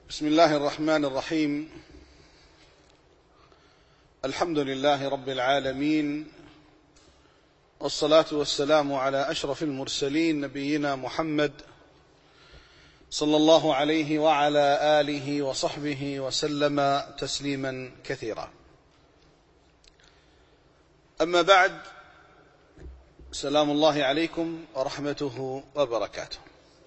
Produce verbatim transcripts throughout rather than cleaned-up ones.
بسم الله الرحمن الرحيم. الحمد لله رب العالمين، والصلاة والسلام على أشرف المرسلين نبينا محمد صلى الله عليه وعلى آله وصحبه وسلم تسليما كثيرا. أما بعد، سلام الله عليكم ورحمته وبركاته.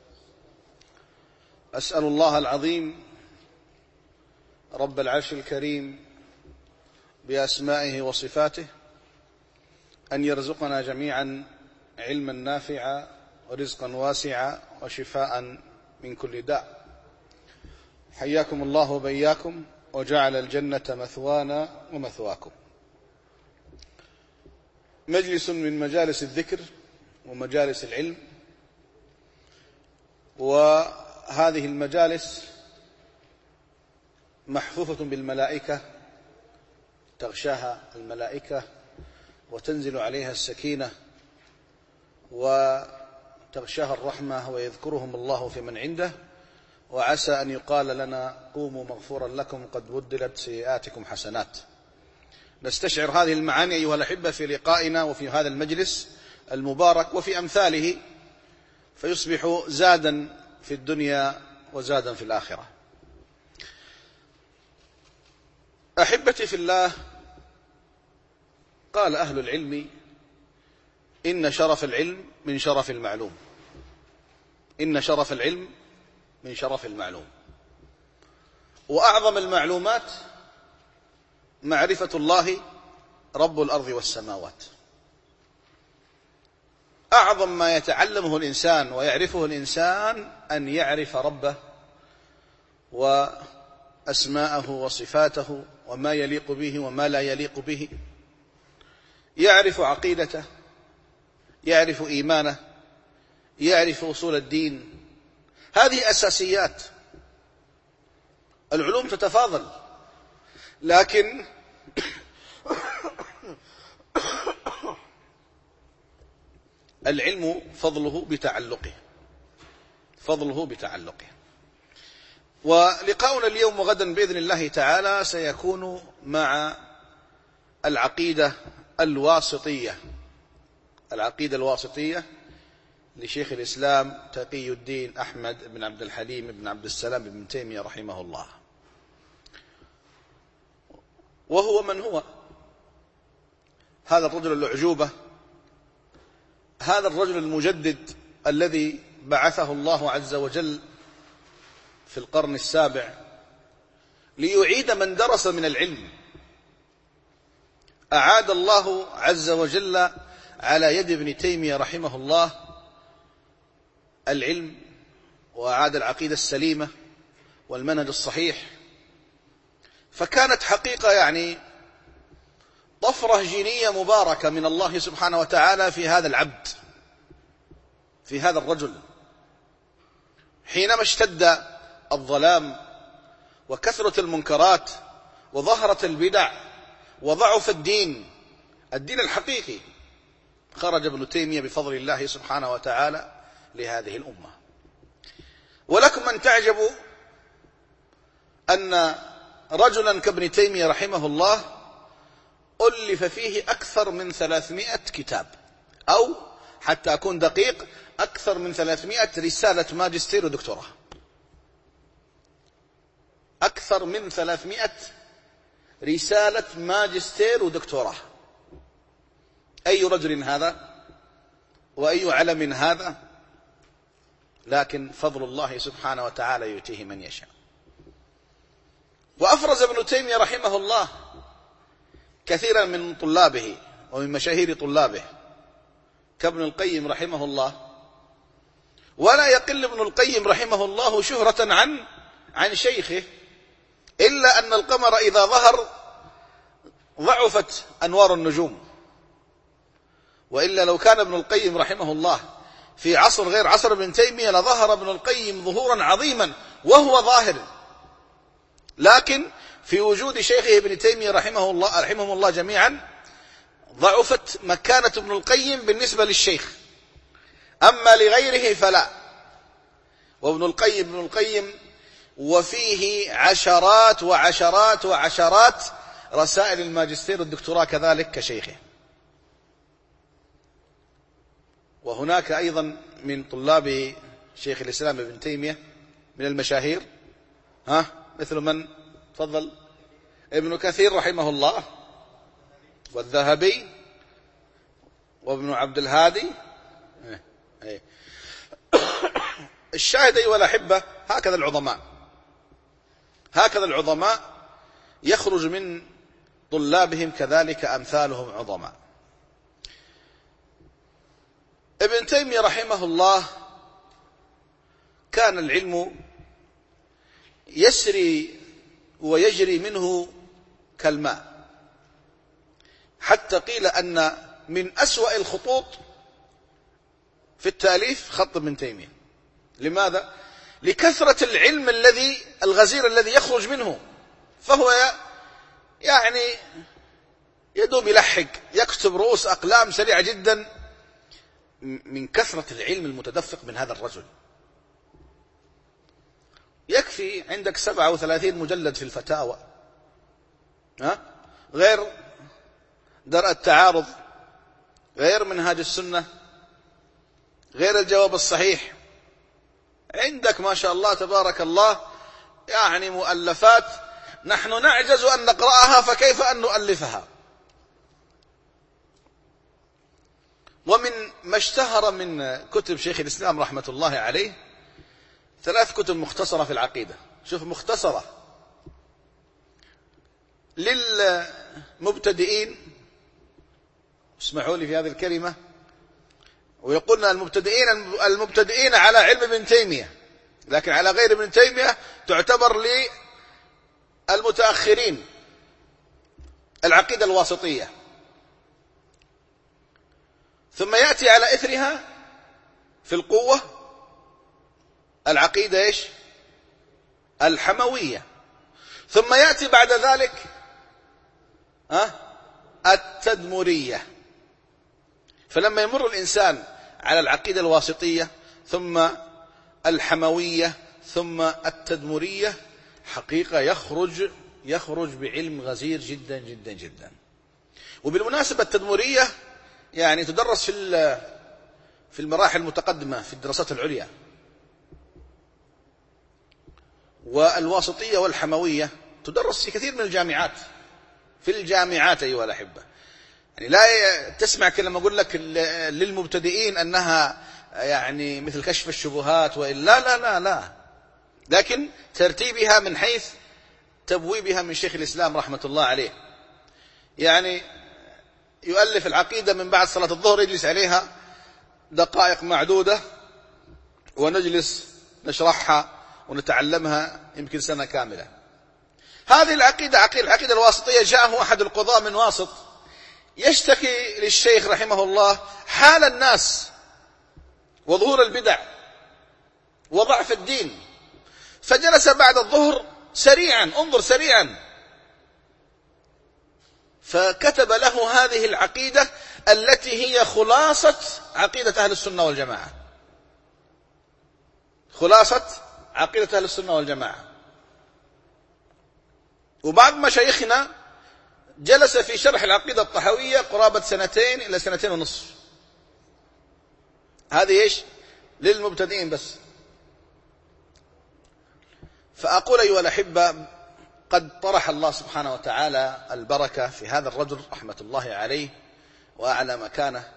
أسأل الله العظيم رب العرش الكريم بأسمائه وصفاته أن يرزقنا جميعا علما نافعا ورزقا واسعا وشفاء من كل داء. حياكم الله وبياكم، وجعل الجنة مثوانا ومثواكم. مجلس من مجالس الذكر ومجالس العلم، وهذه المجالس محفوفة بالملائكة، تغشاها الملائكة وتنزل عليها السكينة وتغشاها الرحمة، ويذكرهم الله في من عنده، وعسى أن يقال لنا قوموا مغفورا لكم قد بدلت سيئاتكم حسنات. نستشعر هذه المعاني أيها الأحبة في لقائنا وفي هذا المجلس المبارك وفي أمثاله، فيصبح زادا في الدنيا وزادا في الآخرة. أحبتي في الله، قال أهل العلم: إن شرف العلم من شرف المعلوم. إن شرف العلم من شرف المعلوم، وأعظم المعلومات معرفة الله رب الأرض والسماوات. أعظم ما يتعلمه الإنسان ويعرفه الإنسان أن يعرف ربه وأسماءه وصفاته وما يليق به وما لا يليق به، يعرف عقيدته، يعرف إيمانه، يعرف أصول الدين. هذه أساسيات. العلوم تتفاضل، لكن العلم فضله بتعلقه فضله بتعلقه ولقاؤنا اليوم وغدا بإذن الله تعالى سيكون مع العقيدة الواسطية العقيدة الواسطية لشيخ الإسلام تقي الدين أحمد بن عبد الحليم بن عبد السلام بن تيمية رحمه الله. وهو من هو؟ هذا الرجل الأعجوبة، هذا الرجل المجدد الذي بعثه الله عز وجل في القرن السابع ليعيد من درس من العلم. أعاد الله عز وجل على يد ابن تيمية رحمه الله العلم، وأعاد العقيدة السليمة والمنهج الصحيح. فكانت حقيقة يعني طفرة جينية مباركة من الله سبحانه وتعالى في هذا العبد، في هذا الرجل، حينما اشتد الظلام وكثرة المنكرات وظهرت البدع وضعف الدين الدين الحقيقي. خرج ابن تيمية بفضل الله سبحانه وتعالى لهذه الأمة. ولكم أن تعجبوا أن رجلا كابن تيمية رحمه الله ألف فيه أكثر من ثلاثمائة كتاب، أو حتى أكون دقيق أكثر من ثلاثمائة رسالة ماجستير ودكتوراه. أكثر من ثلاثمائة رسالة ماجستير ودكتوراه. أي رجل هذا وأي علم هذا؟ لكن فضل الله سبحانه وتعالى يؤتيه من يشاء. وأفرز ابن تيمية رحمه الله كثيرا من طلابه ومن مشاهير طلابه كابن القيم رحمه الله. ولا يقل ابن القيم رحمه الله شهرة عن عن شيخه، إلا أن القمر إذا ظهر ضعفت أنوار النجوم. وإلا لو كان ابن القيم رحمه الله في عصر غير عصر ابن تيمية لظهر ابن القيم ظهورا عظيما وهو ظاهر. لكن في وجود شيخه ابن تيمية رحمه الله رحمهم الله جميعا ضعفت مكانة ابن القيم بالنسبة للشيخ، أما لغيره فلا. وابن القيم ابن القيم وفيه عشرات وعشرات وعشرات رسائل الماجستير والدكتوراه كذلك كشيخه. وهناك أيضا من طلاب شيخ الإسلام ابن تيمية من المشاهير، ها مثل من؟ تفضل. ابن كثير رحمه الله، والذهبي، وابن عبد الهادي. الشاهد أيها الأحبة، هكذا العظماء، هكذا العظماء يخرج من طلابهم كذلك أمثالهم عظماء. ابن تيمية رحمه الله كان العلم يسري ويجري منه كالماء، حتى قيل أن من أسوأ الخطوط في التأليف خط ابن تيمية. لماذا؟ لكثرة العلم الذي الغزير الذي يخرج منه، فهو يعني يدوب يلحق، يكتب رؤوس أقلام سريعة جدا من كثرة العلم المتدفق من هذا الرجل. يكفي عندك سبعة وثلاثين مجلد في الفتاوى، ها؟ غير درء التعارض، غير منهاج السنة، غير الجواب الصحيح. عندك ما شاء الله تبارك الله يعني مؤلفات نحن نعجز أن نقرأها، فكيف أن نؤلفها. ومن ما اشتهر من كتب شيخ الإسلام رحمة الله عليه ثلاث كتب مختصرة في العقيدة. شوف، مختصرة للمبتدئين، اسمحوا لي في هذه الكلمة، ويقولنا المبتدئين المبتدئين على علم ابن تيمية، لكن على غير ابن تيمية تعتبر للمتأخرين العقيدة الواسطية. ثم يأتي على إثرها في القوة العقيدة إيش؟ الحموية. ثم يأتي بعد ذلك أه؟ التدمرية. فلما يمر الإنسان على العقيدة الواسطية ثم الحموية ثم التدمرية، حقيقة يخرج يخرج بعلم غزير جدا جدا جدا. وبالمناسبة التدمرية يعني تدرس في في المراحل المتقدمة في الدراسات العليا، والواسطية والحموية تدرس في كثير من الجامعات، في الجامعات أيها الأحبة. يعني لا تسمع كلمة أقول لك للمبتدئين أنها يعني مثل كشف الشبهات وإلا لا لا لا، لكن ترتيبها من حيث تبويبها من شيخ الإسلام رحمة الله عليه. يعني يؤلف العقيدة من بعد صلاة الظهر، يجلس عليها دقائق معدودة ونجلس نشرحها ونتعلمها يمكن سنة كاملة. هذه العقيدة عقيدة العقيدة الواسطية. جاءه أحد القضاة من واسط يشتكي للشيخ رحمه الله حال الناس وظهور البدع وضعف الدين، فجلس بعد الظهر سريعا، انظر سريعا، فكتب له هذه العقيدة التي هي خلاصة عقيدة أهل السنة والجماعة، خلاصة عقيدة أهل السنة والجماعة. وبعض مشايخنا جلس في شرح العقيدة الطحوية قرابة سنتين إلى سنتين ونصف. هذه إيش؟ للمبتدئين بس. فأقول أيها الأحبة، قد طرح الله سبحانه وتعالى البركة في هذا الرجل رحمة الله عليه وأعلى مكانه،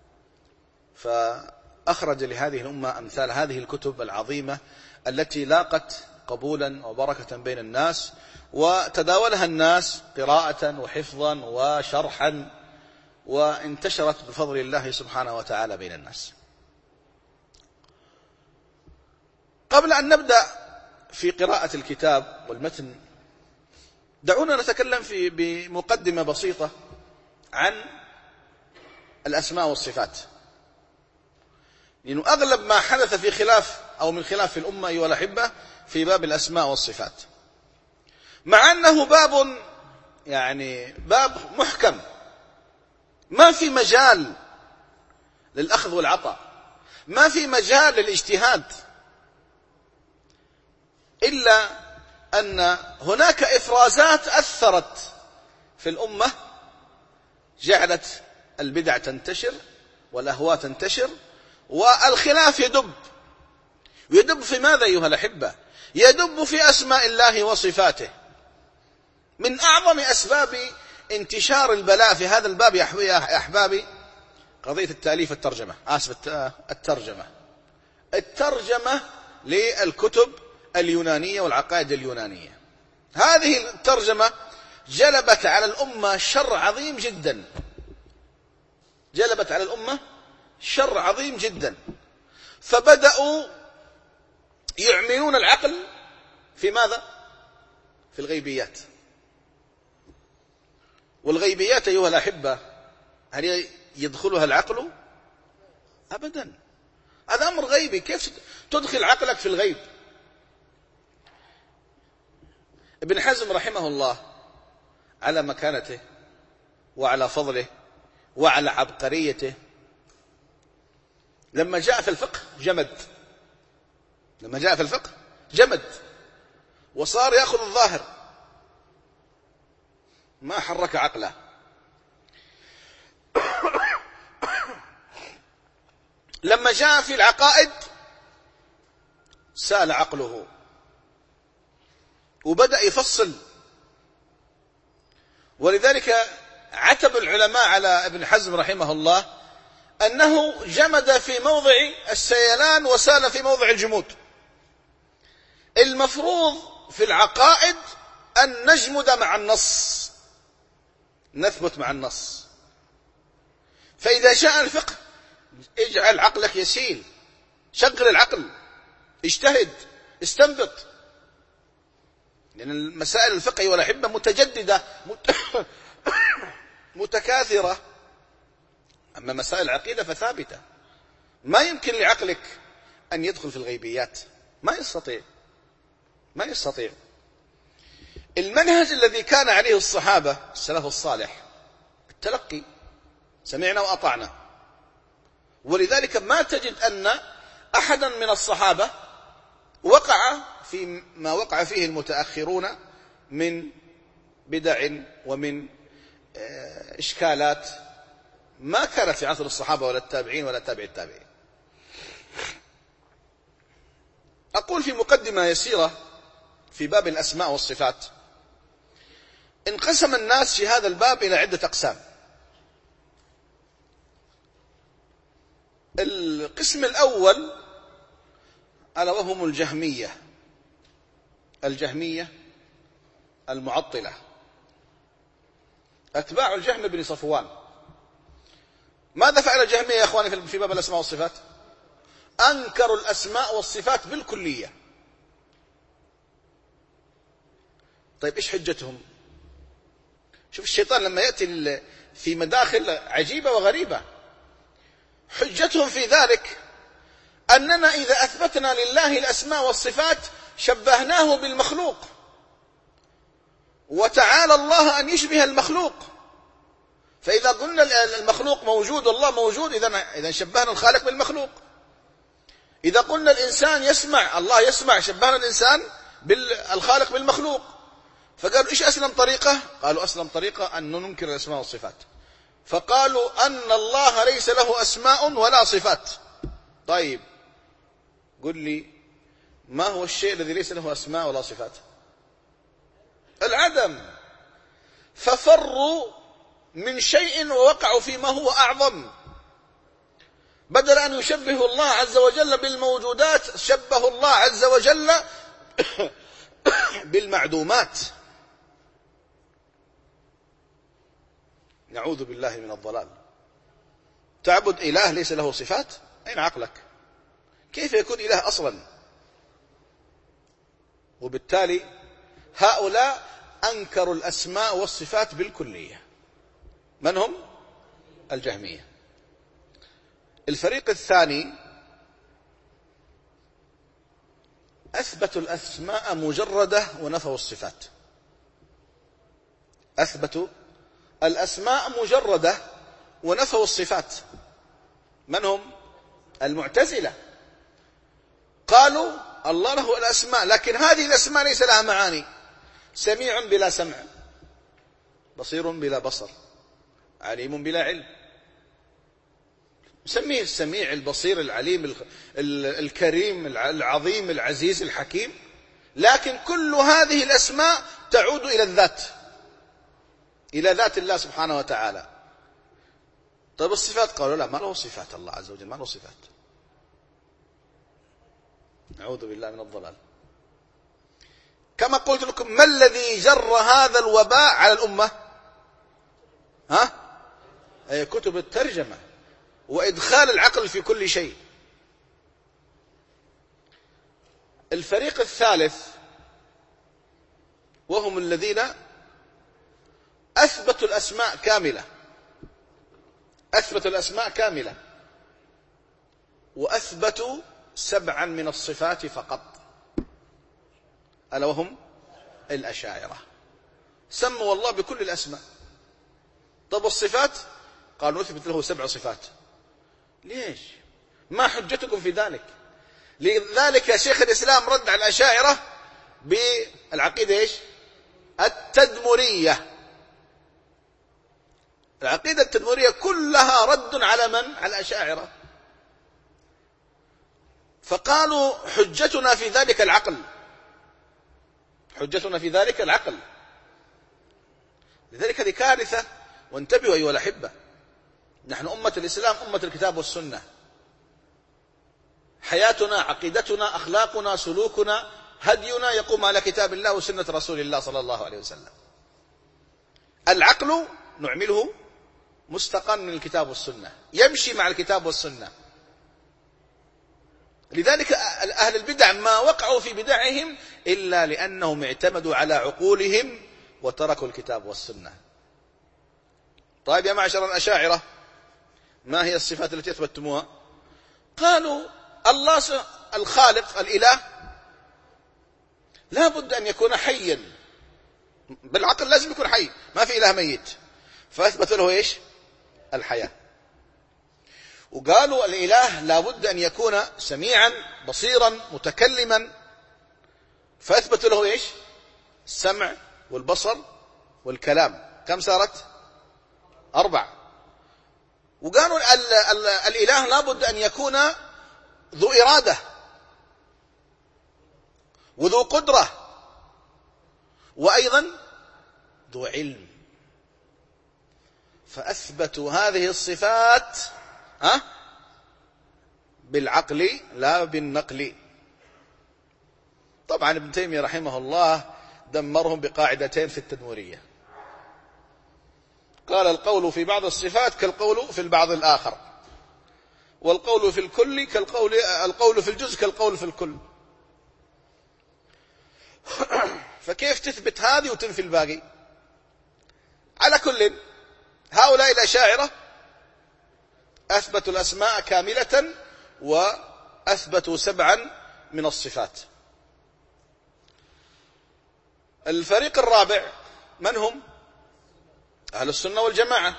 فأخرج لهذه الأمة أمثال هذه الكتب العظيمة التي لاقت قبولا وبركة بين الناس، وتداولها الناس قراءة وحفظا وشرحا، وانتشرت بفضل الله سبحانه وتعالى بين الناس. قبل أن نبدأ في قراءة الكتاب والمتن، دعونا نتكلم في بمقدمة بسيطة عن الأسماء والصفات، لأنه أغلب ما حدث في خلاف أو من خلاف في الأمة أيها الأحبة في باب الأسماء والصفات، مع أنه باب يعني باب محكم، ما في مجال للأخذ والعطاء، ما في مجال للاجتهاد، إلا أن هناك إفرازات أثرت في الأمة جعلت البدع تنتشر والأهواء تنتشر والخلاف يدب. يدب في ماذا أيها الأحبة؟ يدب في أسماء الله وصفاته. من أعظم أسباب انتشار البلاء في هذا الباب يا أحبابي قضية التأليف الترجمة آسف الترجمة الترجمة للكتب اليونانية والعقائد اليونانية. هذه الترجمة جلبت على الأمة شر عظيم جدا جلبت على الأمة شر عظيم جدا فبدأوا يعملون العقل في ماذا؟ في الغيبيات. والغيبيات أيها الأحبة هل يدخلها العقل؟ أبدا. هذا أمر غيبي، كيف تدخل عقلك في الغيب؟ ابن حزم رحمه الله على مكانته وعلى فضله وعلى عبقريته لما جاء في الفقه جمد لما جاء في الفقه جمد وصار يأخذ الظاهر ما حرك عقله. لما جاء في العقائد سال عقله وبدأ يفصل. ولذلك عتب العلماء على ابن حزم رحمه الله أنه جمد في موضع السيلان وسال في موضع الجمود. المفروض في العقائد أن نجمد مع النص، نثبت مع النص. فإذا جاء الفقه اجعل عقلك يسيل، شغل العقل، اجتهد، استنبط، لأن المسائل الفقهية والأحبة متجددة متكاثرة. أما مسائل العقيدة فثابتة. ما يمكن لعقلك أن يدخل في الغيبيات، ما يستطيع ما يستطيع. المنهج الذي كان عليه الصحابة السلف الصالح التلقي، سمعنا وأطعنا. ولذلك ما تجد أن أحدا من الصحابة وقع في ما وقع فيه المتأخرون من بدع ومن إشكالات ما كانت في عصر الصحابة ولا التابعين ولا تابع التابعين. أقول في مقدمة يسيرة في باب الأسماء والصفات. انقسم الناس في هذا الباب إلى عدة أقسام. القسم الأول ألا وهم الجهمية الجهمية المعطلة، أتباع الجهم بن صفوان. ماذا فعل الجهمية يا أخواني في باب الأسماء والصفات؟ أنكروا الأسماء والصفات بالكلية. طيب إيش حجتهم؟ شوف الشيطان لما يأتي في مداخل عجيبة وغريبة. حجتهم في ذلك أننا إذا أثبتنا لله الأسماء والصفات شبهناه بالمخلوق، وتعالى الله أن يشبه المخلوق. فإذا قلنا المخلوق موجود والله موجود إذا شبهنا الخالق بالمخلوق. إذا قلنا الإنسان يسمع الله يسمع شبهنا الإنسان بالخالق بالمخلوق. فقالوا إيش أسلم طريقة؟ قالوا أسلم طريقة أن ننكر الأسماء والصفات. فقالوا أن الله ليس له أسماء ولا صفات. طيب قل لي ما هو الشيء الذي ليس له أسماء ولا صفات؟ العدم. ففروا من شيء ووقعوا فيما هو أعظم. بدل أن يشبه الله عز وجل بالموجودات شبه الله عز وجل بالمعدومات. نعوذ بالله من الضلال. تعبد إله ليس له صفات؟ أين عقلك؟ كيف يكون إله أصلا؟ وبالتالي هؤلاء أنكروا الأسماء والصفات بالكلية. من هم؟ الجهمية. الفريق الثاني أثبتوا الأسماء مجردة ونفوا الصفات. أثبتوا الأسماء مجردة ونفوا الصفات. من هم؟ المعتزلة. قالوا الله له الأسماء، لكن هذه الأسماء ليس لها معاني. سميع بلا سمع، بصير بلا بصر، عليم بلا علم. سميه السميع البصير العليم الكريم العظيم العزيز الحكيم، لكن كل هذه الأسماء تعود إلى الذات، إلى ذات الله سبحانه وتعالى. طيب الصفات، قالوا لا، ما له صفات، الله عز وجل ما له صفات. نعوذ بالله من الضلال. كما قلت لكم، ما الذي جر هذا الوباء على الأمة؟ ها؟ أي كتب الترجمة وإدخال العقل في كل شيء. الفريق الثالث وهم الذين أثبتوا الأسماء كاملة، أثبتوا الأسماء كاملة وأثبتوا سبعا من الصفات فقط، ألا وهم الأشاعرة. سموا الله بكل الأسماء. طب الصفات، قالوا نثبت له سبع صفات. ليش؟ ما حجتكم في ذلك؟ لذلك شيخ الإسلام رد على الأشاعرة بالعقيدة إيش؟ التدمرية. العقيدة التدمرية كلها رد على من؟ على الأشاعرة. فقالوا حجتنا في ذلك العقل، حجتنا في ذلك العقل. لذلك هذه كارثة. وانتبهوا أيها الأحبة، نحن أمة الإسلام أمة الكتاب والسنة. حياتنا، عقيدتنا، أخلاقنا، سلوكنا، هدينا يقوم على كتاب الله وسنة رسول الله صلى الله عليه وسلم. العقل نعمله مستقن من الكتاب والسنة، يمشي مع الكتاب والسنة. لذلك أهل البدع ما وقعوا في بدعهم إلا لأنهم اعتمدوا على عقولهم وتركوا الكتاب والسنة. طيب يا معشر الأشاعرة، ما هي الصفات التي أثبتتموها؟ قالوا الله الخالق الإله لا بد أن يكون حيا، بالعقل لازم يكون حي، ما في إله ميت، فأثبتوا له إيش؟ الحياة. وقالوا الإله لا بد أن يكون سميعا بصيرا متكلما، فأثبتوا له إيش؟ السمع والبصر والكلام. كم صارت؟ أربع. وقالوا ال ال الإله لا بد أن يكون ذو إرادة وذو قدرة وأيضا ذو علم، فأثبتوا هذه الصفات ها بالعقل لا بالنقل. طبعا ابن تيمية رحمه الله دمرهم بقاعدتين في التدمرية. قال القول في بعض الصفات كالقول في البعض الآخر، والقول في الكل كالقول القول في الجزء كالقول في الكل. فكيف تثبت هذه وتنفي الباقي؟ على كل، هؤلاء الأشاعرة أثبتوا الأسماء كاملة وأثبتوا سبعا من الصفات. الفريق الرابع من هم؟ أهل السنة والجماعة.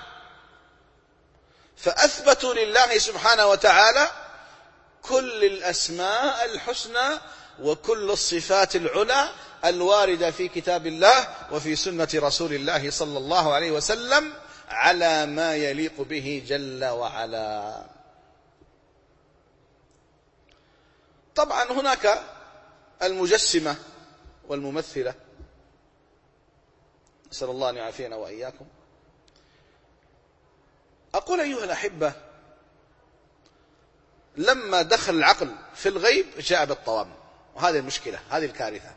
فأثبتوا لله سبحانه وتعالى كل الأسماء الحسنى وكل الصفات العلى الواردة في كتاب الله وفي سنة رسول الله صلى الله عليه وسلم على ما يليق به جل وعلا. طبعا هناك المجسمة والممثلة، نسأل الله أن يعافينا وإياكم. أقول أيها الأحبة، لما دخل العقل في الغيب جاء بالطوام، وهذه المشكلة، هذه الكارثة.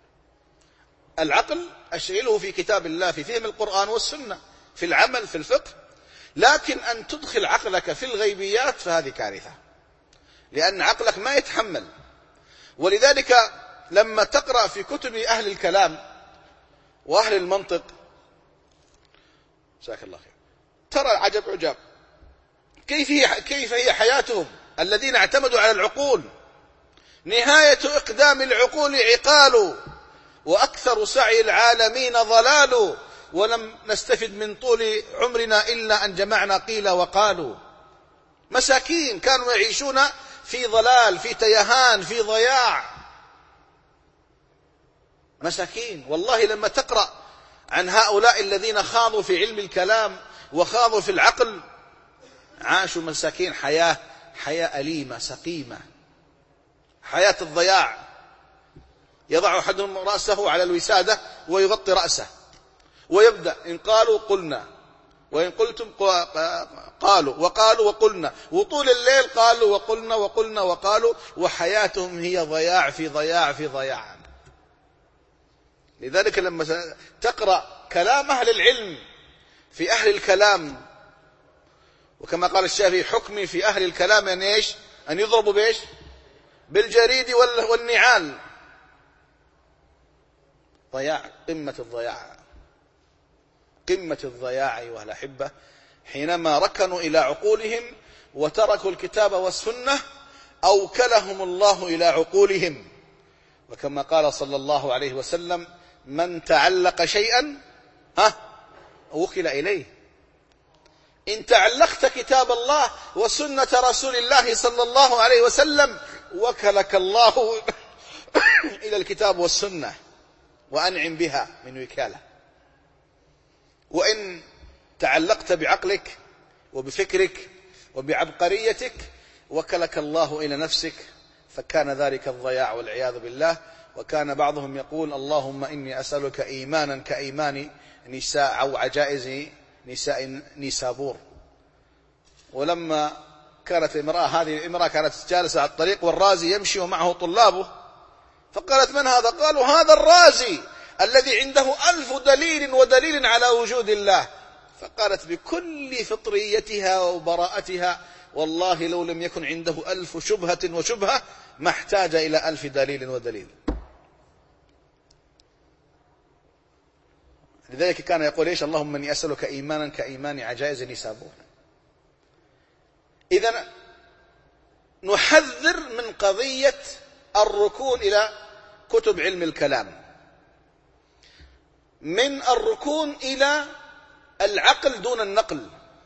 العقل أشغله في كتاب الله، في فهم القرآن والسنة، في العمل، في الفقه، لكن أن تدخل عقلك في الغيبيات فهذه كارثة، لأن عقلك ما يتحمل. ولذلك لما تقرأ في كتب أهل الكلام وأهل المنطق، جزاك الله خير، ترى العجب عجاب. كيف هي كيف هي حياتهم الذين اعتمدوا على العقول؟ نهاية إقدام العقول عقال، وأكثر سعي العالمين ضلال، ولم نستفد من طول عمرنا إلا أن جمعنا قيل وقالوا. مساكين كانوا يعيشون في ضلال، في تيهان، في ضياع، مساكين. والله لما تقرأ عن هؤلاء الذين خاضوا في علم الكلام وخاضوا في العقل، عاشوا مساكين حياة حياة أليمة سقيمة، حياة الضياع. يضع أحدهم رأسه على الوسادة ويغطي رأسه ويبدأ إن قالوا قلنا، وإن قلتم قالوا، وقالوا وقلنا، وطول الليل قالوا وقلنا وقلنا وقالوا، وحياتهم هي ضياع في ضياع في ضياع. لذلك لما تقرأ كلام أهل العلم في أهل الكلام، وكما قال الشافعي حكمي في أهل الكلام أن إيش؟ أن يضربوا بإيش؟ بالجريد والنعال. ضياع، قمة الضياع، قمة الضياع أيها الأحبة، حينما ركنوا إلى عقولهم وتركوا الكتاب والسنة أوكلهم الله إلى عقولهم. وكما قال صلى الله عليه وسلم: من تعلق شيئا ها وكل إليه. إن تعلقت كتاب الله وسنة رسول الله صلى الله عليه وسلم وكلك الله إلى الكتاب والسنة، وأنعم بها من وكالة. وإن تعلقت بعقلك وبفكرك وبعبقريتك وكلك الله إلى نفسك، فكان ذلك الضياع والعياذ بالله. وكان بعضهم يقول: اللهم إني أسألك إيمانا كإيمان نساء أو عجائز نساء نيسابور. ولما كانت امرأة، هذه الامرأة كانت جالسة على الطريق والرازي يمشي ومعه طلابه، فقالت: من هذا؟ قالوا: هذا الرازي الذي عنده ألف دليل ودليل على وجود الله. فقالت بكل فطريتها وبراءتها: والله لو لم يكن عنده ألف شبهة وشبهة ما احتاج إلى ألف دليل ودليل. لذلك كان يقول إيش؟ اللهم إني أسألك إيمانا كإيمان عجائز نيسابور. إذن نحذر من قضية الركون إلى كتب علم الكلام، من الركون إلى العقل دون النقل،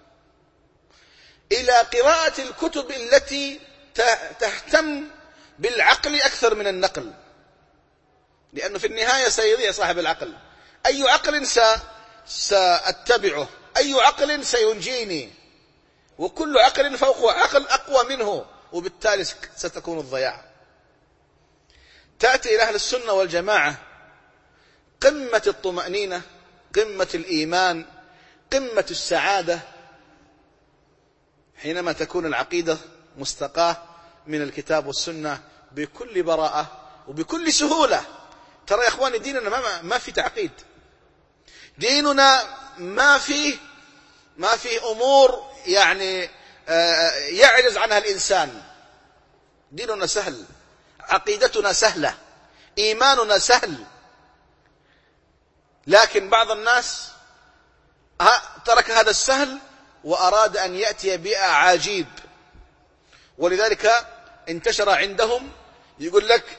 إلى قراءة الكتب التي تهتم بالعقل أكثر من النقل، لأنه في النهاية سيضيع صاحب العقل. أي عقل سأتبعه؟ أي عقل سينجيني؟ وكل عقل فوق عقل أقوى منه، وبالتالي ستكون الضياع. تأتي إلى أهل السنة والجماعة قمة الطمأنينة، قمة الإيمان، قمة السعادة، حينما تكون العقيدة مستقاة من الكتاب والسنة بكل براءة وبكل سهولة. ترى يا إخواني ديننا ما, ما في تعقيد، ديننا ما فيه ما فيه أمور يعني يعجز عنها الإنسان. ديننا سهل، عقيدتنا سهلة، إيماننا سهل. لكن بعض الناس ترك هذا السهل وأراد أن يأتي بأعاجيب، ولذلك انتشر عندهم يقول لك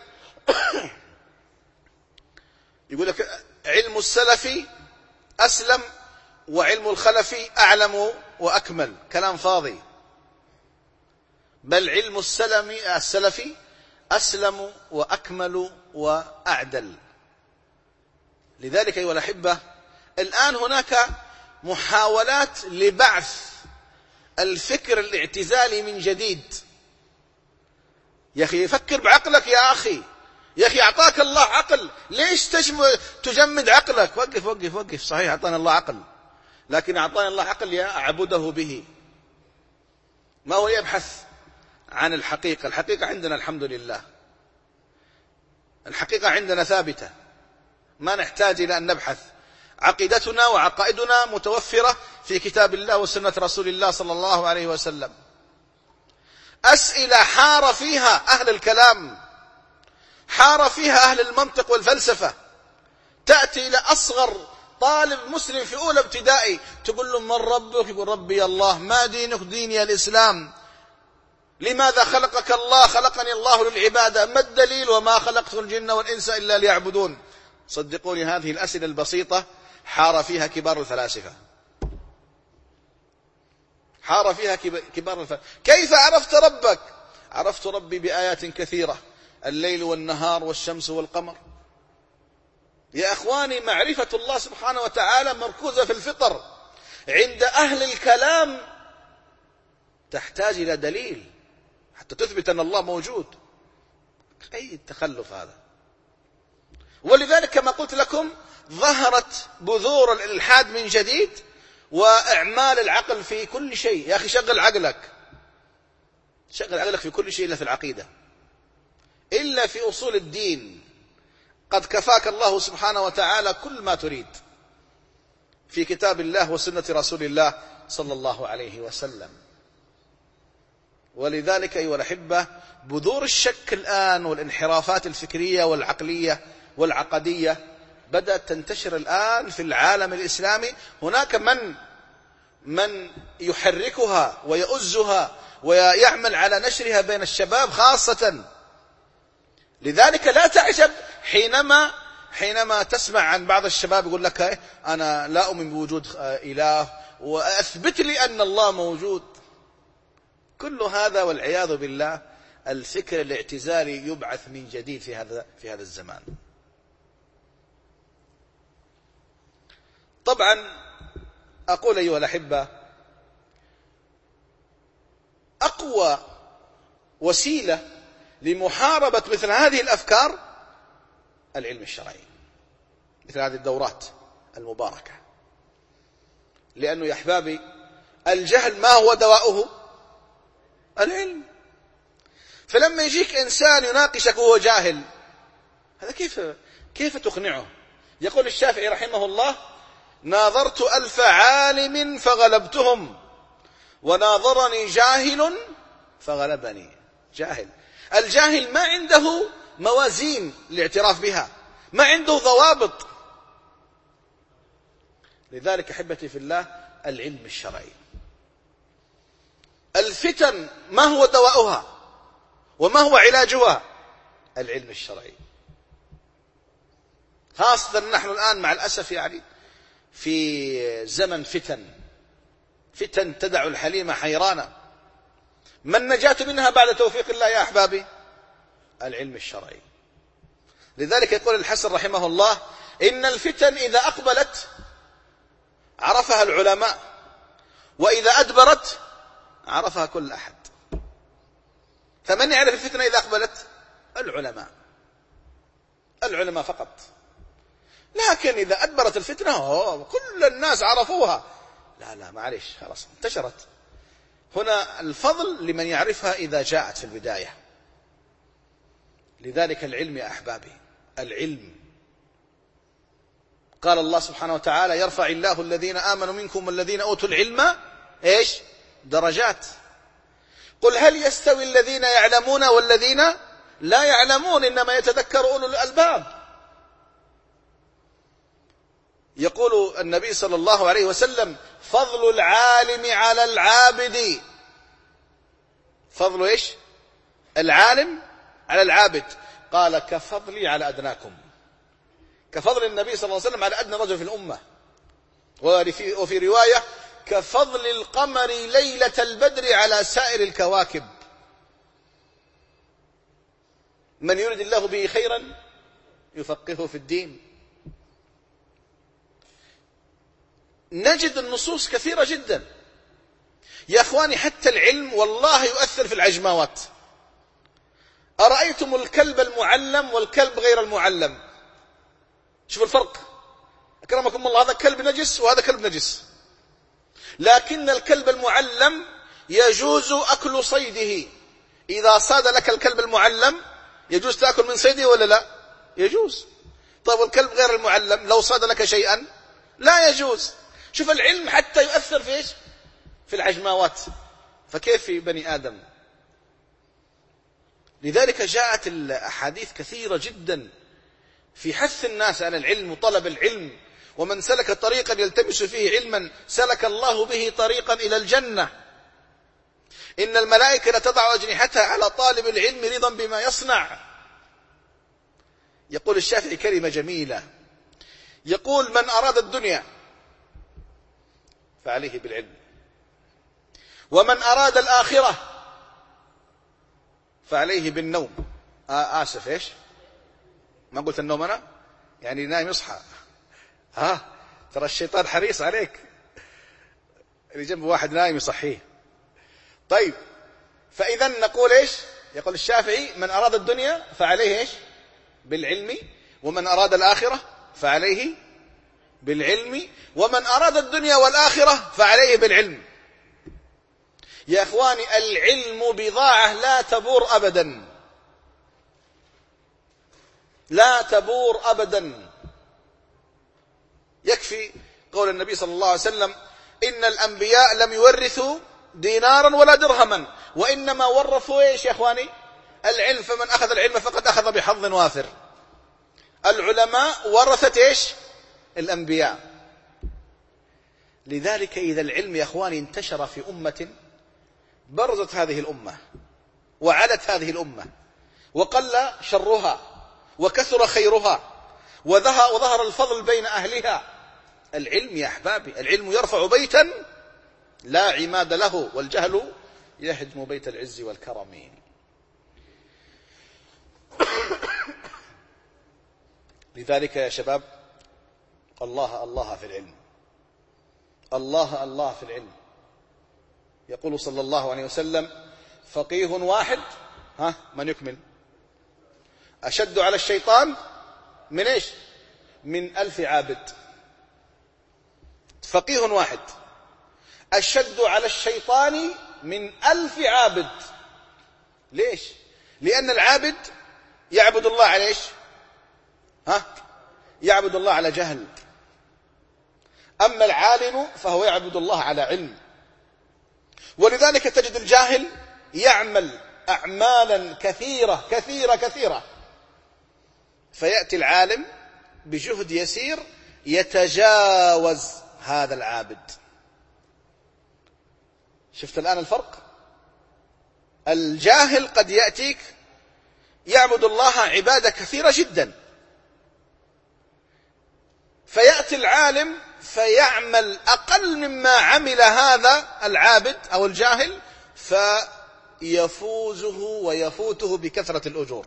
يقول لك علم السلف أسلم وعلم الخلف أعلم وأكمل. كلام فاضي، بل علم السلم السلفي أسلم وأكمل وأعدل. لذلك أيها الأحبة الآن هناك محاولات لبعث الفكر الاعتزالي من جديد. يا أخي فكر بعقلك يا أخي، يا أخي أعطاك الله عقل، ليش تجمد عقلك؟ وقف وقف وقف. صحيح أعطانا الله عقل، لكن أعطانا الله عقل يعبده به، ما هو يبحث عن الحقيقة. الحقيقة عندنا الحمد لله، الحقيقة عندنا ثابتة، ما نحتاج إلى أن نبحث. عقيدتنا وعقائدنا متوفرة في كتاب الله وسنة رسول الله صلى الله عليه وسلم. أسئلة حار فيها أهل الكلام، حار فيها أهل المنطق والفلسفة. تأتي إلى أصغر طالب مسلم في أولى ابتدائي تقول له: من ربك؟ يقول: ربي الله. ما دينك؟ ديني الإسلام. لماذا خلقك الله؟ خلقني الله للعبادة. ما الدليل؟ وما خلقت الجن والإنس إلا ليعبدون. صدقوني هذه الأسئلة البسيطة حار فيها كبار الفلاسفة، حار فيها كبار الفلاسفة. كيف عرفت ربك؟ عرفت ربي بآيات كثيرة، الليل والنهار والشمس والقمر. يا أخواني، معرفة الله سبحانه وتعالى مركوزة في الفطر. عند أهل الكلام تحتاج إلى دليل حتى تثبت أن الله موجود. أي التخلف هذا! ولذلك كما قلت لكم ظهرت بذور الإلحاد من جديد وإعمال العقل في كل شيء. يا أخي شغل عقلك، شغل عقلك في كل شيء إلا في العقيدة، إلا في أصول الدين. قد كفاك الله سبحانه وتعالى كل ما تريد في كتاب الله وسنة رسول الله صلى الله عليه وسلم. ولذلك أيها الأحبة، بذور الشك الآن والانحرافات الفكرية والعقلية والعقدية بدأت تنتشر الآن في العالم الإسلامي. هناك من من يحركها ويؤزها ويعمل على نشرها بين الشباب خاصة. لذلك لا تعجب حينما حينما تسمع عن بعض الشباب يقول لك أنا لا أؤمن بوجود إله وأثبت لي أن الله موجود. كل هذا والعياذ بالله الفكر الاعتزالي يبعث من جديد في هذا في هذا الزمان. طبعا أقول أيها الأحبة، أقوى وسيلة لمحاربة مثل هذه الأفكار العلم الشرعي، مثل هذه الدورات المباركة. لأنه يا أحبابي الجهل ما هو دواؤه؟ العلم. فلما يجيك إنسان يناقشك وهو جاهل، هذا كيف كيف تقنعه؟ يقول الشافعي رحمه الله: ناظرت ألف عالم فغلبتهم وناظرني جاهل فغلبني. جاهل، الجاهل ما عنده موازين الاعتراف بها، ما عنده ضوابط. لذلك أحبتي في الله العلم الشرعي. الفتن ما هو دواؤها وما هو علاجها؟ العلم الشرعي. خاصة نحن الآن مع الأسف يعني في زمن فتن، فتن تدع الحليم حيرانا. ما النجاة منها بعد توفيق الله يا أحبابي؟ العلم الشرعي. لذلك يقول الحسن رحمه الله: إن الفتن إذا أقبلت عرفها العلماء، وإذا أدبرت عرفها كل أحد. فمن يعرف الفتنة إذا أقبلت؟ العلماء، العلماء فقط. لكن إذا أدبرت الفتنة أوه كل الناس عرفوها، لا لا معلش خلاص انتشرت. هنا الفضل لمن يعرفها إذا جاءت في البداية. لذلك العلم يا أحبابي، العلم. قال الله سبحانه وتعالى: يرفع الله الذين آمنوا منكم والذين أوتوا العلم إيش؟ درجات. قل هل يستوي الذين يعلمون والذين لا يعلمون إنما يتذكر أولو الألباب. يقول النبي صلى الله عليه وسلم: فضل العالم على العابد. فضل إيش؟ العالم على العابد. قال: كفضلي على أدناكم. كفضل النبي صلى الله عليه وسلم على أدنى رجل في الأمة. وفي رواية: كفضل القمر ليلة البدر على سائر الكواكب. من يريد الله به خيرا يفقهه في الدين. نجد النصوص كثيرة جدا يا أخواني. حتى العلم والله يؤثر في العجماوات. أرأيتم الكلب المعلم والكلب غير المعلم؟ شوف الفرق. أكرمكم الله، هذا كلب نجس وهذا كلب نجس، لكن الكلب المعلم يجوز أكل صيده. إذا صاد لك الكلب المعلم يجوز تأكل من صيده ولا لا؟ يجوز. طيب والكلب غير المعلم لو صاد لك شيئا لا يجوز. شوف العلم حتى يؤثر في إيش؟ في العجماوات، فكيف في بني آدم؟ لذلك جاءت الأحاديث كثيرة جدا في حث الناس على العلم وطلب العلم. ومن سلك طريقا يلتمس فيه علما سلك الله به طريقا إلى الجنة. إن الملائكة لتضع أجنحتها على طالب العلم رضا بما يصنع. يقول الشافعي كلمة جميلة، يقول: من أراد الدنيا فعليه بالعلم، ومن أراد الآخرة فعليه بالنوم. آه آسف إيش؟ ما قلت النوم أنا؟ يعني نايم يصحى، ها ترى الشيطان حريص عليك، اللي جنب واحد نايم يصحيه. طيب، فإذا نقول إيش؟ يقول الشافعي: من أراد الدنيا فعليه إيش؟ بالعلم، ومن أراد الآخرة فعليه بالعلم، ومن أراد الدنيا والآخرة فعليه بالعلم. يا إخواني، العلم بضاعة لا تبور أبدا، لا تبور أبدا. يكفي قول النبي صلى الله عليه وسلم: إن الأنبياء لم يورثوا دينارا ولا درهما، وإنما ورثوا إيش يا إخواني؟ العلم، فمن أخذ العلم فقد أخذ بحظ وافر. العلماء ورثت إيش؟ الأنبياء. لذلك إذا العلم يا إخواني انتشر في أمة، برزت هذه الأمة وعلت هذه الأمة، وقل شرها وكثر خيرها، وظهر الفضل بين أهلها. العلم يا أحبابي، العلم يرفع بيتا لا عماد له، والجهل يهدم بيت العز والكرم. لذلك يا شباب، الله الله في العلم، الله الله في العلم. يقول صلى الله عليه وسلم: فقيه واحد، ها من يكمل؟ أشد على الشيطان من إيش؟ من ألف عابد. فقيه واحد أشد على الشيطان من ألف عابد. ليش؟ لأن العابد يعبد الله على إيش؟ ها؟ يعبد الله على جهل. أما العالم فهو يعبد الله على علم. ولذلك تجد الجاهل يعمل أعمالا كثيرة كثيرة كثيرة، فيأتي العالم بجهد يسير يتجاوز هذا العابد. شفت الآن الفرق؟ الجاهل قد يأتيك يعبد الله عبادة كثيرة جدا، فيأتي العالم فيعمل أقل مما عمل هذا العابد أو الجاهل، فيفوزه ويفوته بكثرة الأجور.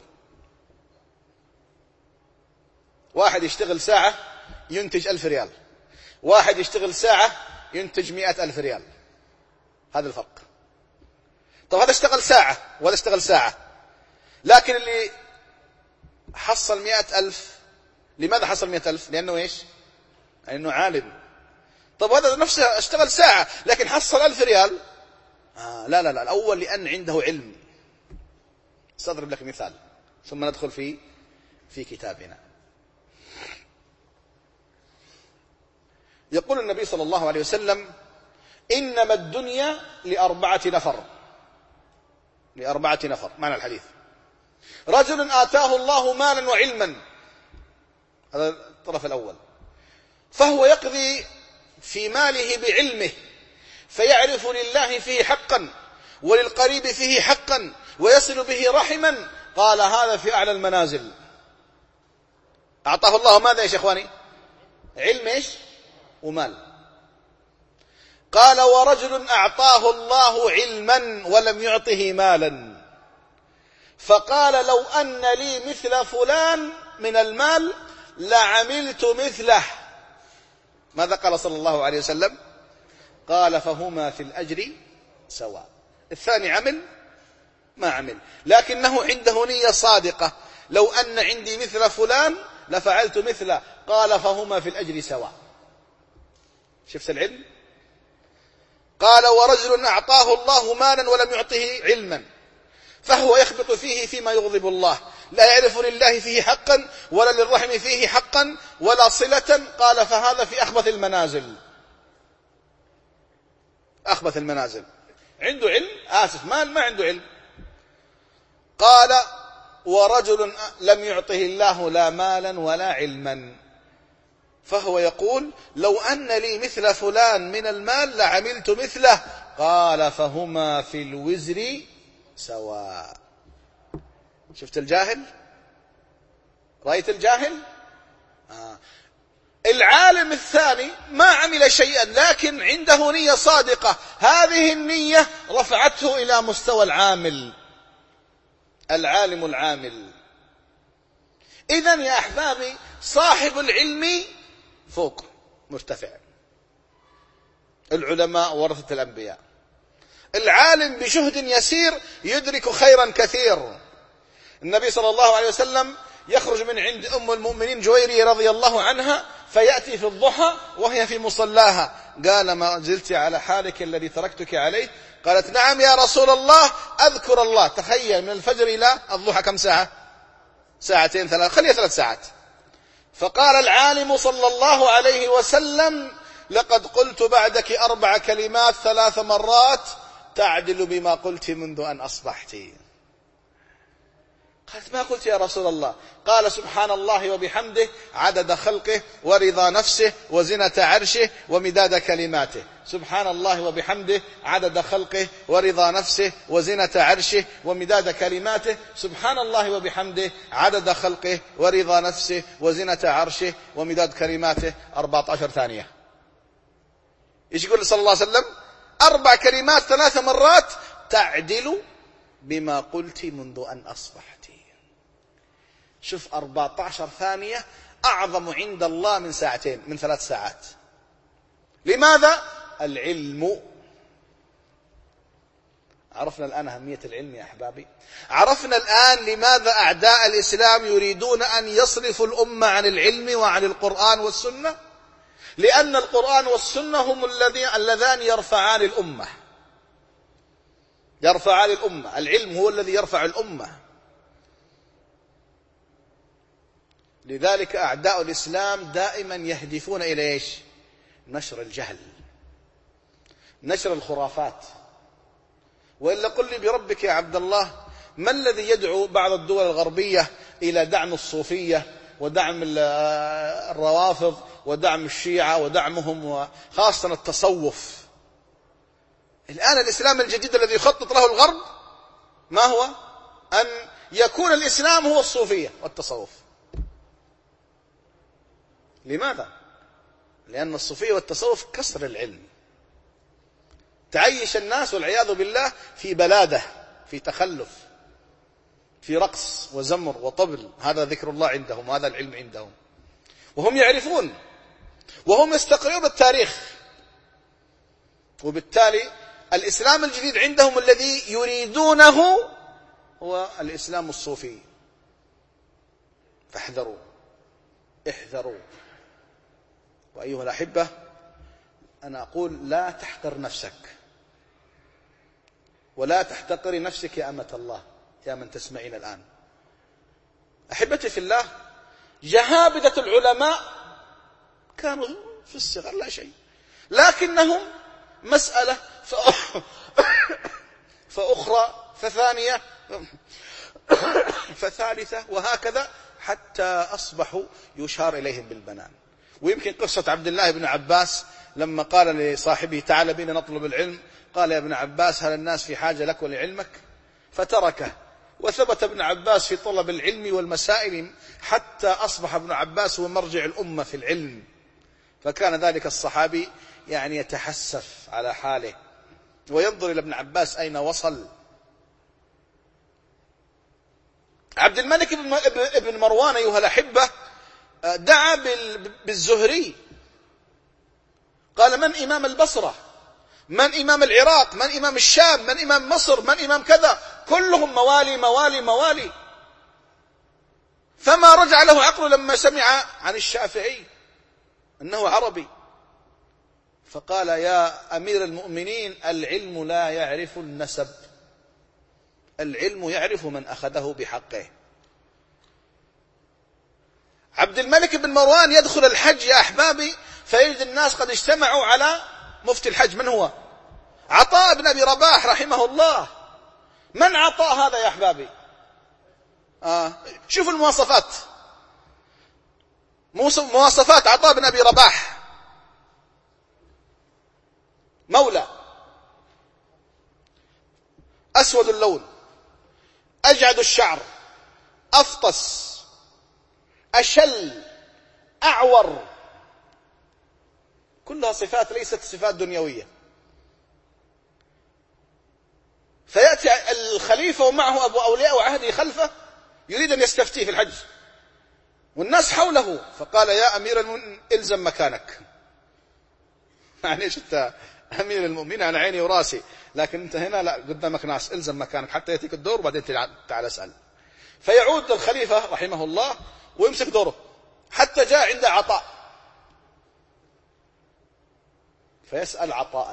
واحد يشتغل ساعة ينتج ألف ريال، واحد يشتغل ساعة ينتج مئة ألف ريال. هذا الفرق. طب هذا اشتغل ساعة وهذا اشتغل ساعة، لكن اللي حصل مئة ألف، لماذا حصل مئة ألف؟ لأنه إيش؟ لأنه عالم. طب هذا نفسه اشتغل ساعة لكن حصل ألف ريال. آه لا لا لا، الأول لأن عنده علم. سأضرب لك مثال ثم ندخل في في كتابنا. يقول النبي صلى الله عليه وسلم: إنما الدنيا لأربعة نفر. لأربعة نفر، معنى الحديث: رجل آتاه الله مالا وعلما، هذا الطرف الأول، فهو يقضي في ماله بعلمه، فيعرف لله فيه حقا وللقريب فيه حقا ويصل به رحما، قال هذا في أعلى المنازل. أعطاه الله ماذا يا إخواني؟ علم إيش؟ ومال. قال: ورجل أعطاه الله علما ولم يعطه مالا، فقال: لو أن لي مثل فلان من المال لعملت مثله. ماذا قال صلى الله عليه وسلم؟ قال: فهما في الأجر سواء. الثاني عمل ما عمل، لكنه عنده نية صادقة: لو أن عندي مثل فلان لفعلت مثله. قال: فهما في الأجر سواء. شفت العلم؟ قال: ورجل أعطاه الله مالا ولم يعطه علما، فهو يخبط فيه فيما يغضب الله، لا يعرف لله فيه حقا ولا للرحم فيه حقا ولا صلة. قال: فهذا في أخبث المنازل. أخبث المنازل. عنده علم، آسف، مال، ما عنده علم. قال: ورجل لم يعطه الله لا مالا ولا علما، فهو يقول: لو أن لي مثل فلان من المال لعملت مثله. قال: فهما في الوزر سواء. شفت الجاهل؟ رأيت الجاهل؟ آه. العالم الثاني ما عمل شيئا لكن عنده نية صادقة، هذه النية رفعته إلى مستوى العامل. العالم العامل إذن يا أحبابي صاحب العلم فوق مرتفع، العلماء ورثة الأنبياء، العالم بجهد يسير يدرك خيرا كثير. النبي صلى الله عليه وسلم يخرج من عند أم المؤمنين جويرية رضي الله عنها فيأتي في الضحى وهي في مصلاها، قال ما زلت على حالك الذي تركتك عليه؟ قالت نعم يا رسول الله أذكر الله. تخيل من الفجر إلى الضحى كم ساعة؟ ساعتين ثلاث، خليها ثلاث ساعات. فقال العالم صلى الله عليه وسلم لقد قلت بعدك أربع كلمات ثلاث مرات تعدل بما قلت منذ أن أصبحت. قالت ما قلت يا رسول الله؟ قال سبحان الله وبحمده عدد خلقه ورضا نفسه وزنة عرشه ومداد كلماته. سبحان الله وبحمده عدد خلقه ورضا نفسه وزنة عرشه ومداد كلماته. سبحان الله وبحمده عدد خلقه ورضا نفسه وزنة عرشه ومداد كلماته. أربعة عشر ثانية. إيش يقول صلى الله عليه وسلم؟ أربع كلمات ثلاث مرات تعدل بما قلت منذ أن أصبحت. شوف أربعة عشر ثانية أعظم عند الله من ساعتين، من ثلاث ساعات. لماذا؟ العلم. عرفنا الآن أهمية العلم يا أحبابي. عرفنا الآن لماذا أعداء الإسلام يريدون أن يصرفوا الأمة عن العلم وعن القرآن والسنة. لأن القرآن والسنة هم اللذان يرفعان الأمة، يرفعان الأمة. العلم هو الذي يرفع الأمة. لذلك أعداء الإسلام دائما يهدفون إلى إيش؟ نشر الجهل، نشر الخرافات. وإلا قل لي بربك يا عبد الله، ما الذي يدعو بعض الدول الغربية إلى دعم الصوفية ودعم الروافض ودعم الشيعة ودعمهم وخاصة التصوف؟ الآن الإسلام الجديد الذي يخطط له الغرب ما هو؟ أن يكون الإسلام هو الصوفية والتصوف. لماذا؟ لأن الصوفية والتصوف كسر العلم، تعيش الناس والعياذ بالله في بلادة، في تخلف، في رقص وزمر وطبل. هذا ذكر الله عندهم وهذا العلم عندهم، وهم يعرفون وهم يستقرون التاريخ. وبالتالي الإسلام الجديد عندهم الذي يريدونه هو الإسلام الصوفي. فاحذروا، احذروا. وأيها الأحبة، أنا أقول لا تحقر نفسك ولا تحتقري نفسك يا أمة الله، يا من تسمعين الآن. أحبتي في الله، جهابذة العلماء كانوا في الصغر لا شيء، لكنهم مسألة فأخرى فثانية فثالثة وهكذا حتى أصبحوا يشار إليهم بالبنان. ويمكن قصة عبد الله بن عباس لما قال لصاحبه تعال بنا نطلب العلم، قال يا ابن عباس هل الناس في حاجة لك ولعلمك؟ فتركه. وثبت ابن عباس في طلب العلم والمسائل حتى أصبح ابن عباس هو مرجع الأمة في العلم. فكان ذلك الصحابي يعني يتحسف على حاله وينظر إلى ابن عباس أين وصل. عبد الملك بن مروان أيها الأحبة دعا بالزهري، قال من إمام البصرة، من إمام العراق، من إمام الشام، من إمام مصر، من إمام كذا، كلهم موالي موالي موالي. فما رجع له عقله لما سمع عن الشافعي أنه عربي، فقال يا أمير المؤمنين العلم لا يعرف النسب، العلم يعرف من أخذه بحقه. عبد الملك بن مروان يدخل الحج يا أحبابي فيجد الناس قد اجتمعوا على مفتي الحج. من هو؟ عطاء بن أبي رباح رحمه الله. من عطاء هذا يا أحبابي؟ آه. شوفوا المواصفات، مواصفات عطاء بن أبي رباح: مولى، أسود اللون، أجعد الشعر، أفطس، أشل، أعور، كلها صفات ليست صفات دنيوية. فيأتي الخليفة ومعه أبو أولياء وعهده خلفه يريد أن يستفتيه في الحج، والناس حوله، فقال يا أمير المؤمنين الزم مكانك. يعني ايش انت أمير المؤمنين، أنا عيني وراسي، لكن أنت هنا لا، قدامك ناس، الزم مكانك حتى يأتيك الدور وبعدين تعال اسأل. فيعود الخليفة رحمه الله ويمسك دوره حتى جاء عند عطاء فيسأل عطاء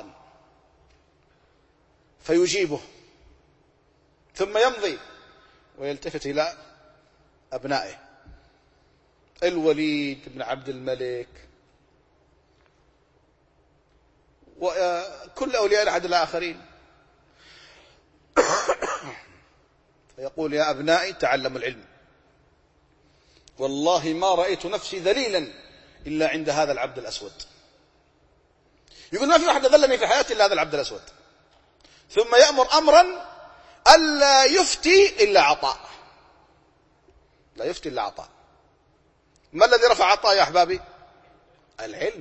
فيجيبه، ثم يمضي ويلتفت إلى أبنائه الوليد بن عبد الملك وكل أولياء العهد الآخرين، فيقول يا أبنائي تعلموا العلم، والله ما رأيت نفسي ذليلا إلا عند هذا العبد الأسود. يقول ما في واحد ذلني في حياتي إلا هذا العبد الأسود. ثم يأمر أمرا ألا يفتي إلا عطاء، لا يفتي إلا عطاء. ما الذي رفع عطاء يا أحبابي؟ العلم.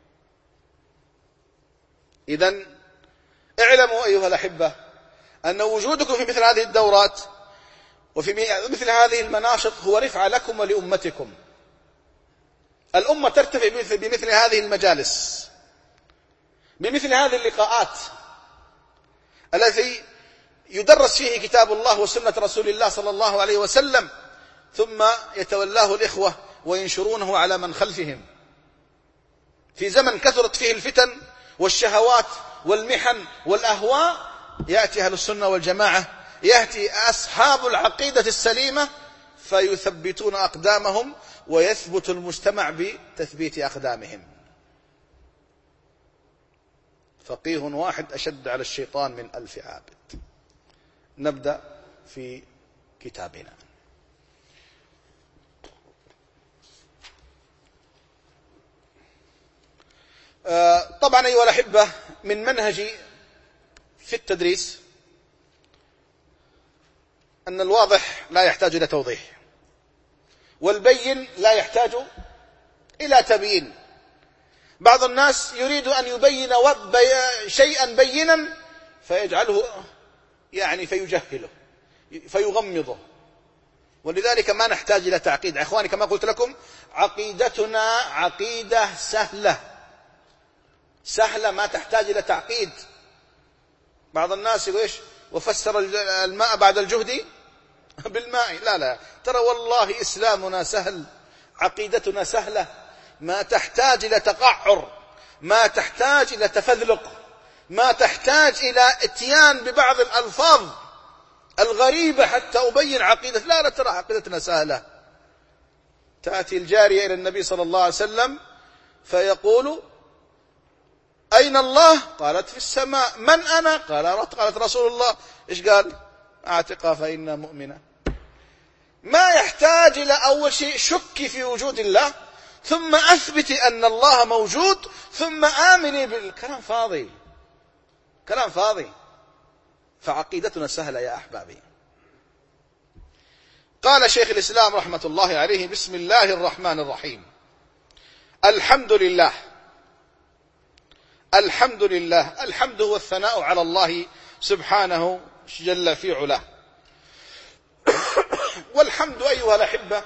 إذن اعلموا أيها الأحبة أن وجودكم في مثل هذه الدورات وفي مثل هذه المناشط هو رفعة لكم ولأمتكم. الأمة ترتفع بمثل هذه المجالس، بمثل هذه اللقاءات التي يدرس فيه كتاب الله وسنة رسول الله صلى الله عليه وسلم، ثم يتولاه الإخوة وينشرونه على من خلفهم. في زمن كثرت فيه الفتن والشهوات والمحن والأهواء، يأتي أهل السنة والجماعة، يأتي أصحاب العقيدة السليمة فيثبتون أقدامهم ويثبت المجتمع بتثبيت أقدامهم. فقيه واحد أشد على الشيطان من ألف عابد. نبدأ في كتابنا. طبعا أيها الأحبة، من منهجي في التدريس أن الواضح لا يحتاج إلى توضيح، والبين لا يحتاج إلى تبيين. بعض الناس يريد أن يبين شيئا بينا فيجعله يعني فيجهله فيغمضه، ولذلك ما نحتاج إلى تعقيد. إخواني كما قلت لكم عقيدتنا عقيدة سهلة سهلة ما تحتاج إلى تعقيد. بعض الناس يقول إيش وفسر الماء بعد الجهد بالماء. لا لا، ترى والله إسلامنا سهل، عقيدتنا سهلة، ما تحتاج إلى تقعر، ما تحتاج إلى تفذلق، ما تحتاج إلى اتيان ببعض الألفاظ الغريبة حتى أبين عقيدة. لا لا، ترى عقيدتنا سهلة. تأتي الجارية إلى النبي صلى الله عليه وسلم فيقول أين الله؟ قالت في السماء. من أنا؟ قالت رسول الله. إيش قال؟ أعتقها فإنها مؤمنة. ما يحتاج إلى أول شيء شك في وجود الله، ثم أثبت أن الله موجود، ثم آمني بالكلام. فاضي، كلام فاضي. فعقيدتنا سهلة يا أحبابي. قال شيخ الإسلام رحمة الله عليه: بسم الله الرحمن الرحيم. الحمد لله. الحمد لله، الحمد هو الثناء على الله سبحانه جل في علاه. والحمد أيها الأحبة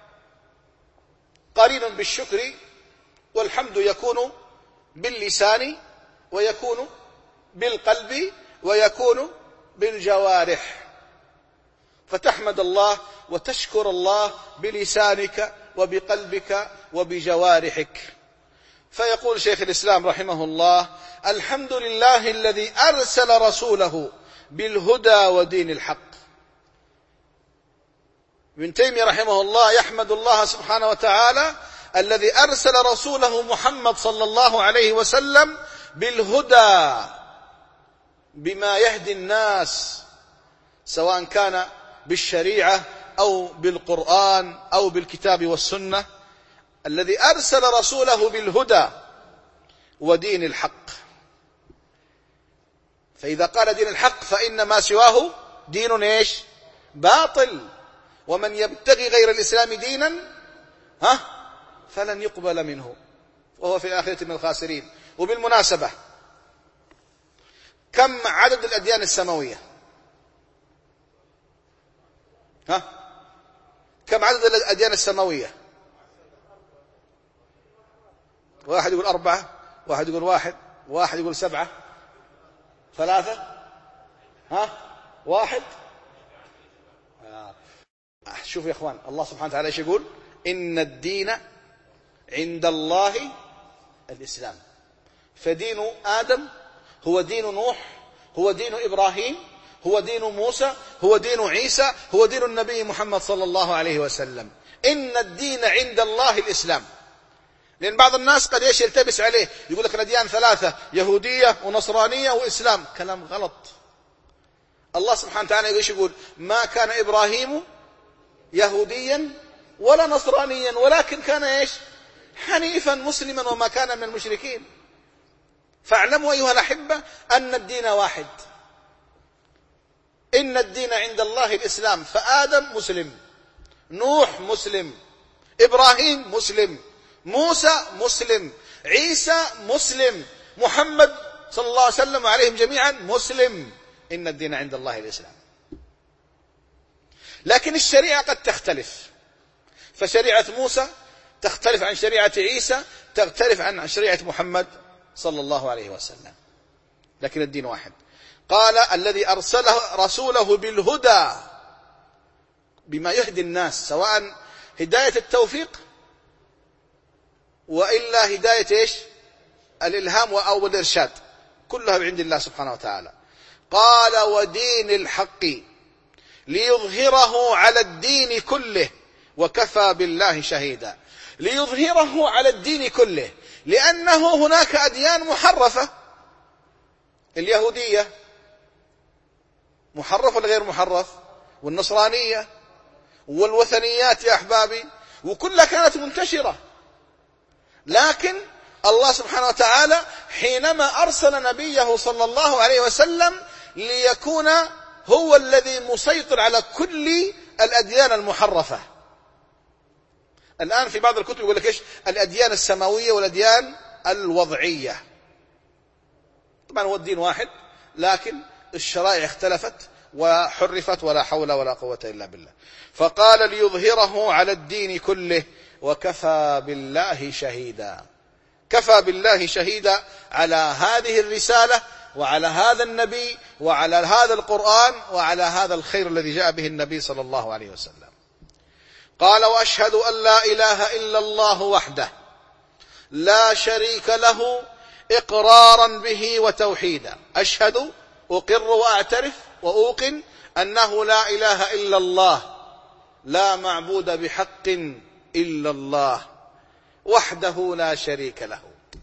قرين بالشكر، والحمد يكون باللسان ويكون بالقلب ويكون بالجوارح. فتحمد الله وتشكر الله بلسانك وبقلبك وبجوارحك. فيقول شيخ الإسلام رحمه الله: الحمد لله الذي أرسل رسوله بالهدى ودين الحق. ابن تيمية رحمه الله يحمد الله سبحانه وتعالى الذي أرسل رسوله محمد صلى الله عليه وسلم بالهدى، بما يهدي الناس، سواء كان بالشريعة أو بالقرآن أو بالكتاب والسنة. الذي أرسل رسوله بالهدى ودين الحق. فإذا قال دين الحق فإن ما سواه دين إيش؟ باطل. ومن يبتغي غير الإسلام دينا ها فلن يقبل منه وهو في الآخرة من الخاسرين. وبالمناسبة، كم عدد الأديان السماوية؟ ها كم عدد الأديان السماوية؟ واحد يقول أربعة، واحد يقول واحد، واحد يقول سبعة، ثلاثة، ها واحد. شوف يا اخوان، الله سبحانه وتعالى ايش يقول؟ إن الدين عند الله الإسلام. فدين آدم هو دين نوح، هو دين إبراهيم، هو دين موسى، هو دين عيسى، هو دين النبي محمد صلى الله عليه وسلم. إن الدين عند الله الإسلام. لأن بعض الناس قد ايش يلتبس عليه، يقول لك الأديان ثلاثة، يهودية ونصرانية وإسلام. كلام غلط. الله سبحانه وتعالى ايش يقول؟ ما كان إبراهيم يهوديا ولا نصرانيا، ولكن كان ايش؟ حنيفا مسلما وما كان من المشركين. فاعلموا أيها الأحبة أن الدين واحد. إن الدين عند الله الإسلام. فآدم مسلم، نوح مسلم، إبراهيم مسلم، موسى مسلم، عيسى مسلم، محمد صلى الله عليه وسلم عليهم جميعا مسلم. إن الدين عند الله الإسلام. لكن الشريعة قد تختلف، فشريعة موسى تختلف عن شريعة عيسى، تختلف عن شريعة محمد صلى الله عليه وسلم، لكن الدين واحد. قال الذي أرسله رسوله بالهدى، بما يهدي الناس، سواء هداية التوفيق وإلا هداية إيش؟ الإلهام أو الإرشاد، كلها عند الله سبحانه وتعالى. قال ودين الحق ليظهره على الدين كله وكفى بالله شهيدا. ليظهره على الدين كله، لأنه هناك أديان محرفة. اليهودية محرف ولا غير محرف؟ والنصرانية والوثنيات يا أحبابي، وكلها كانت منتشرة. لكن الله سبحانه وتعالى حينما أرسل نبيه صلى الله عليه وسلم ليكون هو الذي مسيطر على كل الأديان المحرفة. الآن في بعض الكتب يقول لك إيش؟ الأديان السماوية والأديان الوضعية. طبعا هو الدين واحد، لكن الشرائع اختلفت وحرفت، ولا حول ولا قوة إلا بالله. فقال ليظهره على الدين كله وكفى بالله شهيدا. كفى بالله شهيدا على هذه الرسالة وعلى هذا النبي وعلى هذا القرآن وعلى هذا الخير الذي جاء به النبي صلى الله عليه وسلم. قال وأشهد أن لا إله إلا الله وحده لا شريك له إقرارا به وتوحيدا. أشهد، أقر وأعترف وأوقن أنه لا إله إلا الله، لا معبود بحق إلا الله، وحده لا شريك له،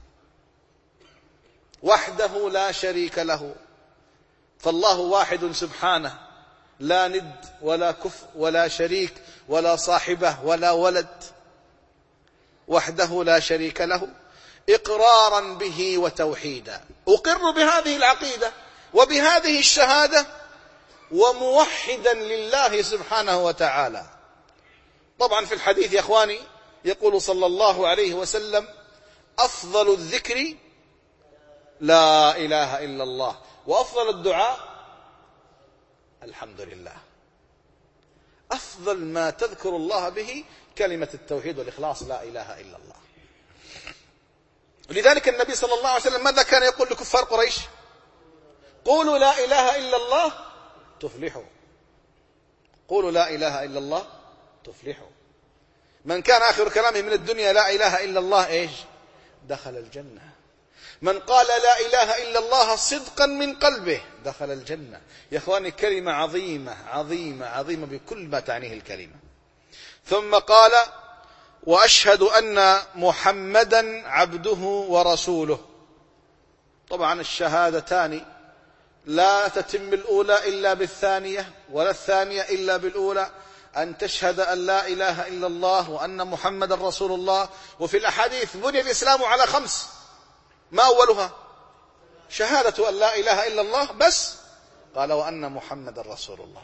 وحده لا شريك له. فالله واحد سبحانه، لا ند ولا كفء ولا شريك ولا صاحبة ولا ولد، وحده لا شريك له إقرارا به وتوحيدا. أقر بهذه العقيدة وبهذه الشهادة وموحدا لله سبحانه وتعالى. طبعا في الحديث يا أخواني يقول صلى الله عليه وسلم أفضل الذكر لا إله إلا الله، وأفضل الدعاء الحمد لله. أفضل ما تذكر الله به كلمة التوحيد والإخلاص، لا إله إلا الله. لذلك النبي صلى الله عليه وسلم ماذا كان يقول لكفار قريش؟ قولوا لا إله إلا الله تفلحوا. قولوا لا إله إلا الله تفلحوا. من كان آخر كلامه من الدنيا لا إله إلا الله إيش؟ دخل الجنة. من قال لا إله إلا الله صدقا من قلبه دخل الجنة. يا أخواني كلمة عظيمة عظيمة عظيمة بكل ما تعنيه الكلمة. ثم قال وأشهد أن محمدا عبده ورسوله. طبعا الشهادتان لا تتم الأولى إلا بالثانية، ولا الثانية إلا بالأولى، أن تشهد أن لا إله إلا الله وأن محمدا رسول الله. وفي الأحاديث بني الإسلام على خمس، ما أولها؟ شهادة أن لا إله إلا الله بس. قال وأن محمدا رسول الله.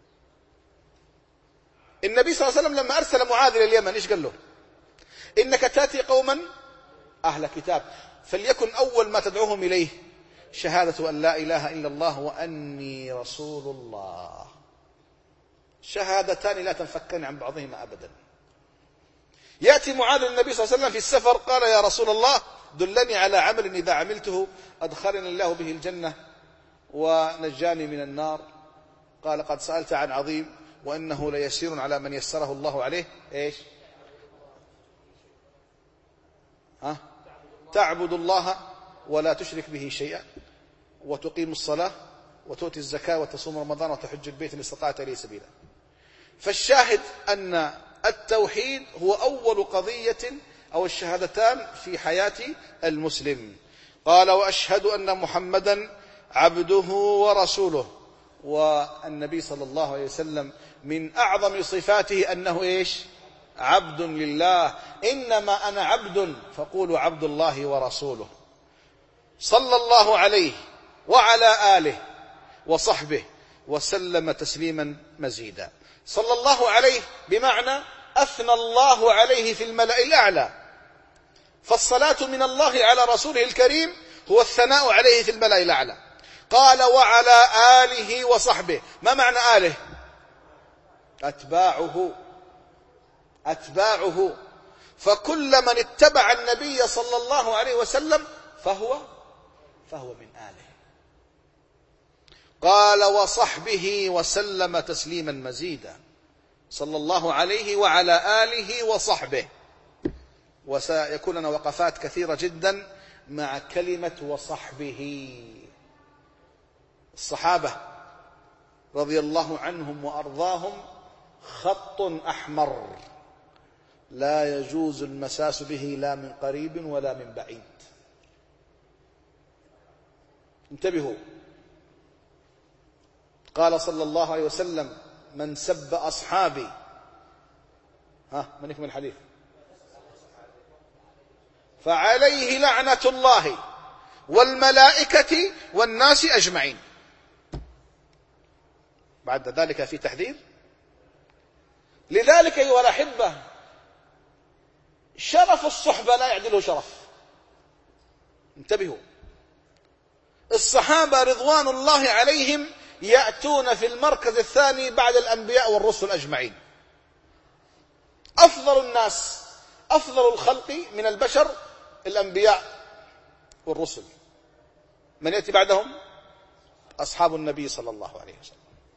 النبي صلى الله عليه وسلم لما أرسل معاذ إلى اليمن إيش قال له؟ إنك تأتي قوما أهل كتاب فليكن أول ما تدعوهم إليه شهادة أن لا إله إلا الله وأني رسول الله. شهادتان لا تنفكان عن بعضهما أبدا. يأتي معاذ للنبي صلى الله عليه وسلم في السفر، قال يا رسول الله دلني على عمل إذا عملته أدخلني الله به الجنة ونجاني من النار. قال قد سألت عن عظيم وإنه ليسير على من يسره الله عليه. إيش؟ ها؟ تعبد الله ولا تشرك به شيئا وتقيم الصلاة وتؤتي الزكاة وتصوم رمضان وتحج البيت إن استطعت إليه سبيلا. فالشاهد أن التوحيد هو أول قضية أو الشهادتان في حياة المسلم. قال وأشهد أن محمدا عبده ورسوله. والنبي صلى الله عليه وسلم من أعظم صفاته أنه إيش؟ عبد لله. إنما أنا عبد فقولوا عبد الله ورسوله. صلى الله عليه وعلى آله وصحبه وسلم تسليما مزيدا. صلى الله عليه بمعنى أثنى الله عليه في الملأ الأعلى، فالصلاة من الله على رسوله الكريم هو الثناء عليه في الملأ الأعلى. قال وعلى آله وصحبه. ما معنى آله؟ أتباعه، أتباعه. فكل من اتبع النبي صلى الله عليه وسلم فهو فهو من آله. قال وصحبه وسلم تسليما مزيدا. صلى الله عليه وعلى آله وصحبه. وسيكون لنا وقفات كثيرة جدا مع كلمة وصحبه. الصحابة رضي الله عنهم وأرضاهم خط أحمر لا يجوز المساس به لا من قريب ولا من بعيد. انتبهوا. قال صلى الله عليه وسلم من سب أصحابي، ها من يكمل الحديث، فعليه لعنة الله والملائكة والناس أجمعين. بعد ذلك في تحذير. لذلك أيها الأحبة شرف الصحبة لا يعدله شرف. انتبهوا. الصحابة رضوان الله عليهم يأتون في المركز الثاني بعد الأنبياء والرسل أجمعين. أفضل الناس، أفضل الخلق من البشر الأنبياء والرسل. من يأتي بعدهم؟ أصحاب النبي صلى الله عليه وسلم.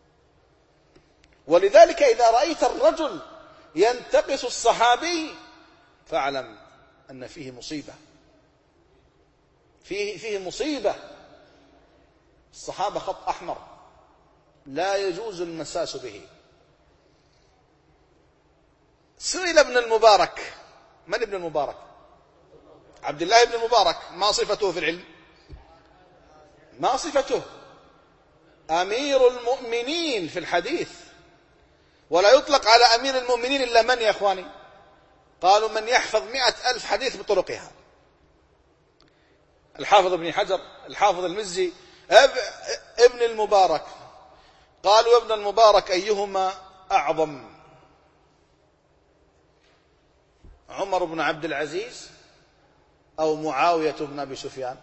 ولذلك إذا رأيت الرجل ينتقص الصحابي فاعلم أن فيه مصيبة، فيه, فيه مصيبة. الصحابة خط أحمر لا يجوز المساس به. سئل ابن المبارك. من ابن المبارك؟ عبد الله بن المبارك. ما صفته في العلم؟ ما صفته؟ أمير المؤمنين في الحديث. ولا يطلق على أمير المؤمنين إلا من يا أخواني؟ قالوا من يحفظ مئة ألف حديث بطرقها. الحافظ ابن حجر، الحافظ المزي، ابن المبارك. قالوا ابن المبارك أيهما أعظم، عمر بن عبد العزيز أو معاوية بن أبي سفيان؟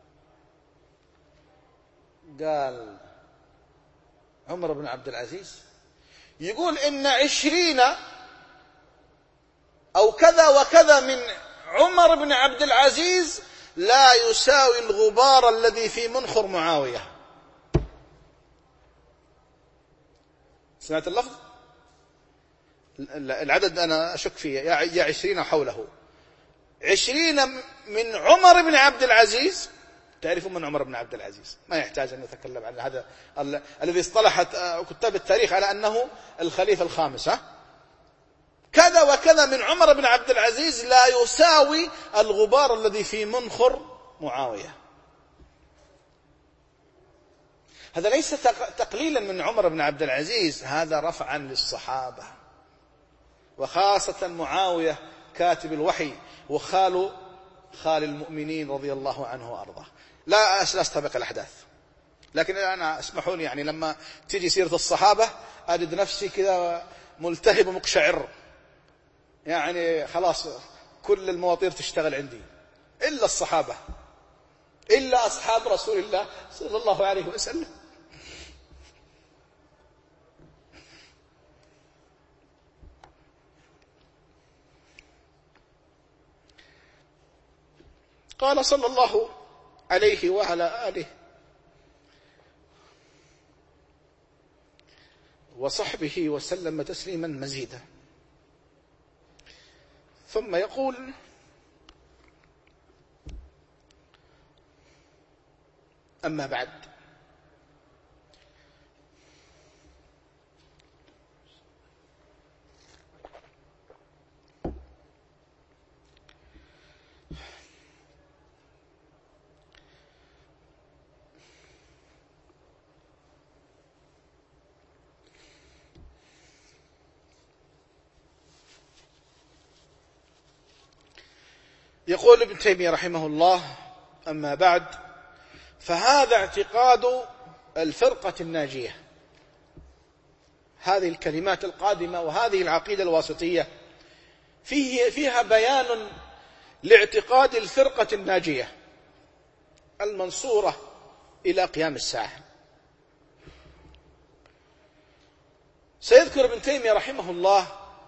قال عمر بن عبد العزيز. يقول إن عشرين أو كذا وكذا من عمر بن عبد العزيز لا يساوي الغبار الذي في منخر معاوية. سمعت اللفظ؟ العدد أنا أشك فيه، يا عشرين حوله. عشرين من عمر بن عبد العزيز. تعرفون من عمر بن عبد العزيز؟ ما يحتاج أن نتكلم عن هذا الذي اصطلحت كتاب التاريخ على أنه الخليفة الخامس. ها؟ كذا وكذا من عمر بن عبد العزيز لا يساوي الغبار الذي في منخر معاوية. هذا ليس تقليلا من عمر بن عبد العزيز، هذا رفعا للصحابة، وخاصة معاوية كاتب الوحي وخال خال المؤمنين رضي الله عنه وأرضاه. لا أستبق الأحداث، لكن أنا اسمحوا لي يعني لما تيجي سيرة الصحابة أجد نفسي كذا ملتهب ومقشعر، يعني خلاص كل المواطير تشتغل عندي، إلا الصحابة، إلا أصحاب رسول الله صلى الله عليه وسلم. قال صلى الله عليه وعلى آله وصحبه وسلم تسليما مزيدا، ثم يقول: أما بعد، يقول ابن تيمية رحمه الله: أما بعد، فهذا اعتقاد الفرقة الناجية. هذه الكلمات القادمة وهذه العقيدة الواسطية فيه فيها بيان لاعتقاد الفرقة الناجية المنصورة إلى قيام الساعة. سيذكر ابن تيمية رحمه الله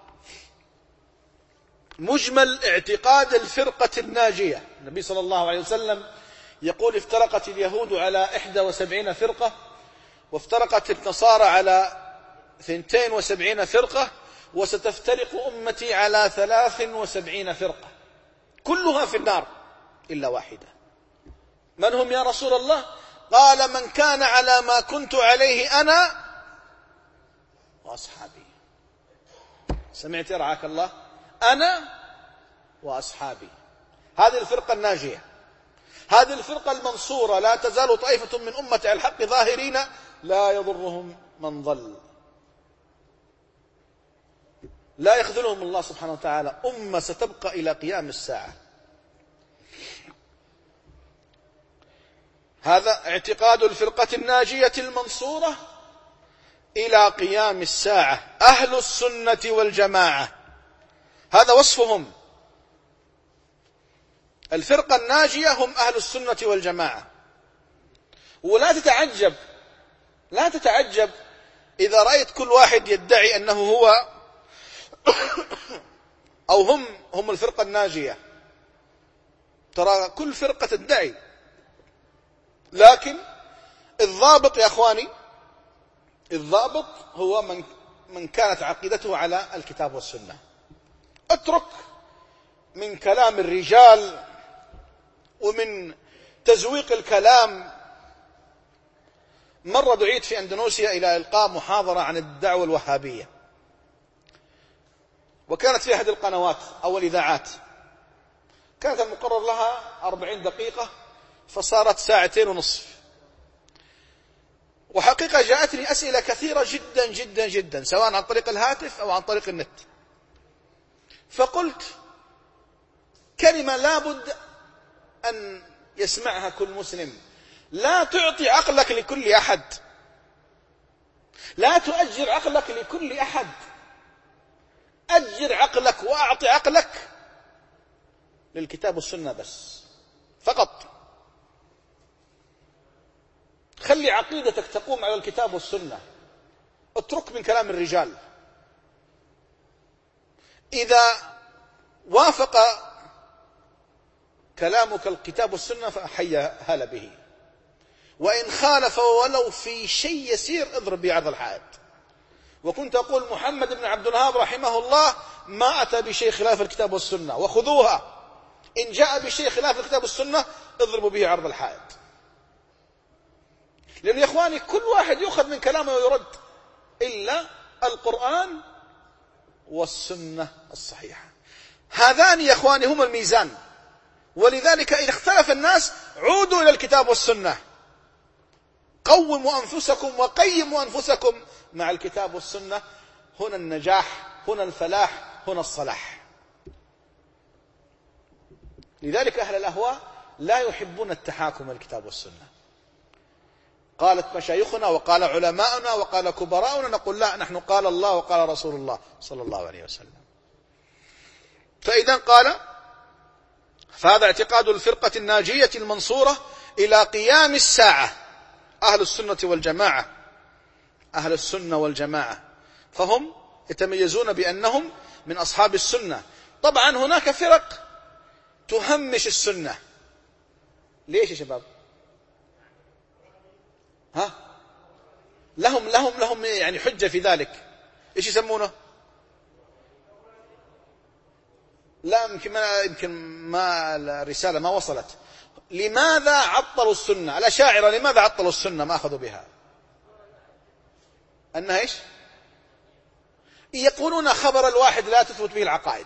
مجمل اعتقاد الفرقة الناجية. النبي صلى الله عليه وسلم يقول: افترقت اليهود على إحدى وسبعين فرقة، وافترقت النصارى على ثنتين وسبعين فرقة، وستفترق أمتي على ثلاث وسبعين فرقة كلها في النار إلا واحدة. من هم يا رسول الله؟ قال: من كان على ما كنت عليه أنا وأصحابي. سمعت رعاك الله؟ أنا وأصحابي. هذه الفرقة الناجية، هذه الفرقة المنصورة. لا تزال طائفة من أمة الحق ظاهرين لا يضرهم من ضل. لا يخذلهم الله سبحانه وتعالى. أمة ستبقى إلى قيام الساعة. هذا اعتقاد الفرقة الناجية المنصورة إلى قيام الساعة، أهل السنة والجماعة. هذا وصفهم. الفرقة الناجية هم أهل السنة والجماعة. ولا تتعجب لا تتعجب إذا رأيت كل واحد يدعي أنه هو أو هم هم الفرقة الناجية. ترى كل فرقة تدعي، لكن الضابط يا أخواني، الضابط هو من من كانت عقيدته على الكتاب والسنة. اترك من كلام الرجال ومن تزويق الكلام. مرة دعيت في أندونيسيا إلى إلقاء محاضرة عن الدعوة الوهابية، وكانت في أحد القنوات أو الإذاعات. كانت المقرر لها أربعين دقيقة فصارت ساعتين ونصف. وحقيقة جاءتني أسئلة كثيرة جدا جدا جدا، سواء عن طريق الهاتف أو عن طريق النت. فقلت كلمة لابد أن يسمعها كل مسلم: لا تعطي عقلك لكل أحد، لا تؤجر عقلك لكل أحد. أجر عقلك وأعطي عقلك للكتاب والسنة بس فقط. خلي عقيدتك تقوم على الكتاب والسنة. اترك من كلام الرجال. إذا وافق كلامك الكتاب والسنة فحي هلا به، وإن خالف ولو في شيء يسير اضرب بعرض الحائط. وكنت أقول محمد بن عبد الوهاب رحمه الله ما أتى بشيء خلاف الكتاب والسنة، وخذوها. إن جاء بشيء خلاف الكتاب والسنة اضربوا به عرض الحائط. لأن يا إخواني كل واحد يأخذ من كلامه ويرد إلا القرآن والسنة الصحيحة. هذان يا إخواني هم الميزان. ولذلك إذا اختلف الناس عودوا إلى الكتاب والسنة. قوموا أنفسكم وقيموا أنفسكم مع الكتاب والسنة. هنا النجاح، هنا الفلاح، هنا الصلاح. لذلك أهل الأهواء لا يحبون التحاكم الكتاب والسنة. قالت مشايخنا وقال علماؤنا وقال كبراؤنا، نقول لا، نحن قال الله وقال رسول الله صلى الله عليه وسلم. فإذا قال: فهذا اعتقاد الفرقة الناجية المنصورة إلى قيام الساعة، أهل السنة والجماعة. أهل السنة والجماعة فهم يتميزون بأنهم من أصحاب السنة. طبعا هناك فرق تهمش السنة ليش يا شباب؟ ها؟ لهم لهم لهم يعني حجة في ذلك. ايش يسمونه؟ لا يمكن ما يمكن ما الرسالة ما وصلت. لماذا عطلوا السنة؟ الأشاعرة لماذا عطلوا السنة ما أخذوا بها؟ أنها إيش؟ يقولون خبر الواحد لا تثبت به العقائد.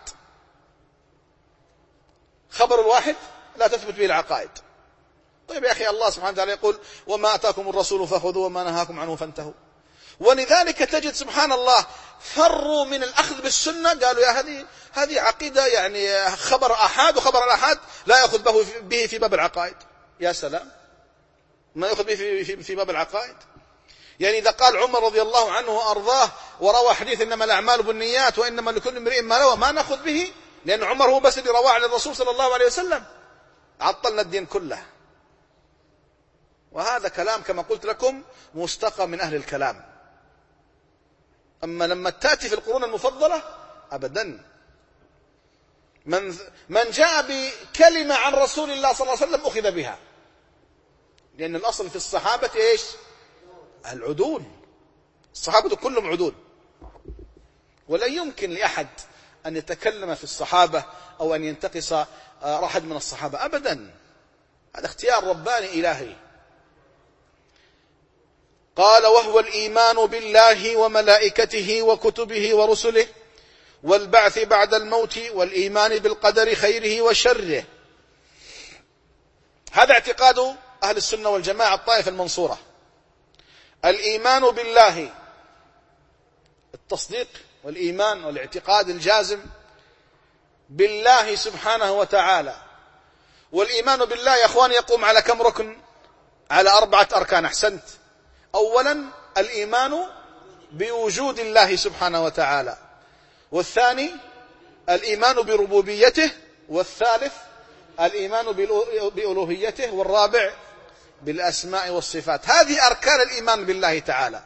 خبر الواحد لا تثبت به العقائد. طيب يا أخي الله سبحانه وتعالى يقول وما أتاكم الرسول فخذوه وما نهاكم عنه فانتهوا. ولذلك تجد سبحان الله فروا من الأخذ بالسنة، قالوا يا هذه هذه عقيدة يعني خبر أحد، وخبر الأحد لا يأخذ به في باب العقائد. يا سلام، ما يأخذ به في, في, في باب العقائد. يعني إذا قال عمر رضي الله عنه وأرضاه وروى حديث إنما الأعمال بالنيات وإنما لكل امرئ ما نوى، ما نأخذ به، لأن عمر هو بس اللي رواه عن الرسول صلى الله عليه وسلم. عطلنا الدين كله. وهذا كلام كما قلت لكم مستقى من أهل الكلام. أما لما تأتي في القرون المفضلة أبدا. من من جاء بكلمة عن رسول الله صلى الله عليه وسلم أخذ بها، لأن الأصل في الصحابة إيش؟ العدول. الصحابة كلهم عدول، ولا يمكن لأحد أن يتكلم في الصحابة أو أن ينتقص أحد من الصحابة أبدا. هذا اختيار رباني إلهي. قال وهو الإيمان بالله وملائكته وكتبه ورسله والبعث بعد الموت والإيمان بالقدر خيره وشره. هذا اعتقاد أهل السنة والجماعة الطائفة المنصورة. الإيمان بالله، التصديق والإيمان والاعتقاد الجازم بالله سبحانه وتعالى. والإيمان بالله يا أخوان يقوم على كم ركن؟ على أربعة أركان. أحسنت. أولا الإيمان بوجود الله سبحانه وتعالى، والثاني الإيمان بربوبيته، والثالث الإيمان بألوهيته، والرابع بالأسماء والصفات. هذه أركان الإيمان بالله تعالى.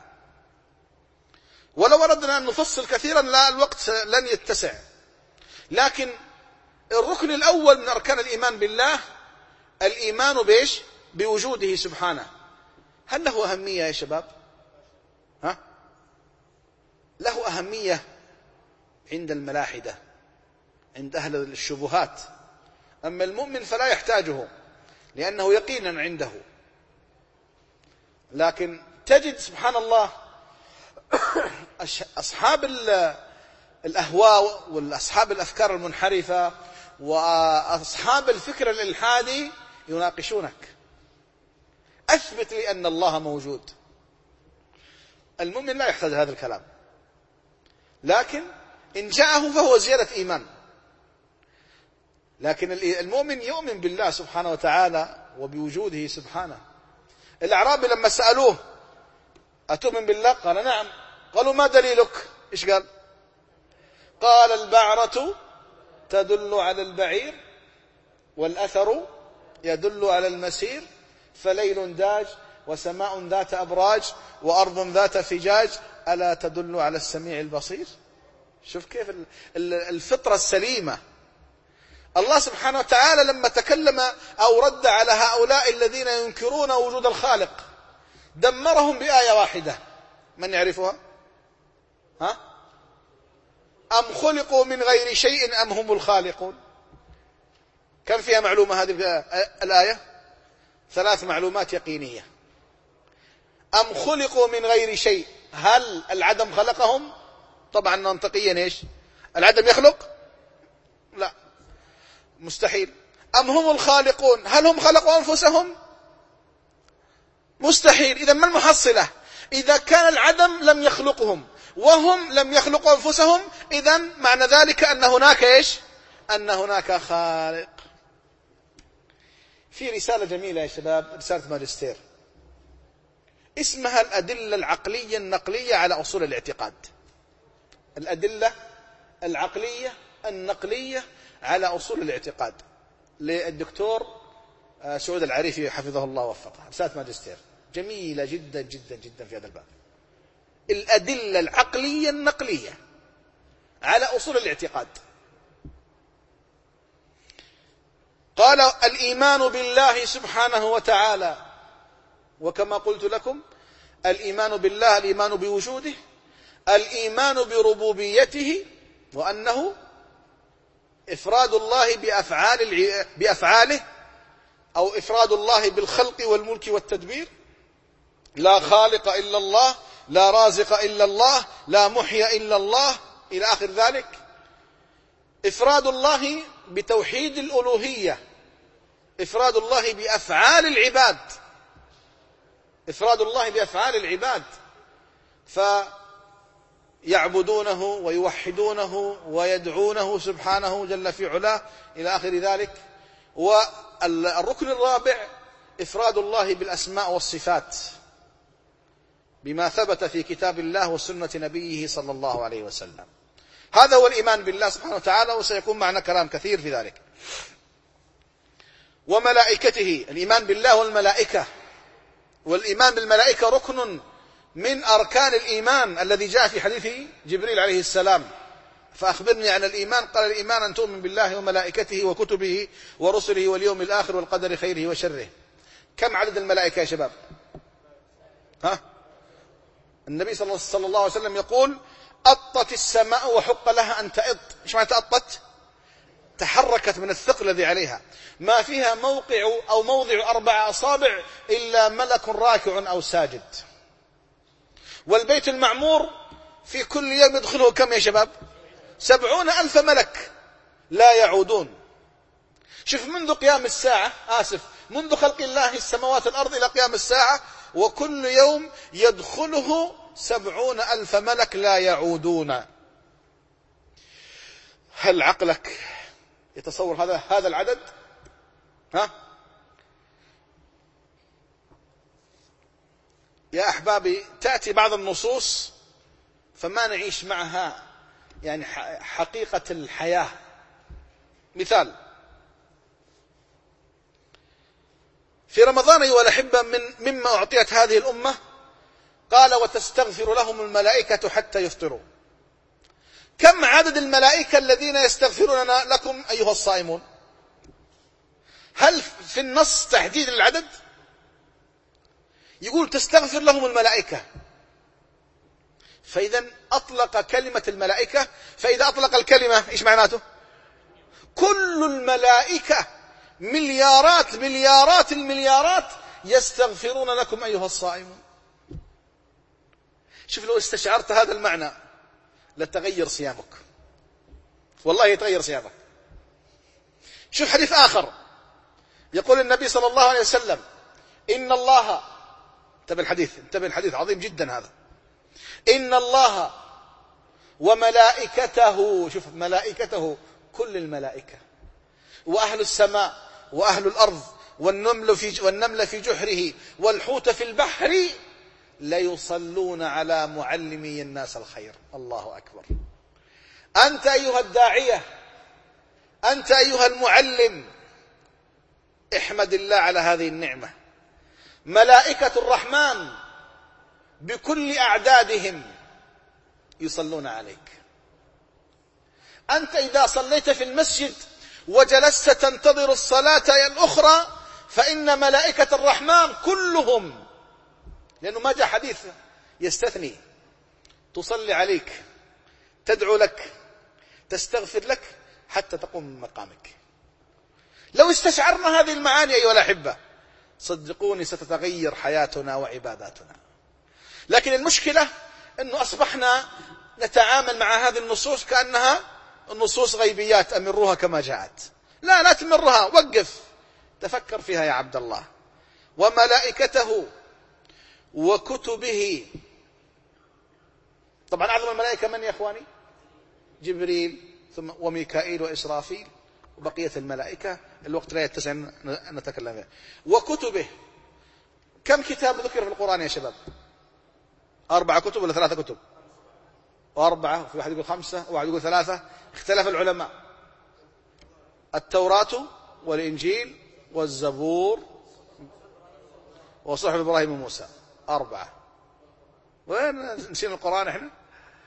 ولو أردنا أن نفصل كثيرا لا الوقت لن يتسع، لكن الركن الأول من أركان الإيمان بالله الإيمان بإيش؟ بوجوده سبحانه. هل له أهمية يا شباب؟ ها؟ له أهمية عند الملاحدة، عند أهل الشبهات. أما المؤمن فلا يحتاجه لأنه يقينا عنده. لكن تجد سبحان الله أصحاب الأهواء والأصحاب الأفكار المنحرفة وأصحاب الفكر الإلحادي يناقشونك. أثبت لي أن الله موجود. المؤمن لا يحتاج هذا الكلام، لكن إن جاءه فهو زيادة إيمان. لكن المؤمن يؤمن بالله سبحانه وتعالى وبوجوده سبحانه. الأعرابي لما سألوه أتؤمن بالله؟ قال نعم. قالوا ما دليلك؟ إيش قال؟ قال البعرة تدل على البعير، والأثر يدل على المسير، فليل داج وسماء ذات أبراج وأرض ذات فجاج ألا تدل على السميع البصير. شوف كيف الفطرة السليمة. الله سبحانه وتعالى لما تكلم أو رد على هؤلاء الذين ينكرون وجود الخالق دمرهم بآية واحدة. من يعرفها؟ ها؟ أم خلقوا من غير شيء أم هم الخالقون. كم فيها معلومة هذه الآية؟ ثلاث معلومات يقينية. أم خلقوا من غير شيء، هل العدم خلقهم؟ طبعا منطقيا إيش؟ العدم يخلق؟ لا، مستحيل. أم هم الخالقون، هل هم خلقوا أنفسهم؟ مستحيل. إذا ما المحصلة؟ إذا كان العدم لم يخلقهم وهم لم يخلقوا أنفسهم، إذا معنى ذلك أن هناك إيش؟ أن هناك خالق. في رسالة جميلة يا شباب، رسالة ماجستير اسمها الأدلة العقلية النقلية على أصول الاعتقاد. الأدلة العقلية النقلية على أصول الاعتقاد، للدكتور سعود العريفي حفظه الله ووفقه. رسالة ماجستير جميلة جدا جدا جدا في هذا الباب. الأدلة العقلية النقلية على أصول الاعتقاد. قال الإيمان بالله سبحانه وتعالى، وكما قلت لكم الإيمان بالله الإيمان بوجوده، الإيمان بربوبيته، وأنه إفراد الله بأفعال بأفعاله، أو إفراد الله بالخلق والملك والتدبير، لا خالق إلا الله، لا رازق إلا الله، لا محيي إلا الله، إلى آخر ذلك. إفراد الله بتوحيد الألوهية، إفراد الله بأفعال العباد، إفراد الله بأفعال العباد، فيعبدونه ويوحدونه ويدعونه سبحانه جل في علاه إلى آخر ذلك. والركن الرابع إفراد الله بالأسماء والصفات بما ثبت في كتاب الله وسنة نبيه صلى الله عليه وسلم. هذا هو الإيمان بالله سبحانه وتعالى، وسيكون معنا كلام كثير في ذلك. وملائكته، الإيمان بالله والملائكة، والإيمان بالملائكة ركن من أركان الإيمان الذي جاء في حديث جبريل عليه السلام: فأخبرني عن الإيمان. قال: الإيمان أن تؤمن بالله وملائكته وكتبه ورسله واليوم الآخر والقدر خيره وشره. كم عدد الملائكة يا شباب؟ ها؟ النبي صلى الله عليه وسلم يقول: أطت السماء وحق لها أن تأط. إيش معنى تأطت؟ تحركت من الثقل الذي عليها، ما فيها موقع أو موضع أربع أصابع إلا ملك راكع أو ساجد. والبيت المعمور في كل يوم يدخله كم يا شباب؟ سبعون ألف ملك لا يعودون. شوف، منذ قيام الساعة، آسف منذ خلق الله السماوات والأرض إلى قيام الساعة، وكل يوم يدخله سبعون ألف ملك لا يعودون. هل عقلك يتصور هذا هذا العدد؟ ها؟ يا أحبابي، تأتي بعض النصوص فما نعيش معها يعني حقيقة الحياة. مثال: في رمضان أيها الأحبة من مما أعطيت هذه الأمة، قال: وتستغفر لهم الملائكة حتى يفطروا. كم عدد الملائكة الذين يستغفرون لكم أيها الصائمون؟ هل في النص تحديد العدد؟ يقول تستغفر لهم الملائكة، فإذا أطلق كلمة الملائكة، فإذا أطلق الكلمة إيش معناته؟ كل الملائكة، مليارات مليارات المليارات يستغفرون لكم أيها الصائمون. شوف، لو استشعرت هذا المعنى لتغير صيامك، والله يتغير صيامك. شوف حديث آخر، يقول النبي صلى الله عليه وسلم: إن الله، انتبه الحديث، انتبه الحديث عظيم جدا هذا، إن الله وملائكته، شوف ملائكته كل الملائكة، وأهل السماء وأهل الأرض والنمل في والنمل في جحره والحوت في البحر ليصلون على معلمي الناس الخير. الله أكبر. أنت أيها الداعية، أنت أيها المعلم، احمد الله على هذه النعمة. ملائكة الرحمن بكل أعدادهم يصلون عليك. أنت إذا صليت في المسجد وجلست تنتظر الصلاة الأخرى فإن ملائكة الرحمن كلهم، لأنه ما جاء حديث يستثني، تصلي عليك، تدعو لك، تستغفر لك حتى تقوم من مقامك. لو استشعرنا هذه المعاني أيها الأحبة، صدقوني ستتغير حياتنا وعباداتنا. لكن المشكلة أنه أصبحنا نتعامل مع هذه النصوص كأنها النصوص غيبيات، أمرها كما جاءت. لا لا تمرها، وقف تفكر فيها يا عبد الله. وملائكته وكتبه. طبعا أعظم الملائكة من يا أخواني؟ جبريل ثم وميكائيل وإسرافيل وبقية الملائكة، الوقت لا يتسع أن نتكلم فيها. وكتبه، كم كتاب ذكر في القرآن يا شباب؟ أربعة كتب ولا ثلاثة كتب؟ أربعة، في واحد يقول خمسة وواحد يقول ثلاثة، اختلف العلماء. التوراة والإنجيل والزبور وصحف إبراهيم وموسى، أربعة. وين نسينا القرآن إحنا؟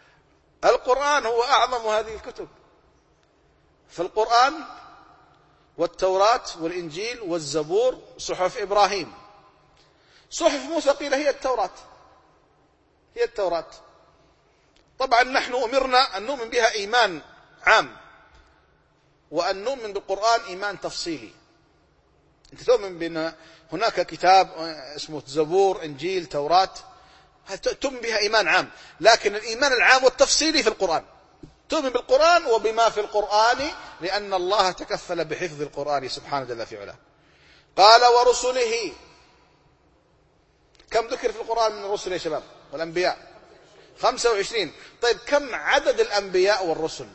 القرآن هو أعظم هذه الكتب. فالقرآن والتوراة والإنجيل والزبور صحف إبراهيم. صحف موسى قيل هي التوراة، هي التوراة. طبعا نحن أمرنا أن نؤمن بها إيمان عام، وأن نؤمن بالقرآن إيمان تفصيلي. أنت تؤمن بأن هناك كتاب اسمه زبور، إنجيل، توراة، تؤمن بها إيمان عام، لكن الإيمان العام والتفصيلي في القرآن. تؤمن بالقرآن وبما في القرآن، لأن الله تكفل بحفظ القرآن سبحانه جل في علاه. قال ورسله. كم ذكر في القرآن من الرسل يا شباب والأنبياء؟ خمسة وعشرين. طيب كم عدد الأنبياء والرسل؟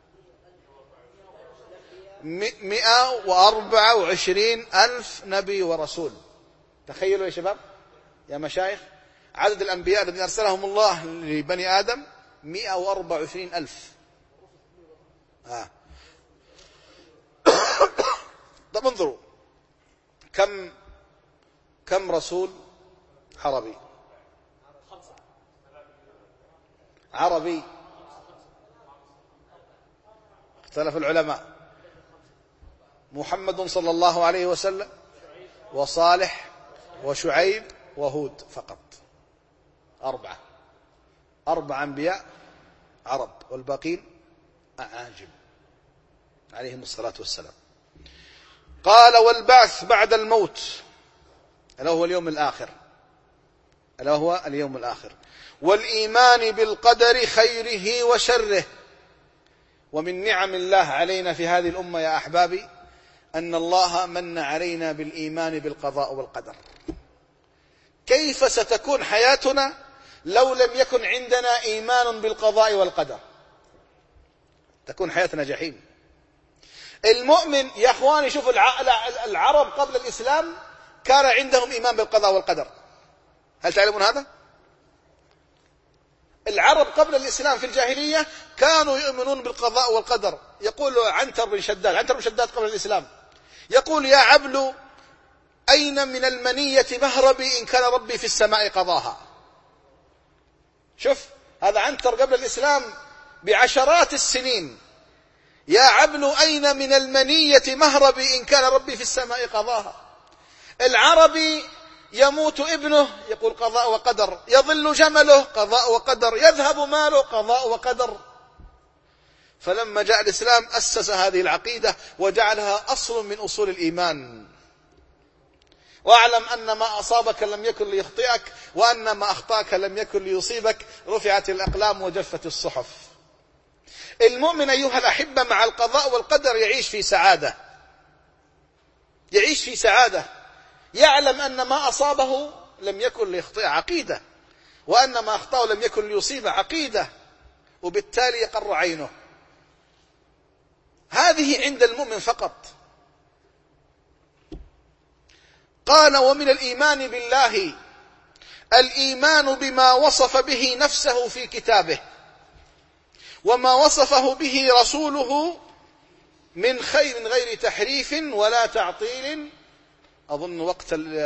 مئة وأربعة وعشرين ألف نبي ورسول. تخيلوا يا شباب يا مشايخ، عدد الأنبياء الذين أرسلهم الله لبني آدم مئة وأربعة وعشرين ألف. آه. طب انظروا كم كم رسول عربي عربي اختلف العلماء. محمد صلى الله عليه وسلم وصالح وشعيب وهود فقط. أربعة أربع أنبياء عرب، والباقين أعاجم عليهم الصلاة والسلام. قال والبعث بعد الموت، ألا هو اليوم الآخر، ألا هو اليوم الآخر. والإيمان بالقدر خيره وشره. ومن نعم الله علينا في هذه الأمة يا أحبابي أن الله من علينا بالإيمان بالقضاء والقدر. كيف ستكون حياتنا لو لم يكن عندنا إيمان بالقضاء والقدر؟ تكون حياتنا جحيم. المؤمن يا أخواني، شوف العرب قبل الإسلام كان عندهم إيمان بالقضاء والقدر. هل تعلمون هذا؟ العرب قبل الإسلام في الجاهلية كانوا يؤمنون بالقضاء والقدر. يقول عنتر بن شداد، عنتر بن شداد قبل الإسلام يقول يا عبل أين من المنية مهربي إن كان ربي في السماء قضاها. شوف هذا عنتر قبل الإسلام بعشرات السنين، يا عبل أين من المنية مهربي إن كان ربي في السماء قضاها. العربي يموت ابنه يقول قضاء وقدر، يضل جمله قضاء وقدر، يذهب ماله قضاء وقدر. فلما جاء الإسلام أسس هذه العقيدة وجعلها أصل من أصول الإيمان. واعلم أن ما أصابك لم يكن ليخطئك، وأن ما أخطأك لم يكن ليصيبك، رفعت الأقلام وجفت الصحف. المؤمن أيها الأحبة مع القضاء والقدر يعيش في سعادة، يعيش في سعادة، يعلم أن ما أصابه لم يكن ليخطئ عقيدة، وأن ما أخطأه لم يكن ليصيب عقيدة، وبالتالي يقر عينه. هذه عند المؤمن فقط. قال ومن الإيمان بالله الإيمان بما وصف به نفسه في كتابه، وما وصفه به رسوله من خير من غير تحريف ولا تعطيل. أظن وقت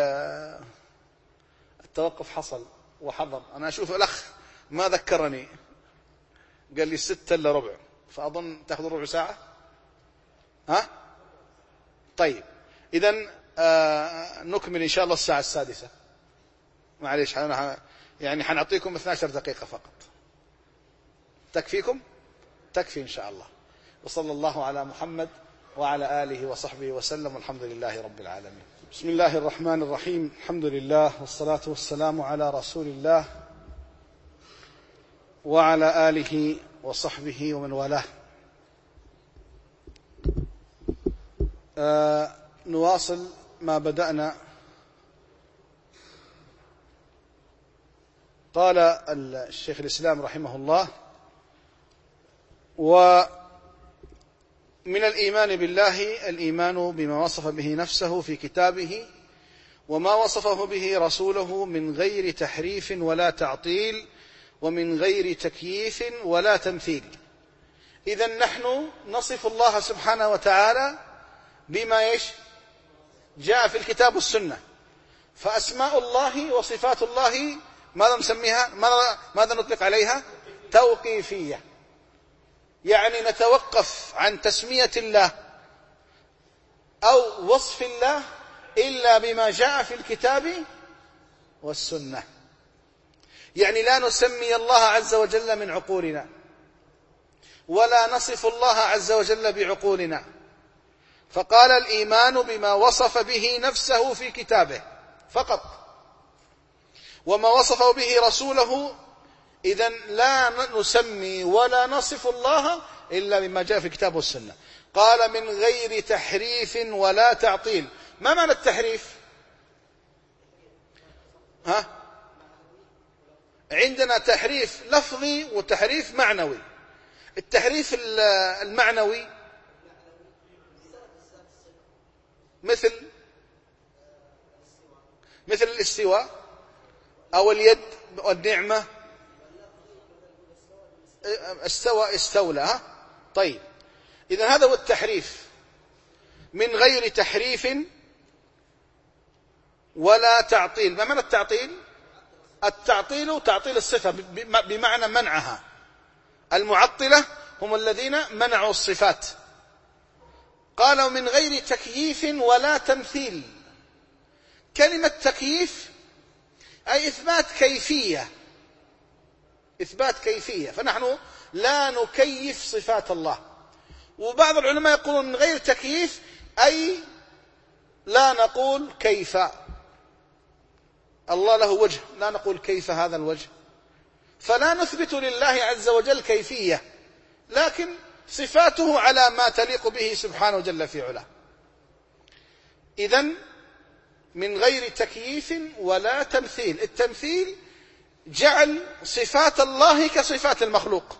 التوقف حصل وحضر. أنا أشوف الأخ ما ذكرني، قال لي ستة إلا ربع، فأظن تأخذ ربع ساعة. ها طيب إذن آه نكمل إن شاء الله الساعة السادسة. معليش يعني حنعطيكم اثنتي عشرة دقيقة فقط. تكفيكم؟ تكفي إن شاء الله. وصلى الله على محمد وعلى آله وصحبه وسلم، والحمد لله رب العالمين. بسم الله الرحمن الرحيم. الحمد لله والصلاة والسلام على رسول الله وعلى آله وصحبه ومن والاه. آه نواصل ما بدأنا. قال الشيخ الإسلام رحمه الله: ومن الإيمان بالله الإيمان بما وصف به نفسه في كتابه، وما وصفه به رسوله من غير تحريف ولا تعطيل، ومن غير تكييف ولا تمثيل. إذن نحن نصف الله سبحانه وتعالى بما يش جاء في الكتاب والسنة. فأسماء الله وصفات الله ماذا نسميها؟ ماذا, ماذا نطلق عليها؟ أو وصف الله إلا بما جاء في الكتاب والسنة. يعني لا نسمي الله عز وجل من عقولنا، ولا نصف الله عز وجل بعقولنا. فقال الإيمان بما وصف به نفسه في كتابه فقط، وما وصفه به رسوله. إذن لا نسمي ولا نصف الله إلا بما جاء في الكتاب والسنة. قال من غير تحريف ولا تعطيل. ما معنى التحريف؟ ها؟ عندنا تحريف لفظي وتحريف معنوي. التحريف المعنوي مثل مثل الاستواء أو اليد والنعمة. استوى استولى. ها؟ طيب، إذا هذا هو التحريف. من غير تحريف ولا تعطيل. ما معنى التعطيل؟ التعطيل تعطيل الصفة بمعنى منعها. المعطلة هم الذين منعوا الصفات. قالوا من غير تكييف ولا تمثيل. كلمة تكييف أي إثبات كيفية، إثبات كيفية، فنحن لا نكيف صفات الله. وبعض العلماء يقولون من غير تكييف أي لا نقول كيف. الله له وجه، لا نقول كيف هذا الوجه، فلا نثبت لله عز وجل كيفية، لكن صفاته على ما تليق به سبحانه جل في علاه. إذن من غير تكييف ولا تمثيل. التمثيل جعل صفات الله كصفات المخلوق،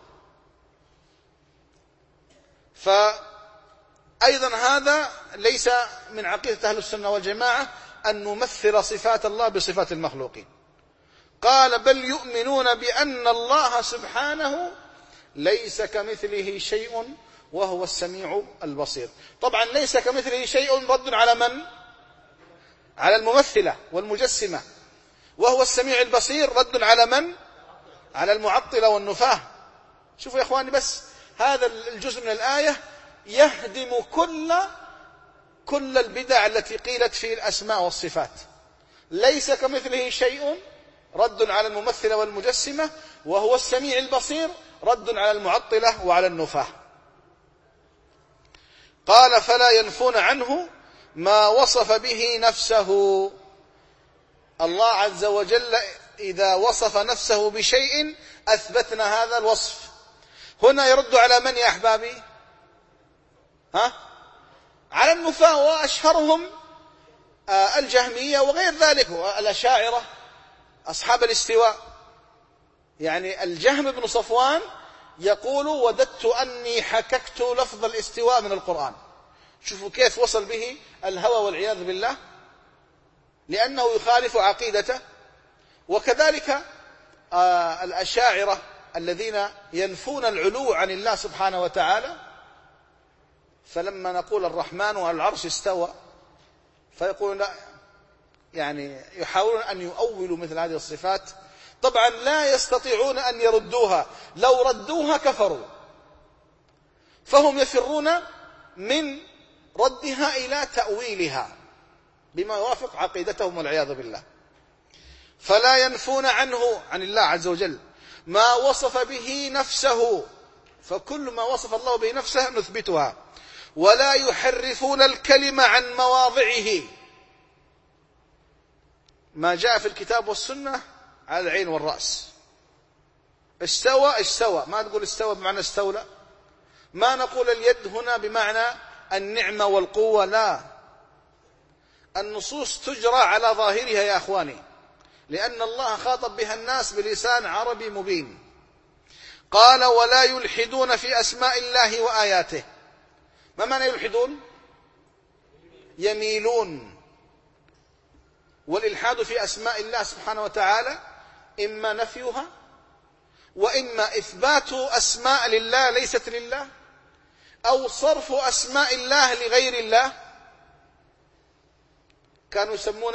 فأيضا هذا ليس من عقيدة أهل السنة والجماعة أن نمثل صفات الله بصفات المخلوقين. قال بل يؤمنون بأن الله سبحانه ليس كمثله شيء وهو السميع البصير. طبعا ليس كمثله شيء رد على من؟ على الممثلة والمجسمة. وهو السميع البصير رد على من؟ على المعطلة والنفاة. شوفوا يا إخواني، بس هذا الجزء من الآية يهدم كل كل البدع التي قيلت في الأسماء والصفات. ليس كمثله شيء رد على الممثلة والمجسمة، وهو السميع البصير رد على المعطلة وعلى النفاة. قال فلا ينفون عنه ما وصف به نفسه. الله عز وجل إذا وصف نفسه بشيء أثبتنا هذا الوصف. هنا يرد على من يا أحبابي؟ ها؟ على النفاة، وأشهرهم الجهمية وغير ذلك، الأشاعرة أصحاب الاستواء. يعني الجهم بن صفوان يقول وددت أني حككت لفظ الاستواء من القرآن. شوفوا كيف وصل به الهوى والعياذ بالله، لأنه يخالف عقيدته. وكذلك الأشاعرة الذين ينفون العلو عن الله سبحانه وتعالى، فلما نقول الرحمن على العرش استوى فيقولون لا، يعني يحاولون أن يؤولوا مثل هذه الصفات. طبعا لا يستطيعون أن يردوها، لو ردوها كفروا، فهم يفرون من ردها إلى تأويلها بما يوافق عقيدتهم والعياذ بالله. فلا ينفون عنه عن الله عز وجل ما وصف به نفسه، فكل ما وصف الله به نفسه نثبتها. ولا يحرفون الكلمة عن مواضعه. ما جاء في الكتاب والسنة على العين والرأس. استوى استوى، ما تقول استوى بمعنى استولى. ما نقول اليد هنا بمعنى النعمة والقوة، لا. النصوص تجرى على ظاهرها يا أخواني، لأن الله خاطب بها الناس بلسان عربي مبين. قال ولا يلحدون في أسماء الله وآياته. ما معنى يلحدون؟ يميلون. والإلحاد في أسماء الله سبحانه وتعالى إما نفيها وإما إثبات أسماء لله ليست لله، أو صرف أسماء الله لغير الله. كانوا يسمون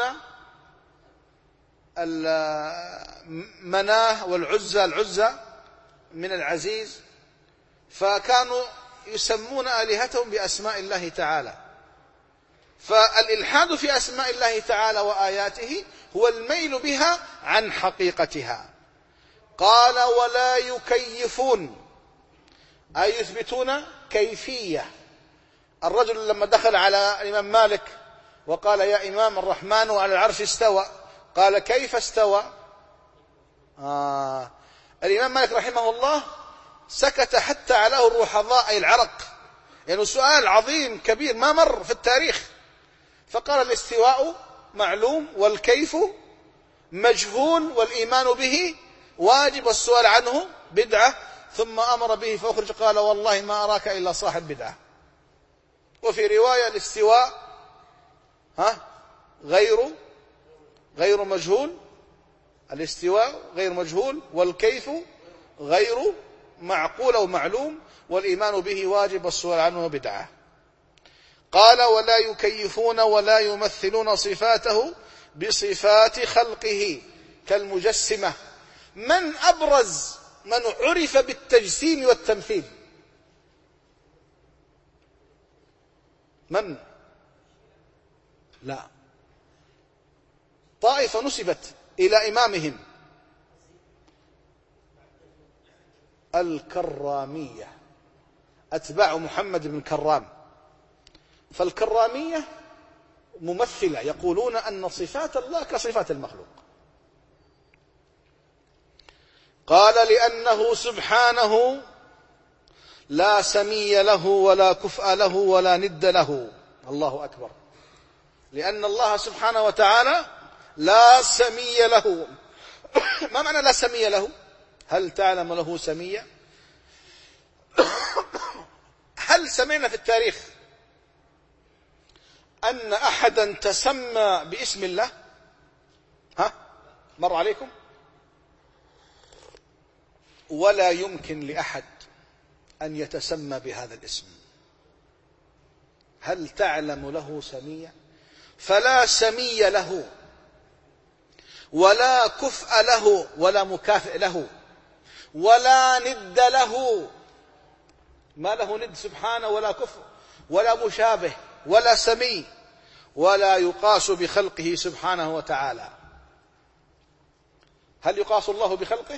المناه والعزى، العزى من العزيز، فكانوا يسمون آلهتهم بأسماء الله تعالى. فالإلحاد في أسماء الله تعالى وآياته هو الميل بها عن حقيقتها. قال ولا يكيفون، أي يثبتون كيفية. الرجل لما دخل على الإمام مالك وقال يا إمام الرحمن على العرش استوى، قال كيف استوى؟ آه. الإمام مالك رحمه الله سكت حتى علاه الرحضاء أي العرق، يعني سؤال عظيم كبير ما مر في التاريخ. فقال الاستواء معلوم والكيف مجهول والإيمان به واجب والسؤال عنه بدعة، ثم أمر به فأخرج قال والله ما أراك إلا صاحب بدعة. وفي رواية الاستواء ها غير غير مجهول، الاستواء غير مجهول والكيف غير معقول أو معلوم والإيمان به واجب والسؤال عنه بدعة. قال ولا يكيفون ولا يمثلون صفاته بصفات خلقه كالمجسمة. من أبرز من عرف بالتجسيم والتمثيل؟ من؟ لا، طائفة نسبت إلى إمامهم الكرامية، أتباع محمد بن كرام. فالكرامية ممثلة، يقولون أن صفات الله كصفات المخلوق. قال لأنه سبحانه لا سمي له ولا كفء له ولا ند له. الله أكبر. لأن الله سبحانه وتعالى لا سمي له. ما معنى لا سمي له؟ هل تعلم له سمية؟ هل سمعنا في التاريخ أن أحدا تسمى باسم الله؟ ها؟ مر عليكم؟ ولا يمكن لأحد أن يتسمى بهذا الاسم. هل تعلم له سمية؟ فلا سمي له ولا كفء له ولا مكافئ له ولا ند له. ما له ند سبحانه، ولا كفء ولا مشابه ولا سمي، ولا يقاس بخلقه سبحانه وتعالى. هل يقاس الله بخلقه؟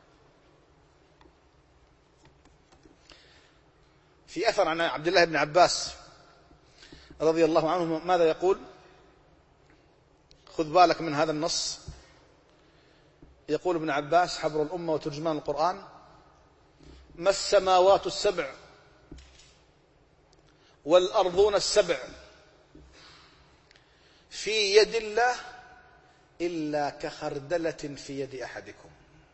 في أثر عن عبد الله بن عباس رضي الله عنه ماذا يقول؟ خذ بالك من هذا النص. يقول ابن عباس حبر الأمة وترجمان القرآن: ما السماوات السبع والأرضون السبع في يد الله إلا كخردلة في يد أحدكم.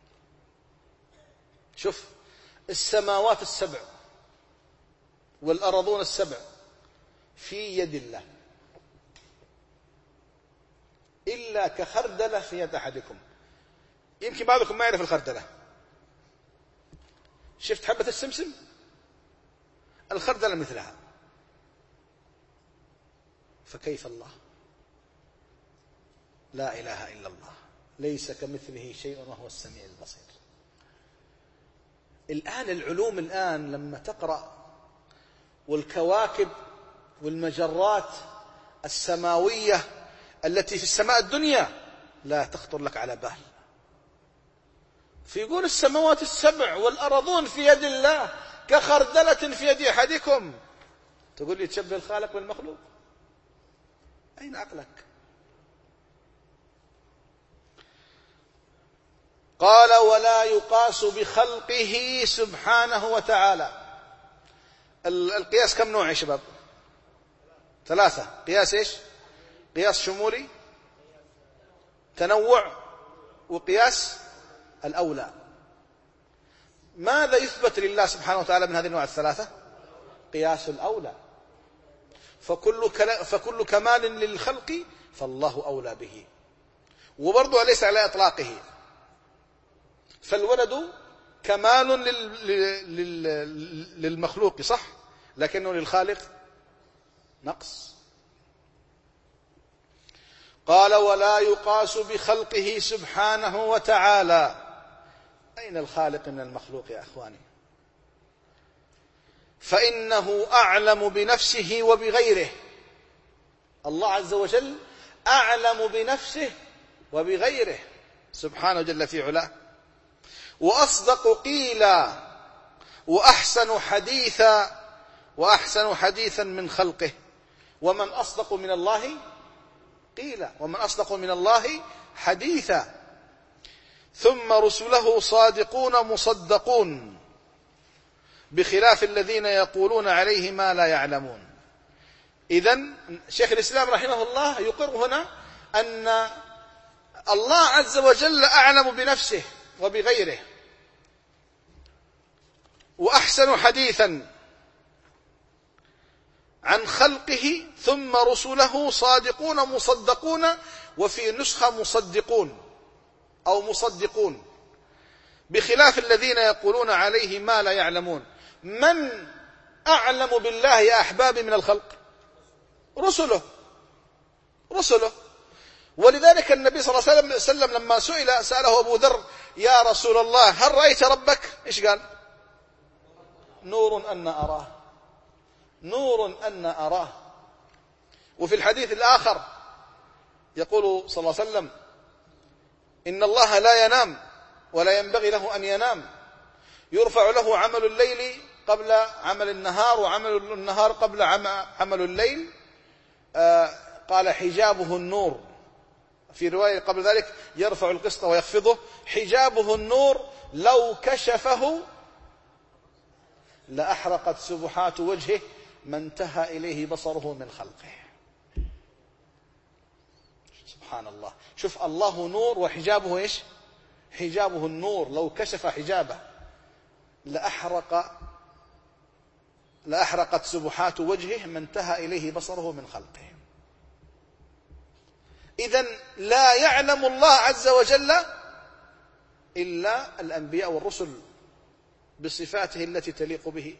شوف، السماوات السبع والأرضون السبع في يد الله إلا كخردلة في يد أحدكم. يمكن بعضكم ما يعرف الخردلة. شفت حبة السمسم؟ الخردلة مثلها. فكيف الله؟ لا إله إلا الله، ليس كمثله شيء وهو السميع البصير. الآن العلوم الآن لما تقرأ والكواكب والمجرات السماوية التي في السماء الدنيا لا تخطر لك على بال. فيقول السماوات السبع والأرضون في يد الله كخردلة في يد أحدكم. تقول لي تشبه الخالق بالمخلوق؟ أين عقلك؟ قال ولا يقاس بخلقه سبحانه وتعالى. القياس كم نوع يا شباب؟ ثلاثة. قياس ايش؟ قياس شمولي، تنوع، وقياس الأولى. ماذا يثبت لله سبحانه وتعالى من هذه النوع الثلاثة؟ قياس الأولى. فكل, فكل كمال للخلق فالله أولى به، وبرضه ليس على إطلاقه. فالولد كمال للمخلوق صح، لكنه للخالق نقص. قال ولا يقاس بخلقه سبحانه وتعالى. أين الخالق من المخلوق يا أخواني؟ فإنه أعلم بنفسه وبغيره. الله عز وجل أعلم بنفسه وبغيره سبحانه جل في علاه، وأصدق قيلا، وأحسن حديثا، وأحسن حديثا من خلقه. ومن أصدق من الله قيلا، ومن أصدق من الله حديثا. ثم رسله صادقون مصدقون بخلاف الذين يقولون عليه ما لا يعلمون. إذن شيخ الإسلام رحمه الله يقر هنا أن الله عز وجل أعلم بنفسه وبغيره، وأحسن حديثا عن خلقه. ثم رسله صادقون مصدقون، وفي نسخة مصدقون أو مصدقون بخلاف الذين يقولون عليه ما لا يعلمون. من أعلم بالله يا أحبابي من الخلق؟ رسله رسله ولذلك النبي صلى الله عليه وسلم لما سئل سأله أبو ذر يا رسول الله هل رأيت ربك؟ إيش قال؟ نور أن أراه، نور أن أراه. وفي الحديث الآخر يقول صلى الله عليه وسلم إن الله لا ينام ولا ينبغي له أن ينام، يرفع له عمل الليل قبل عمل النهار، وعمل النهار قبل عمل الليل. آه قال حجابه النور، في رواية قبل ذلك يرفع القسط ويخفضه، حجابه النور لو كشفه لأحرقت سبحات وجهه ما انتهى إليه بصره من خلقه. سبحان الله. شوف الله نور وحجابه إيش؟ حجابه النور، لو كشف حجابه لأحرق لأحرقت سبحات وجهه ما انتهى إليه بصره من خلقه. إذن لا يعلم الله عز وجل إلا الأنبياء والرسل بصفاته التي تليق به.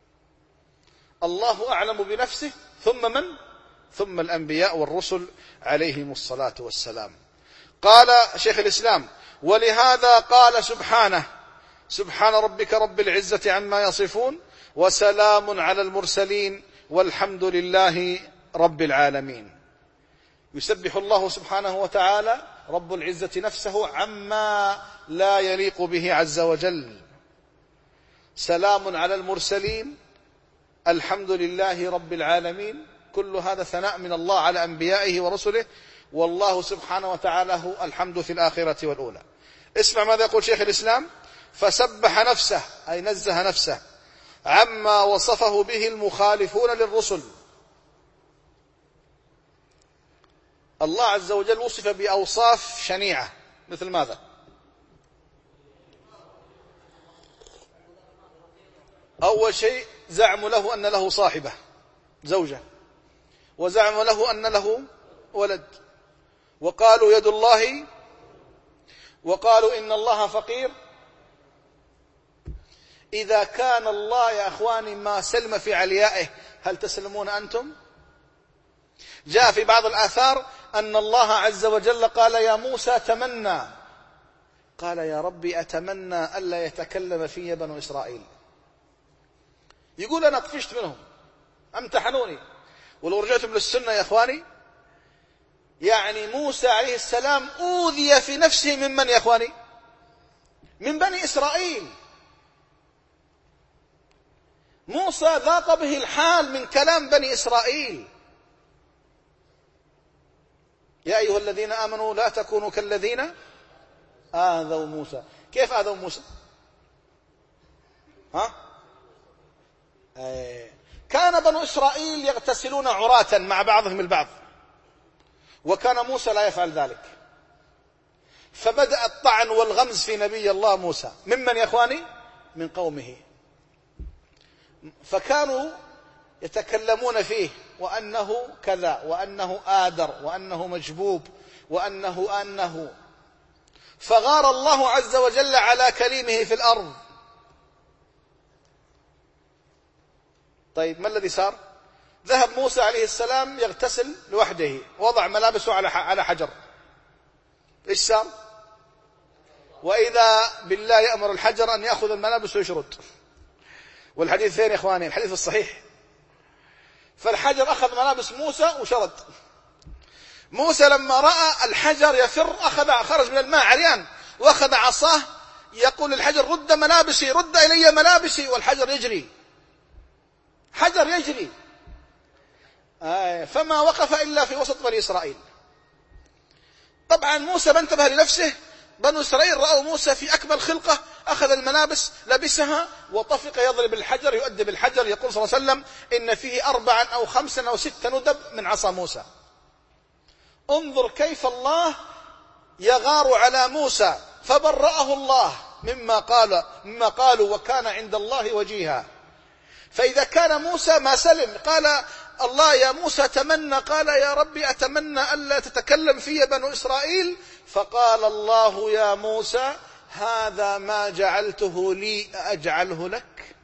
الله أعلم بنفسه، ثم من؟ ثم الأنبياء والرسل عليهم الصلاة والسلام. قال شيخ الإسلام ولهذا قال سبحانه سبحان ربك رب العزة عما يصفون وسلام على المرسلين والحمد لله رب العالمين. يسبح الله سبحانه وتعالى رب العزة نفسه عما لا يليق به عز وجل. سلام على المرسلين، الحمد لله رب العالمين، كل هذا ثناء من الله على أنبيائه ورسله، والله سبحانه وتعالى هو الحمد في الآخرة والأولى. اسمع ماذا يقول شيخ الإسلام: فسبح نفسه أي نزه نفسه عما وصفه به المخالفون للرسل. الله عز وجل وصف بأوصاف شنيعة، مثل ماذا؟ أول شيء زعموا له أن له صاحبة زوجة، وزعموا له أن له ولد، وقالوا يد الله، وقالوا إن الله فقير. إذا كان الله يا أخواني ما سلم في عليائه، هل تسلمون أنتم؟ جاء في بعض الآثار أن الله عز وجل قال يا موسى تمنى، قال يا ربي أتمنى ألا يتكلم في بنو إسرائيل. يقول أنا طفشت منهم، امتحنوني. ولو رجعتم للسنة يا أخواني، يعني موسى عليه السلام أوذي في نفسه ممن يا أخواني؟ من بني إسرائيل. موسى ذاق به الحال من كلام بني إسرائيل. يا أيها الذين آمنوا لا تكونوا كالذين آذوا موسى. كيف آذوا موسى؟ ها؟ آه. كان بنو إسرائيل يغتسلون عراة مع بعضهم البعض، وكان موسى لا يفعل ذلك، فبدأ الطعن والغمز في نبي الله موسى. ممن يا أخواني؟ من قومه. فكانوا يتكلمون فيه وأنه كذا، وأنه آدر، وأنه مجبوب، وأنه أنه فغار الله عز وجل على كليمه في الأرض. طيب ما الذي صار؟ ذهب موسى عليه السلام يغتسل لوحده، وضع ملابسه على على حجر. ايش صار؟ وإذا بالله يأمر الحجر أن يأخذ الملابس ويشرد. والحديث فين يا إخواني؟ الحديث الصحيح. فالحجر أخذ ملابس موسى وشرد. موسى لما رأى الحجر يفر أخذ خرج من الماء عريان وأخذ عصاه يقول للحجر رد ملابسي رد إلي ملابسي، والحجر يجري، حجر يجري. آه فما وقف إلا في وسط بني إسرائيل. طبعا موسى ما انتبه لنفسه، بنو إسرائيل رأوا موسى في أكمل خلقة، أخذ الملابس لبسها وطفق يضرب الحجر يؤدب الحجر. يقول صلى الله عليه وسلم إن فيه أربعا أو خمسا أو ستة ندب من عصا موسى. انظر كيف الله يغار على موسى، فبرأه الله مما قال مما قالوا وكان عند الله وجيها. فإذا كان موسى ما سلم، قال الله يا موسى تمنى، قال يا ربي أتمنى ألا تتكلم في بنو إسرائيل، فقال الله يا موسى هذا ما جعلته لي أجعله لك.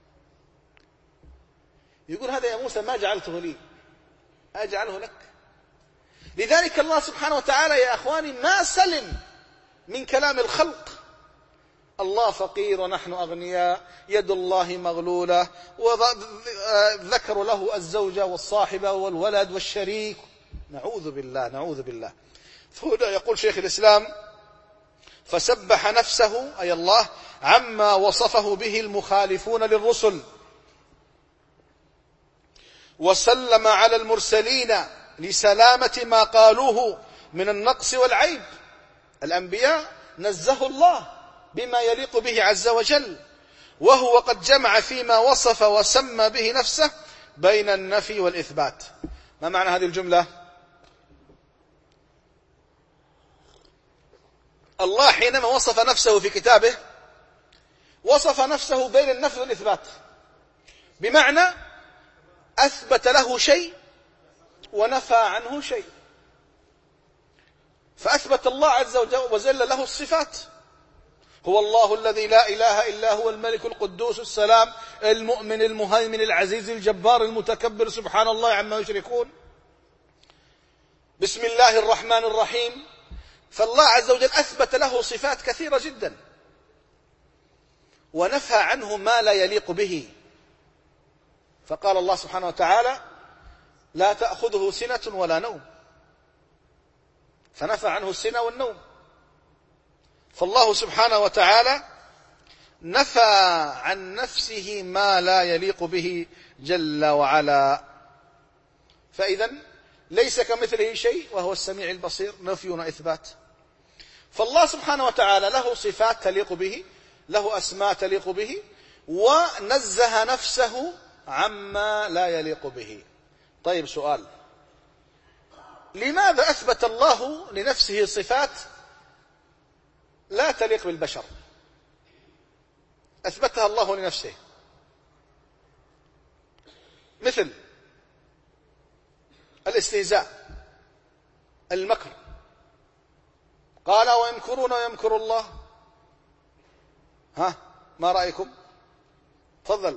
يقول هذا يا موسى ما جعلته لي أجعله لك. لذلك الله سبحانه وتعالى يا أخواني ما سلم من كلام الخلق. الله فقير ونحن أغنياء، يد الله مغلولة، وذكر له الزوجة والصاحبة والولد والشريك. نعوذ بالله نعوذ بالله. فهنا يقول شيخ الإسلام فسبح نفسه أي الله عما وصفه به المخالفون للرسل، وسلم على المرسلين لسلامة ما قالوه من النقص والعيب. الأنبياء نزه الله بما يليق به عز وجل، وهو قد جمع فيما وصف وسمى به نفسه بين النفي والإثبات. ما معنى هذه الجملة؟ الله حينما وصف نفسه في كتابه وصف نفسه بين النفي والإثبات، بمعنى أثبت له شيء ونفى عنه شيء. فأثبت الله عز وجل له الصفات، هو الله الذي لا إله إلا هو الملك القدوس السلام المؤمن المهيمن العزيز الجبار المتكبر سبحان الله عما يشركون. بسم الله الرحمن الرحيم. فالله عز وجل أثبت له صفات كثيرة جدا، ونفى عنه ما لا يليق به. فقال الله سبحانه وتعالى لا تأخذه سنة ولا نوم، فنفى عنه السنة والنوم. فالله سبحانه وتعالى نفى عن نفسه ما لا يليق به جل وعلا. فإذا ليس كمثله شيء وهو السميع البصير، نفي وإثبات. فالله سبحانه وتعالى له صفات تليق به، له أسماء تليق به، ونزه نفسه عما لا يليق به. طيب سؤال، لماذا أثبت الله لنفسه صفات لا تليق بالبشر؟ أثبتها الله لنفسه، مثل الاستهزاء، المكر. قال ويمكرون ويمكر الله. ها ما رأيكم؟ تفضل.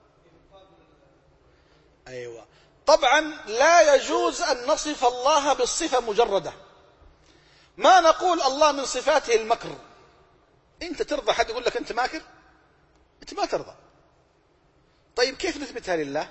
أيوة. طبعا لا يجوز أن نصف الله بالصفة مجردة. ما نقول الله من صفاته المكر. أنت ترضى حد يقول لك أنت ماكر؟ أنت ما ترضى. طيب كيف نثبتها لله؟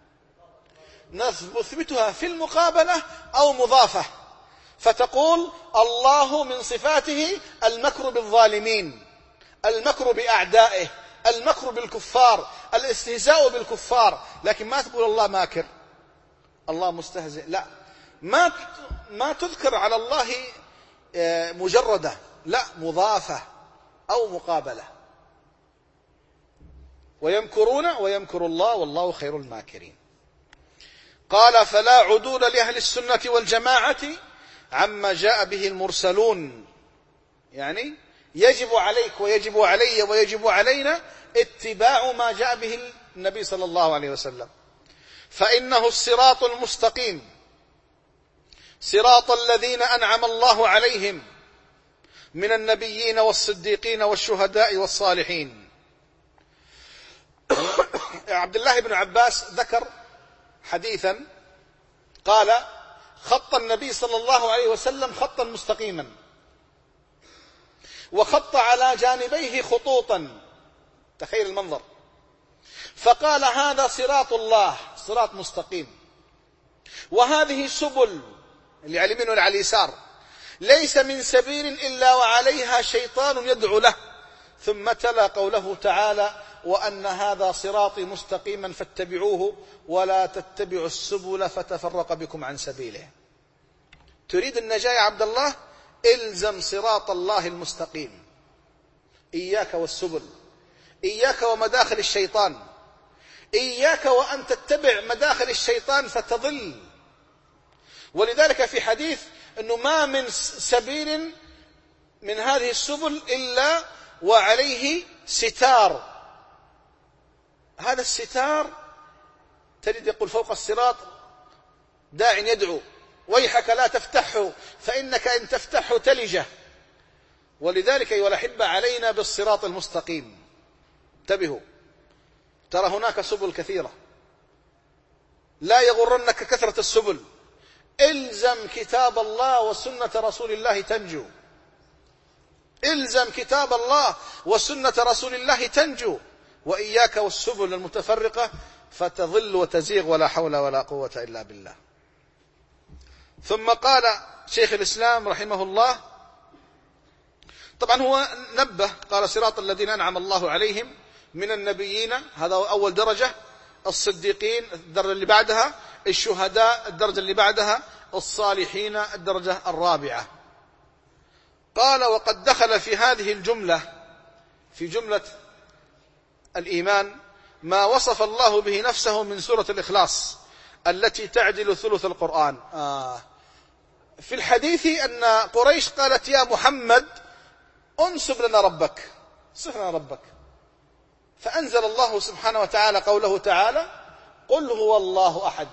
نثبتها في المقابلة أو مضافة، فتقول الله من صفاته المكر بالظالمين، المكر بأعدائه، المكر بالكفار، الاستهزاء بالكفار. لكن ما تقول الله ماكر، الله مستهزئ. لا، ما ما تذكر على الله مجردة، لا، مضافة أو مقابلة. ويمكرون ويمكر الله والله خير الماكرين. قال فلا عدول لأهل السنة والجماعة عما جاء به المرسلون. يعني يجب عليك ويجب علي ويجب علينا اتباع ما جاء به النبي صلى الله عليه وسلم، فإنه الصراط المستقيم، صراط الذين أنعم الله عليهم من النبيين والصديقين والشهداء والصالحين. عبد الله بن عباس ذكر حديثا قال خط النبي صلى الله عليه وسلم خطا مستقيما، وخط على جانبيه خطوطا، تخيل المنظر، فقال هذا صراط الله، صراط مستقيم، وهذه سبل، اللي على اليمين واللي على اليسار، ليس من سبيل إلا وعليها شيطان يدعو له. ثم تلا قوله تعالى: وأن هذا صراطي مستقيما فاتبعوه ولا تتبعوا السبل فتفرق بكم عن سبيله. تريد النجاة يا عبد الله؟ إلزم صراط الله المستقيم، إياك والسبل، إياك ومداخل الشيطان، إياك وأن تتبع مداخل الشيطان فتضل. ولذلك في حديث أنه ما من سبيل من هذه السبل إلا وعليه ستار. هذا الستار تجد يقول فوق الصراط داع يدعو: ويحك لا تفتحه فإنك إن تفتحه تلجه. ولذلك أيها الأحبة علينا بالصراط المستقيم. انتبهوا، ترى هناك سبل كثيرة، لا يغرنك كثرة السبل. إلزم كتاب الله وسنة رسول الله تنجو، إلزم كتاب الله وسنة رسول الله تنجو، وإياك والسبل المتفرقة فتضل وتزيغ، ولا حول ولا قوة إلا بالله. ثم قال شيخ الإسلام رحمه الله، طبعا هو نبه، قال: صراط الذين أنعم الله عليهم من النبيين، هذا أول درجة، الصديقين الدرجة اللي بعدها، الشهداء الدرجة اللي بعدها، الصالحين الدرجة الرابعة. قال: وقد دخل في هذه الجملة، في جملة الإيمان، ما وصف الله به نفسه من سورة الإخلاص التي تعدل ثلث القرآن. آه في الحديث أن قريش قالت: يا محمد انسب لنا ربك، صف لنا ربك. فأنزل الله سبحانه وتعالى قوله تعالى: قل هو الله أحد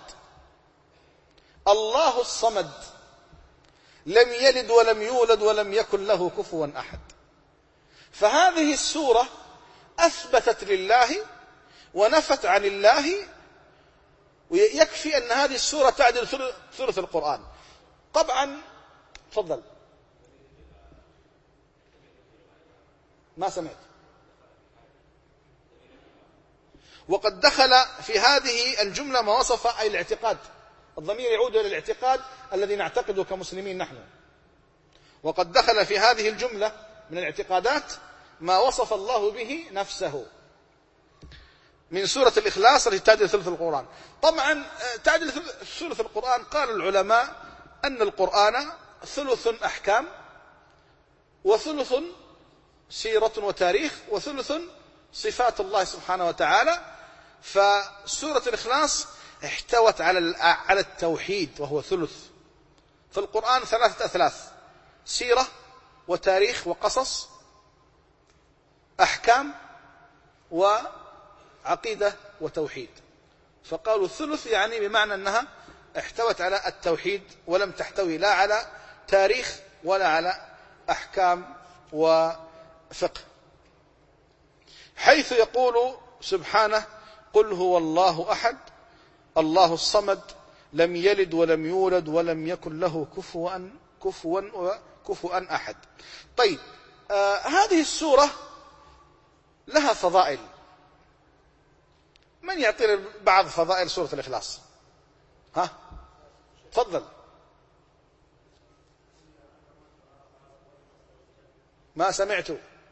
الله الصمد لم يلد ولم يولد ولم يكن له كفوا أحد. فهذه السورة أثبتت لله ونفت عن الله، ويكفي أن هذه السورة تعدل ثلث القرآن. طبعا تفضل. ما سمعت. وقد دخل في هذه الجملة ما وصف أي الاعتقاد، الضمير يعود إلى الاعتقاد الذي نعتقده كمسلمين نحن. وقد دخل في هذه الجملة من الاعتقادات ما وصف الله به نفسه من سورة الإخلاص التي تعدل ثلث القرآن. طبعا تعدل ثلث القرآن، قال العلماء أن القرآن ثلث أحكام، وثلث سيرة وتاريخ، وثلث صفات الله سبحانه وتعالى. فسورة الإخلاص احتوت على على التوحيد وهو ثلث. فالقرآن ثلاثة أثلاث: سيرة وتاريخ وقصص، أحكام وعقيدة وتوحيد. فقالوا الثلث يعني بمعنى أنها احتوت على التوحيد، ولم تحتوي لا على تاريخ ولا على أحكام وفقه، حيث يقول سبحانه: قل هو الله أحد الله الصمد لم يلد ولم يولد ولم يكن له كفوا كفوا وكفوا أحد. طيب، آه هذه السورة لها فضائل. من يعطي بعض فضائل سورة الإخلاص؟ ها تفضل. ما سمعت.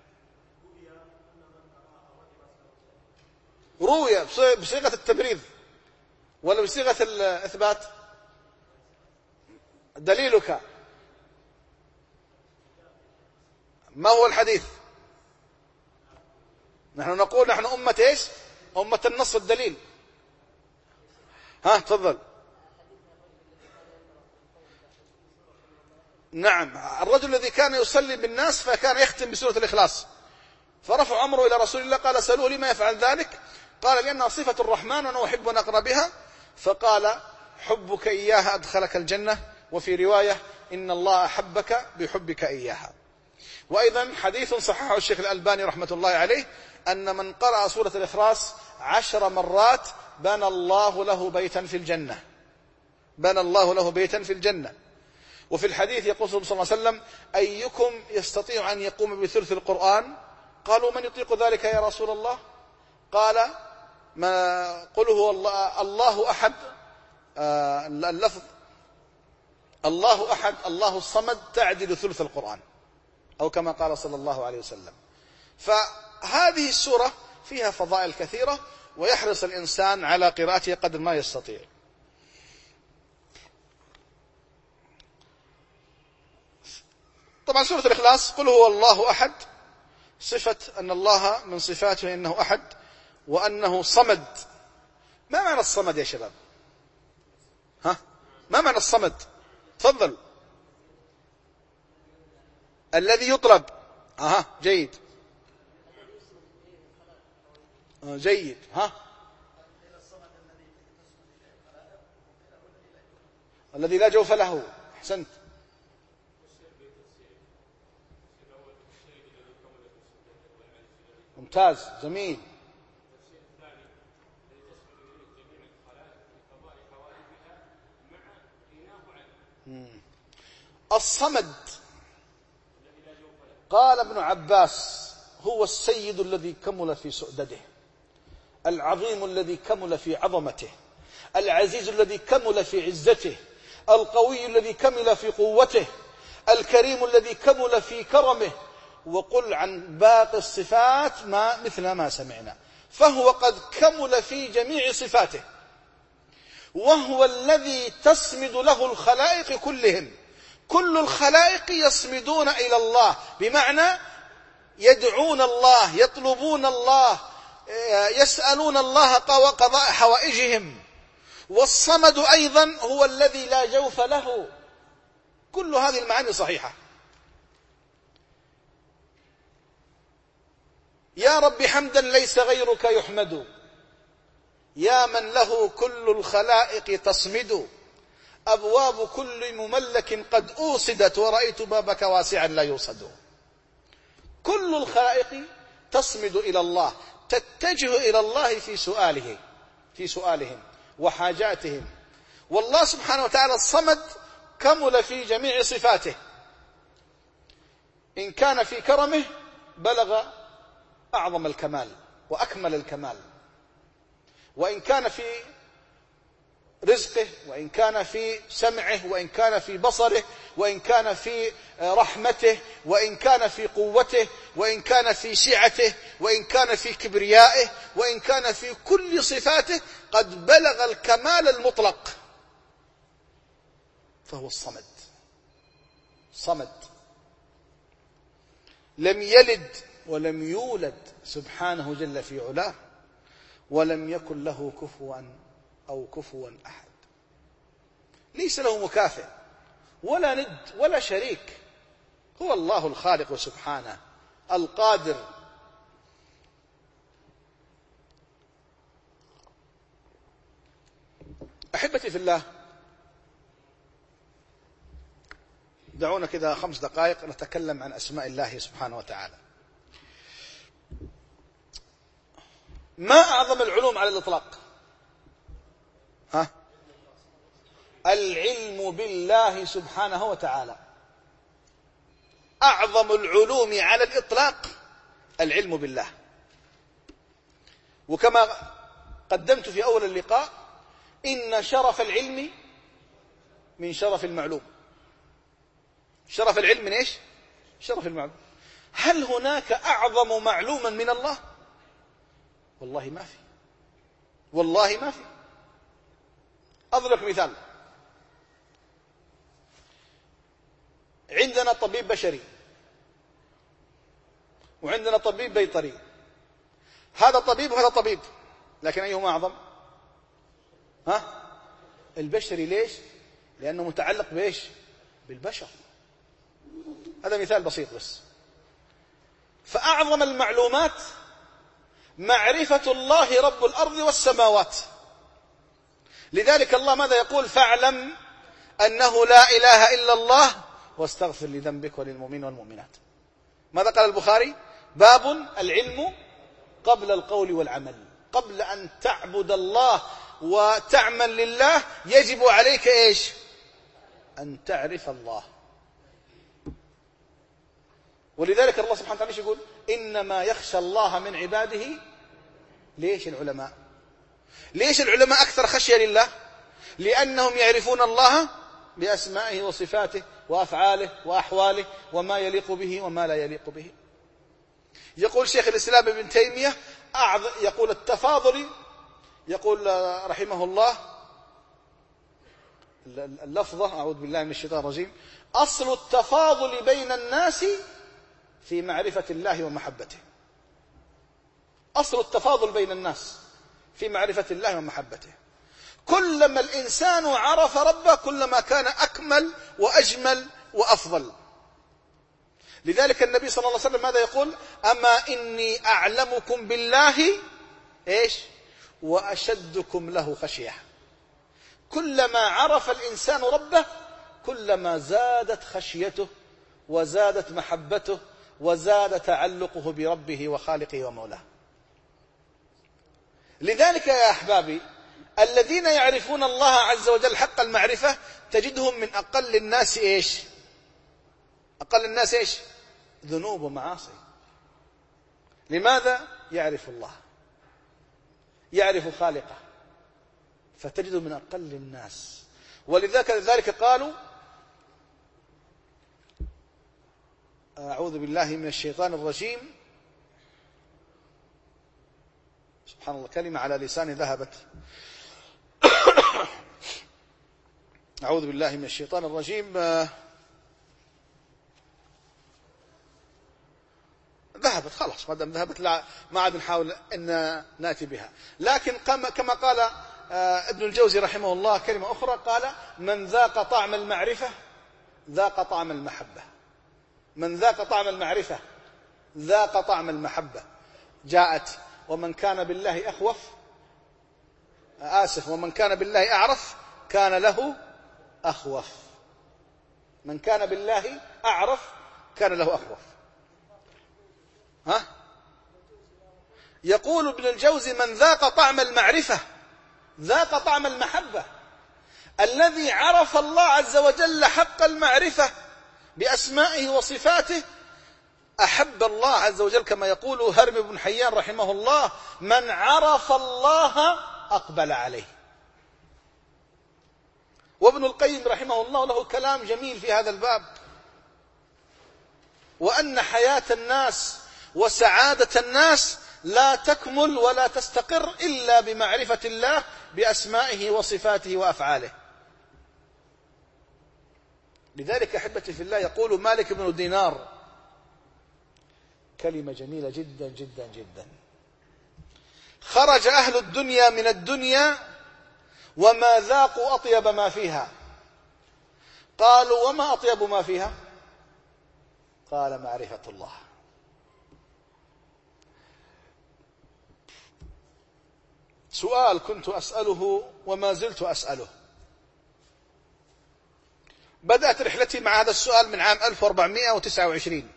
روية بصيغة التبريد ولا بصيغة الإثبات؟ دليلك ما هو الحديث؟ نحن نقول نحن أمة إيش؟ أمة النص الدليل. ها تفضل. نعم، الرجل الذي كان يصلي بالناس فكان يختم بسورة الإخلاص، فرفع أمره إلى رسول الله، قال: سألوه لما يفعل ذلك؟ قال: لأنها صفة الرحمن وأنا أحب أن أقرأ بها. فقال: حبك إياها أدخلك الجنة، وفي رواية: إن الله أحبك بحبك إياها. وأيضا حديث صححه الشيخ الألباني رحمة الله عليه، أن من قرأ سورة الإخلاص عشر مرات بنى الله له بيتا في الجنة، بنى الله له بيتا في الجنة. وفي الحديث يقول صلى الله عليه وسلم: أيكم يستطيع أن يقوم بثلث القرآن؟ قالوا: من يطيق ذلك يا رسول الله؟ قال: ما قل هو الله, الله أحد، آه اللفظ الله أحد الله الصمد تعدل ثلث القرآن، أو كما قال صلى الله عليه وسلم. فهذه السورة فيها فضائل كثيرة، ويحرص الإنسان على قراءتها قدر ما يستطيع. طبعا سورة الإخلاص قل هو الله أحد، صفة أن الله من صفاته أنه أحد وأنه صمد. ما معنى الصمد يا شباب؟ ها؟ ما معنى الصمد؟ تفضل. الذي يطلب. أها جيد. آه جيد. ها؟ الذي لا جوف له. أحسنت. ممتاز جميل. الصمد قال ابن عباس هو السيد الذي كمل في سؤدده، العظيم الذي كمل في عظمته، العزيز الذي كمل في عزته، القوي الذي كمل في قوته، الكريم الذي كمل في كرمه. وقل عن باقي الصفات ما مثل ما سمعنا، فهو قد كمل في جميع صفاته، وهو الذي تسمد له الخلائق كلهم. كل الخلائق يسمدون إلى الله، بمعنى يدعون الله، يطلبون الله، يسألون الله قضاء حوائجهم. والصمد أيضا هو الذي لا جوف له. كل هذه المعاني صحيحة. يا رب حمدا ليس غيرك يحمد، يا من له كل الخلائق تصمد، أبواب كل مملك قد أوصدت، ورأيت بابك واسعا لا يوصد. كل الخلائق تصمد إلى الله، تتجه إلى الله في سؤاله في سؤالهم وحاجاتهم. والله سبحانه وتعالى الصمد كمل في جميع صفاته. إن كان في كرمه بلغ أعظم الكمال وأكمل الكمال، وإن كان في رزقه، وإن كان في سمعه، وإن كان في بصره، وإن كان في رحمته، وإن كان في قوته، وإن كان في سعته، وإن كان في كبريائه، وإن كان في كل صفاته قد بلغ الكمال المطلق، فهو الصمد. صمد لم يلد ولم يولد سبحانه جل في علاه، ولم يكن له كفوا أو كفوا أحد. ليس له مكافئ ولا ند ولا شريك. هو الله الخالق سبحانه القادر. أحبتي في الله، دعونا كذا خمس دقائق نتكلم عن أسماء الله سبحانه وتعالى. ما أعظم العلوم على الإطلاق؟ ها؟ العلم بالله سبحانه وتعالى. أعظم العلوم على الإطلاق العلم بالله. وكما قدمت في أول اللقاء، إن شرف العلم من شرف المعلوم. شرف العلم من إيش؟ شرف المعلوم. هل هناك أعظم معلوما من الله؟ والله ما في، والله ما في. أضرب مثال. عندنا طبيب بشري وعندنا طبيب بيطري. هذا طبيب وهذا طبيب، لكن أيهما أعظم؟ ها؟ البشري. ليش؟ لأنه متعلق بإيش؟ بالبشر. هذا مثال بسيط بس. فأعظم المعلومات معرفة الله رب الأرض والسماوات. لذلك الله ماذا يقول؟ فاعلم أنه لا إله إلا الله واستغفر لذنبك وللمؤمنين والمؤمنات. ماذا قال البخاري؟ باب العلم قبل القول والعمل. قبل أن تعبد الله وتعمل لله يجب عليك إيش؟ أن تعرف الله. ولذلك الله سبحانه وتعالى يقول إنما يخشى الله من عباده. ليش العلماء؟ ليش العلماء أكثر خشية لله؟ لأنهم يعرفون الله بأسمائه وصفاته وأفعاله وأحواله وما يليق به وما لا يليق به. يقول شيخ الإسلام ابن تيمية يقول التفاضل، يقول رحمه الله اللفظة أعوذ بالله من الشيطان الرجيم: أصل التفاضل بين الناس في معرفة الله ومحبته. أصل التفاضل بين الناس في معرفة الله ومحبته. كلما الإنسان عرف ربه كلما كان أكمل وأجمل وأفضل. لذلك النبي صلى الله عليه وسلم ماذا يقول؟ أما إني أعلمكم بالله إيش وأشدكم له خشية. كلما عرف الإنسان ربه كلما زادت خشيته وزادت محبته وزاد تعلقه بربه وخالقه ومولاه. لذلك يا أحبابي الذين يعرفون الله عز وجل حق المعرفة تجدهم من أقل الناس إيش أقل الناس إيش ذنوب ومعاصي. لماذا؟ يعرف الله، يعرف خالقه، فتجده من أقل الناس. ولذلك ذلك قالوا أعوذ بالله من الشيطان الرجيم، سبحان الله كلمة على لساني ذهبت أعوذ بالله من الشيطان الرجيم ذهبت خلاص، ما دام ذهبت لا ما عاد نحاول أن نأتي بها. لكن كما قال ابن الجوزي رحمه الله كلمة أخرى، قال: من ذاق طعم المعرفة ذاق طعم المحبة. من ذاق طعم المعرفة ذاق طعم المحبة. جاءت: ومن كان بالله أخوف آسف ومن كان بالله أعرف كان له أخوف. من كان بالله أعرف كان له أخوف. ها؟ يقول ابن الجوزي: من ذاق طعم المعرفة ذاق طعم المحبة. الذي عرف الله عز وجل حق المعرفة بأسمائه وصفاته أحب الله عز وجل، كما يقول هرم بن حيان رحمه الله: من عرف الله أقبل عليه. وابن القيم رحمه الله له كلام جميل في هذا الباب، وأن حياة الناس وسعادة الناس لا تكمل ولا تستقر إلا بمعرفة الله بأسمائه وصفاته وأفعاله. لذلك أحبتي في الله يقول مالك بن دينار كلمة جميلة جدا جدا جدا: خرج أهل الدنيا من الدنيا وما ذاقوا أطيب ما فيها. قالوا: وما أطيب ما فيها؟ قال: معرفة الله. سؤال كنت أسأله وما زلت أسأله. بدأت رحلتي مع هذا السؤال من عام ألف وأربعمائة وتسعة وعشرين،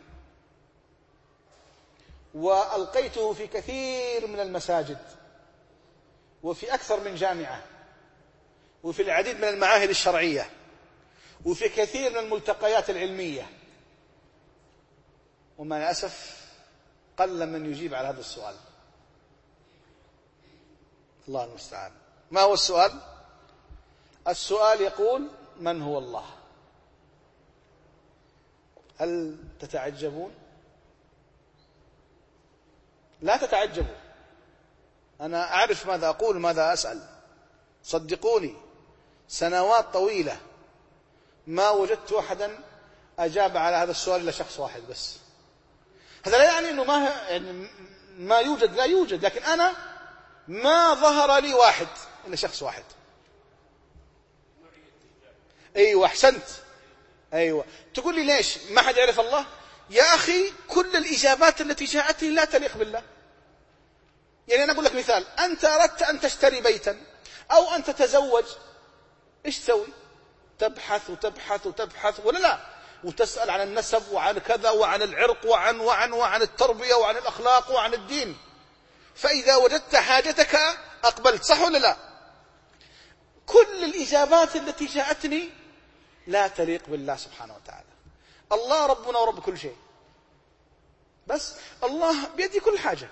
وألقيته في كثير من المساجد وفي أكثر من جامعة وفي العديد من المعاهد الشرعية وفي كثير من الملتقيات العلمية، ومع الأسف قل من يجيب على هذا السؤال. الله المستعان. ما هو السؤال؟ السؤال يقول: من هو الله؟ هل تتعجبون؟ لا تتعجبوا، أنا أعرف ماذا أقول ماذا أسأل. صدقوني سنوات طويلة ما وجدت أحدا أجاب على هذا السؤال إلا شخص واحد بس. هذا لا يعني أنه ما, يعني ما يوجد، لا يوجد، لكن أنا ما ظهر لي واحد إلا شخص واحد. أيوة أحسنت. أيوة تقول لي ليش ما حد يعرف الله؟ يا أخي كل الإجابات التي جاءتني لا تليق بالله. يعني أنا أقول لك مثال: أنت أردت أن تشتري بيتا أو أن تتزوج، إيش تسوي؟ تبحث وتبحث وتبحث ولا لا، وتسأل عن النسب وعن كذا وعن العرق وعن وعن وعن التربية وعن الأخلاق وعن الدين. فإذا وجدت حاجتك أقبلت، صح ولا لا؟ كل الإجابات التي جاءتني لا تليق بالله سبحانه وتعالى. الله ربنا ورب كل شيء، بس الله بيده كل حاجة.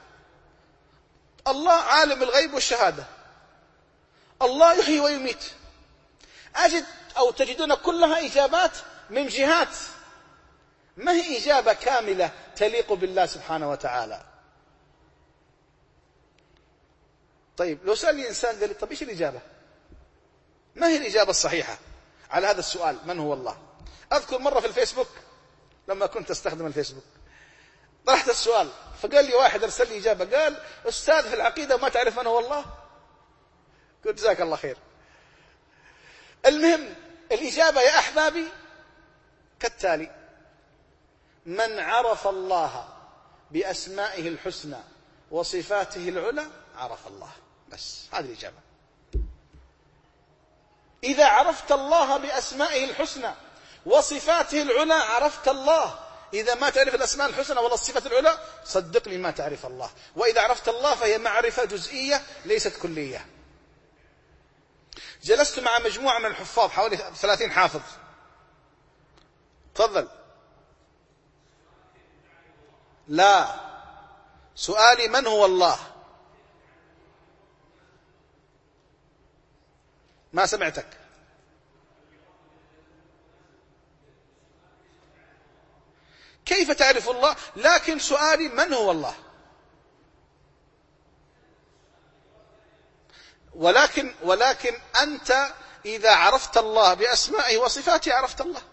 الله عالم الغيب والشهادة، الله يحيي ويميت. أجد أو تجدون كلها إجابات من جهات ما هي إجابة كاملة تليق بالله سبحانه وتعالى. طيب لو سألني إنسان قال لي طيب إيش الإجابة؟ ما هي الإجابة الصحيحة على هذا السؤال من هو الله؟ أذكر مرة في الفيسبوك لما كنت أستخدم الفيسبوك طرحت السؤال، فقال لي واحد أرسل لي إجابة قال أستاذ في العقيدة ما تعرف من هو الله؟ قلت جزاك الله خير. المهم الإجابة يا أحبابي كالتالي: من عرف الله بأسمائه الحسنى وصفاته العلى عرف الله. بس هذه الإجابة. إذا عرفت الله بأسمائه الحسنى وصفاته العلى عرفت الله. إذا ما تعرف الأسماء الحسنى ولا الصفات العلى صدقني ما تعرف الله. وإذا عرفت الله فهي معرفة جزئية ليست كلية. جلست مع مجموعة من الحفاظ حوالي ثلاثين حافظ. تفضل. لا، سؤالي من هو الله؟ ما سمعتك. كيف تعرف الله؟ لكن سؤالي من هو الله؟ ولكن ولكن أنت إذا عرفت الله بأسمائه وصفاته عرفت الله.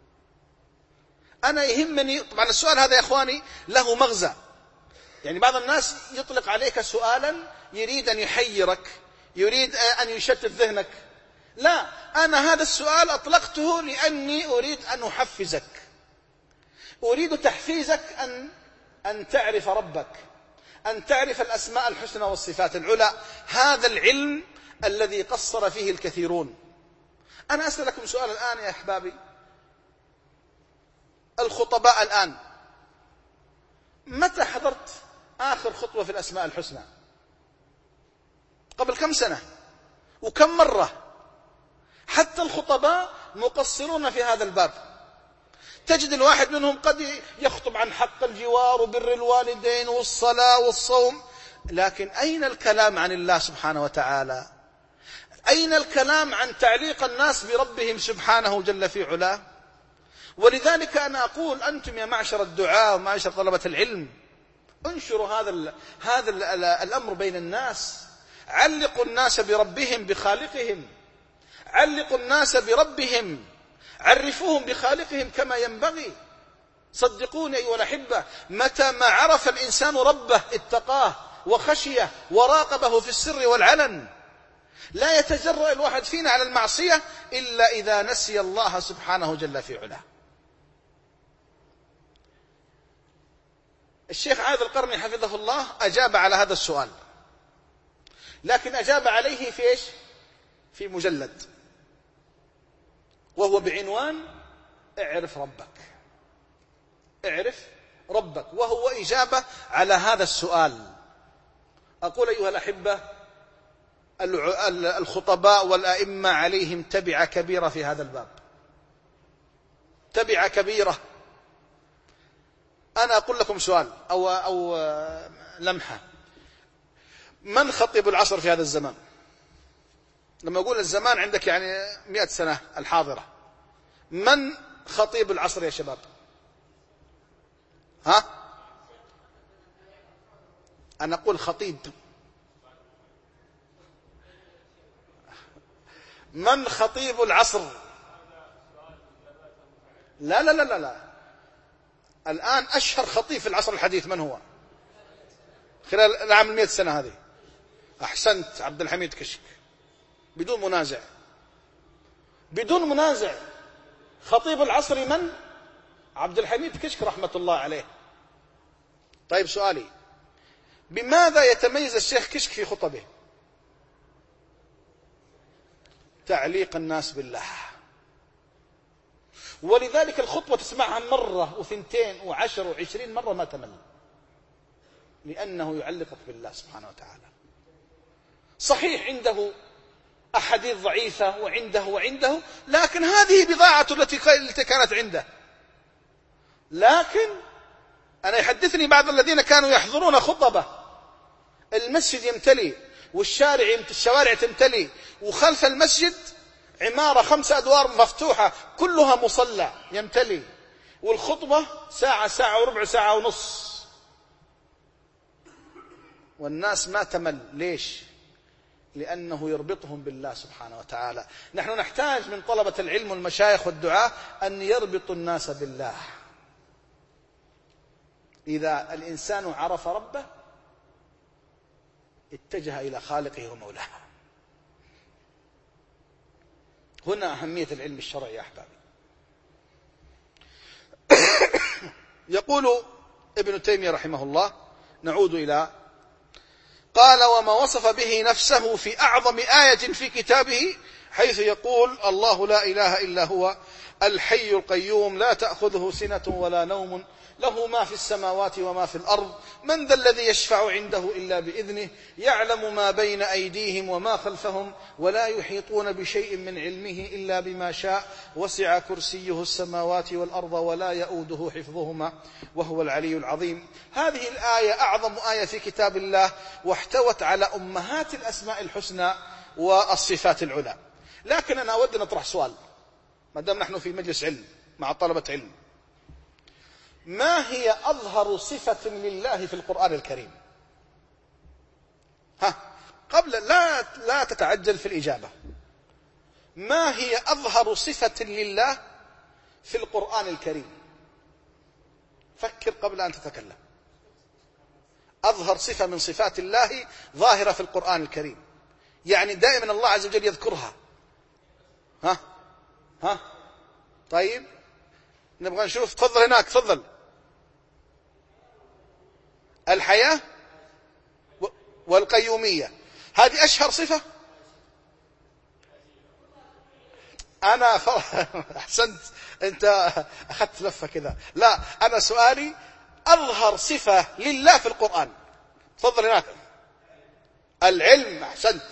أنا يهمني طبعا السؤال هذا يا إخواني له مغزى. يعني بعض الناس يطلق عليك سؤالا يريد أن يحيرك، يريد أن يشتت ذهنك. لا، أنا هذا السؤال أطلقته لأني أريد أن أحفزك، أريد تحفيزك أن أن تعرف ربك، أن تعرف الأسماء الحسنى والصفات العلى. هذا العلم الذي قصر فيه الكثيرون. أنا أسألكم سؤال الآن يا أحبابي، الخطباء الآن متى حضرت آخر خطوة في الأسماء الحسنى؟ قبل كم سنة وكم مرة؟ حتى الخطباء مقصرون في هذا الباب. تجد الواحد منهم قد يخطب عن حق الجوار وبر الوالدين والصلاة والصوم، لكن أين الكلام عن الله سبحانه وتعالى؟ أين الكلام عن تعليق الناس بربهم سبحانه جل في علاه؟ ولذلك أنا أقول أنتم يا معشر الدعاء ومعشر طلبة العلم انشروا هذا ال هذا ال الأمر بين الناس. علقوا الناس بربهم بخالقهم، علقوا الناس بربهم، عرفوهم بخالقهم كما ينبغي. صدقوني أيها الأحبة، متى ما عرف الإنسان ربه اتقاه وخشيه وراقبه في السر والعلن. لا يتجرأ الواحد فينا على المعصية إلا إذا نسي الله سبحانه جل في علاه. الشيخ عادل القرني حفظه الله أجاب على هذا السؤال، لكن أجاب عليه في إيش؟ في مجلد، وهو بعنوان اعرف ربك. اعرف ربك، وهو إجابة على هذا السؤال. أقول أيها الأحبة، الخطباء والأئمة عليهم تبعة كبيرة في هذا الباب، تبعة كبيرة. أنا أقول لكم سؤال أو, أو لمحة: من خطيب العصر في هذا الزمان؟ لما أقول الزمان عندك يعني مئة سنة الحاضرة، من خطيب العصر يا شباب؟ ها؟ أنا أقول خطيب. من خطيب العصر؟ لا لا لا لا لا الآن أشهر خطيب في العصر الحديث من هو خلال العام المئة سنة هذه؟ أحسنت، عبد الحميد كشك، بدون منازع، بدون منازع. خطيب العصر من؟ عبد الحميد كشك رحمة الله عليه. طيب سؤالي: بماذا يتميز الشيخ كشك في خطبه؟ تعليق الناس بالله. ولذلك الخطبة تسمعها مرة وثنتين وعشر وعشرين مرة ما تمل، لأنه يعلقك بالله سبحانه وتعالى. صحيح عنده أحاديث ضعيفة وعنده وعنده، لكن هذه بضاعة التي كانت عنده. لكن أنا يحدثني بعض الذين كانوا يحضرون خطبة، المسجد يمتلي والشارع الشوارع تمتلي، وخلف المسجد عمارة خمسة أدوار مفتوحة كلها مصلى يمتلي، والخطبة ساعة ساعة وربع ساعة ونص، والناس ما تمل. ليش؟ لأنه يربطهم بالله سبحانه وتعالى. نحن نحتاج من طلبة العلم والمشايخ والدعاة أن يربطوا الناس بالله. إذا الإنسان عرف ربه اتجه إلى خالقه ومولاه. هنا أهمية العلم الشرعي يا أحبابي. يقول ابن تيمية رحمه الله، نعود إلى قال: وما وصف به نفسه في أعظم آية في كتابه، حيث يقول: الله لا إله إلا هو الحي القيوم لا تأخذه سنة ولا نوم له ما في السماوات وما في الأرض من ذا الذي يشفع عنده إلا بإذنه يعلم ما بين أيديهم وما خلفهم ولا يحيطون بشيء من علمه إلا بما شاء وسع كرسيه السماوات والأرض ولا يؤوده حفظهما وهو العلي العظيم. هذه الآية أعظم آية في كتاب الله، واحتوت على أمهات الأسماء الحسنى والصفات العلى. لكن أنا أود أن أطرح سؤال، ما دام نحن في مجلس علم مع طلبة علم: ما هي أظهر صفة لله في القرآن الكريم؟ ها، قبل لا لا تتعجل في الإجابة. ما هي أظهر صفة لله في القرآن الكريم؟ فكر قبل أن تتكلم. أظهر صفة من صفات الله ظاهرة في القرآن الكريم، يعني دائما الله عز وجل يذكرها. ها ها طيب، نبغى نشوف. تفضل هناك، تفضل. الحياة والقيومية، هذه أشهر صفة. أنا أحسنت، أنت أخذت لفة كذا. لا، أنا سؤالي أظهر صفة لله في القرآن. تفضل هناك. العلم، أحسنت.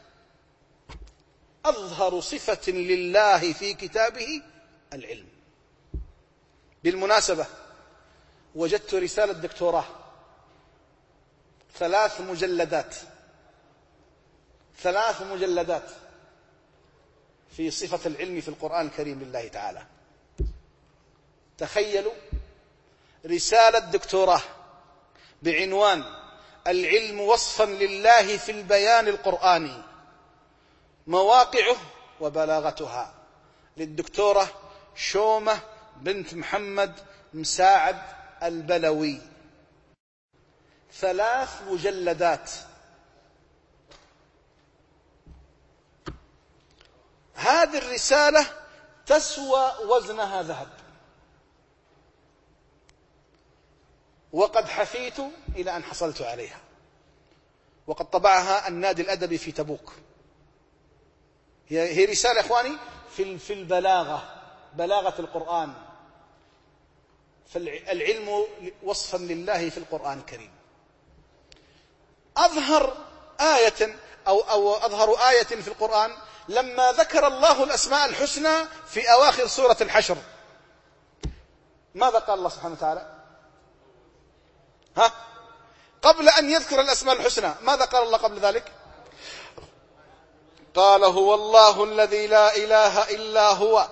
أظهر صفة لله في كتابه العلم. بالمناسبة وجدت رسالة دكتوراه ثلاث مجلدات ثلاث مجلدات في صفة العلم في القرآن الكريم لله تعالى. تخيلوا، رسالة دكتوراه بعنوان العلم وصفا لله في البيان القرآني، مواقعه وبلاغتها، للدكتورة شومة بنت محمد مساعد البلوي. ثلاث مجلدات. هذه الرسالة تسوى وزنها ذهب، وقد حفيت إلى أن حصلت عليها، وقد طبعها النادي الأدبي في تبوك. هي رسالة إخواني في في البلاغة، بلاغة القرآن، فالعلم وصفا لله في القرآن الكريم. أظهر آية أو, أو أظهر آية في القرآن لما ذكر الله الأسماء الحسنى في أواخر سورة الحشر. ماذا قال الله سبحانه وتعالى؟ ها؟ قبل أن يذكر الأسماء الحسنى ماذا قال الله قبل ذلك؟ قال: هو الله الذي لا إله إلا هو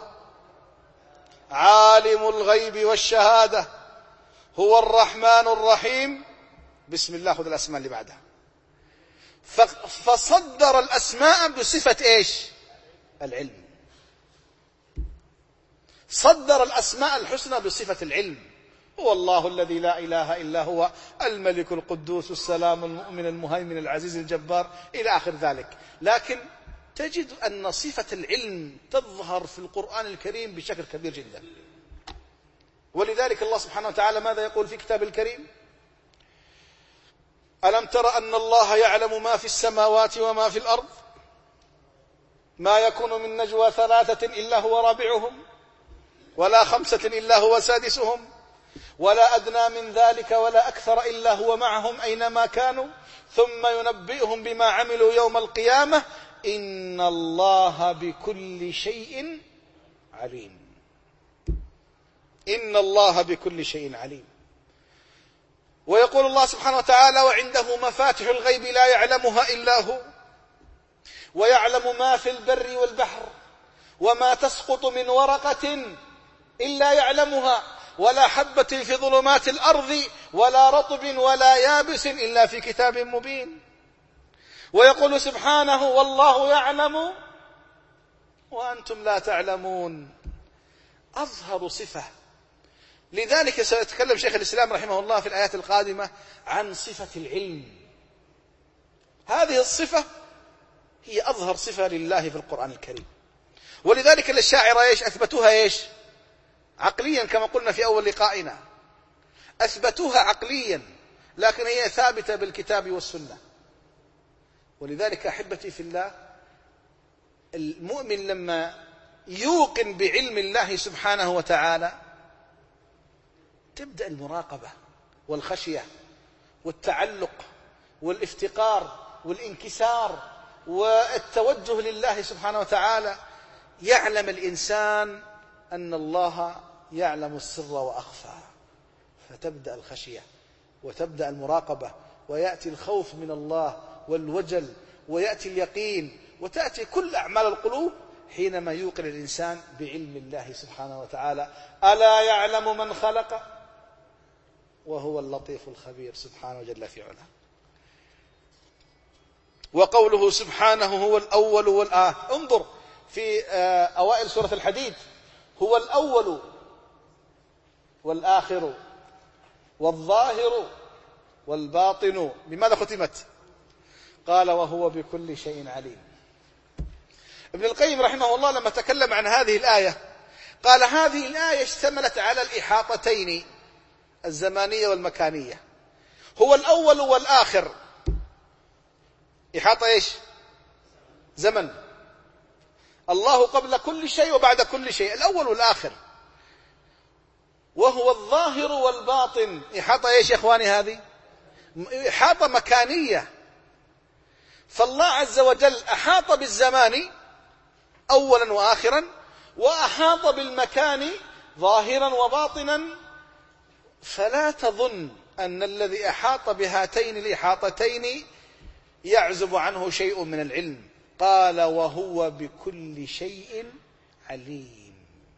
عالم الغيب والشهادة هو الرحمن الرحيم. بسم الله، خذ الأسماء اللي بعدها. فصدر الأسماء بصفة إيش؟ العلم. صدر الأسماء الحسنى بصفة العلم. هو الله الذي لا إله إلا هو الملك القدوس السلام المؤمن المهيمن العزيز الجبار إلى آخر ذلك. لكن تجد أن صفة العلم تظهر في القرآن الكريم بشكل كبير جدا. ولذلك الله سبحانه وتعالى ماذا يقول في كتاب الكريم؟ ألم تر أن الله يعلم ما في السماوات وما في الأرض ما يكون من نجوى ثلاثة إلا هو رابعهم ولا خمسة إلا هو سادسهم ولا أدنى من ذلك ولا أكثر إلا هو معهم أينما كانوا ثم ينبئهم بما عملوا يوم القيامة إن الله بكل شيء عليم. إن الله بكل شيء عليم. ويقول الله سبحانه وتعالى: وعنده مفاتح الغيب لا يعلمها إلا هو ويعلم ما في البر والبحر وما تسقط من ورقة إلا يعلمها ولا حبة في ظلمات الأرض ولا رطب ولا يابس إلا في كتاب مبين. ويقول سبحانه والله يعلم وأنتم لا تعلمون. أظهر صفة. لذلك سيتكلم شيخ الإسلام رحمه الله في الآيات القادمة عن صفة العلم. هذه الصفة هي أظهر صفة لله في القرآن الكريم. ولذلك الشاعرة إيش أثبتوها إيش عقليا كما قلنا في أول لقائنا، أثبتوها عقليا، لكن هي ثابتة بالكتاب والسنة. ولذلك أحبتي في الله، المؤمن لما يوقن بعلم الله سبحانه وتعالى تبدأ المراقبة والخشية والتعلق والافتقار والانكسار والتوجه لله سبحانه وتعالى. يعلم الإنسان أن الله يعلم السر وأخفى، فتبدأ الخشية وتبدأ المراقبة ويأتي الخوف من الله والوجل ويأتي اليقين وتأتي كل أعمال القلوب حينما يوقن الإنسان بعلم الله سبحانه وتعالى. ألا يعلم من خلق وهو اللطيف الخبير سبحانه جل في علاه. وقوله سبحانه هو الأول والآخر، انظر في أوائل سورة الحديد، هو الأول والآخر والظاهر والباطن. بماذا ختمت؟ قال وهو بكل شيء عليم. ابن القيم رحمه الله لما تكلم عن هذه الآية قال هذه الآية اشتملت على الإحاطتين الزمانية والمكانية. هو الأول والآخر، إحاطة إيش؟ زمن. الله قبل كل شيء وبعد كل شيء، الأول والآخر. وهو الظاهر والباطن، إحاطة إيش يا إخواني؟ هذه إحاطة مكانية. فالله عز وجل أحاط بالزمان أولا وآخرا، وأحاط بالمكان ظاهرا وباطنا. فلا تظن أن الذي أحاط بهاتين الإحاطتين يعزب عنه شيء من العلم. قال وهو بكل شيء عليم،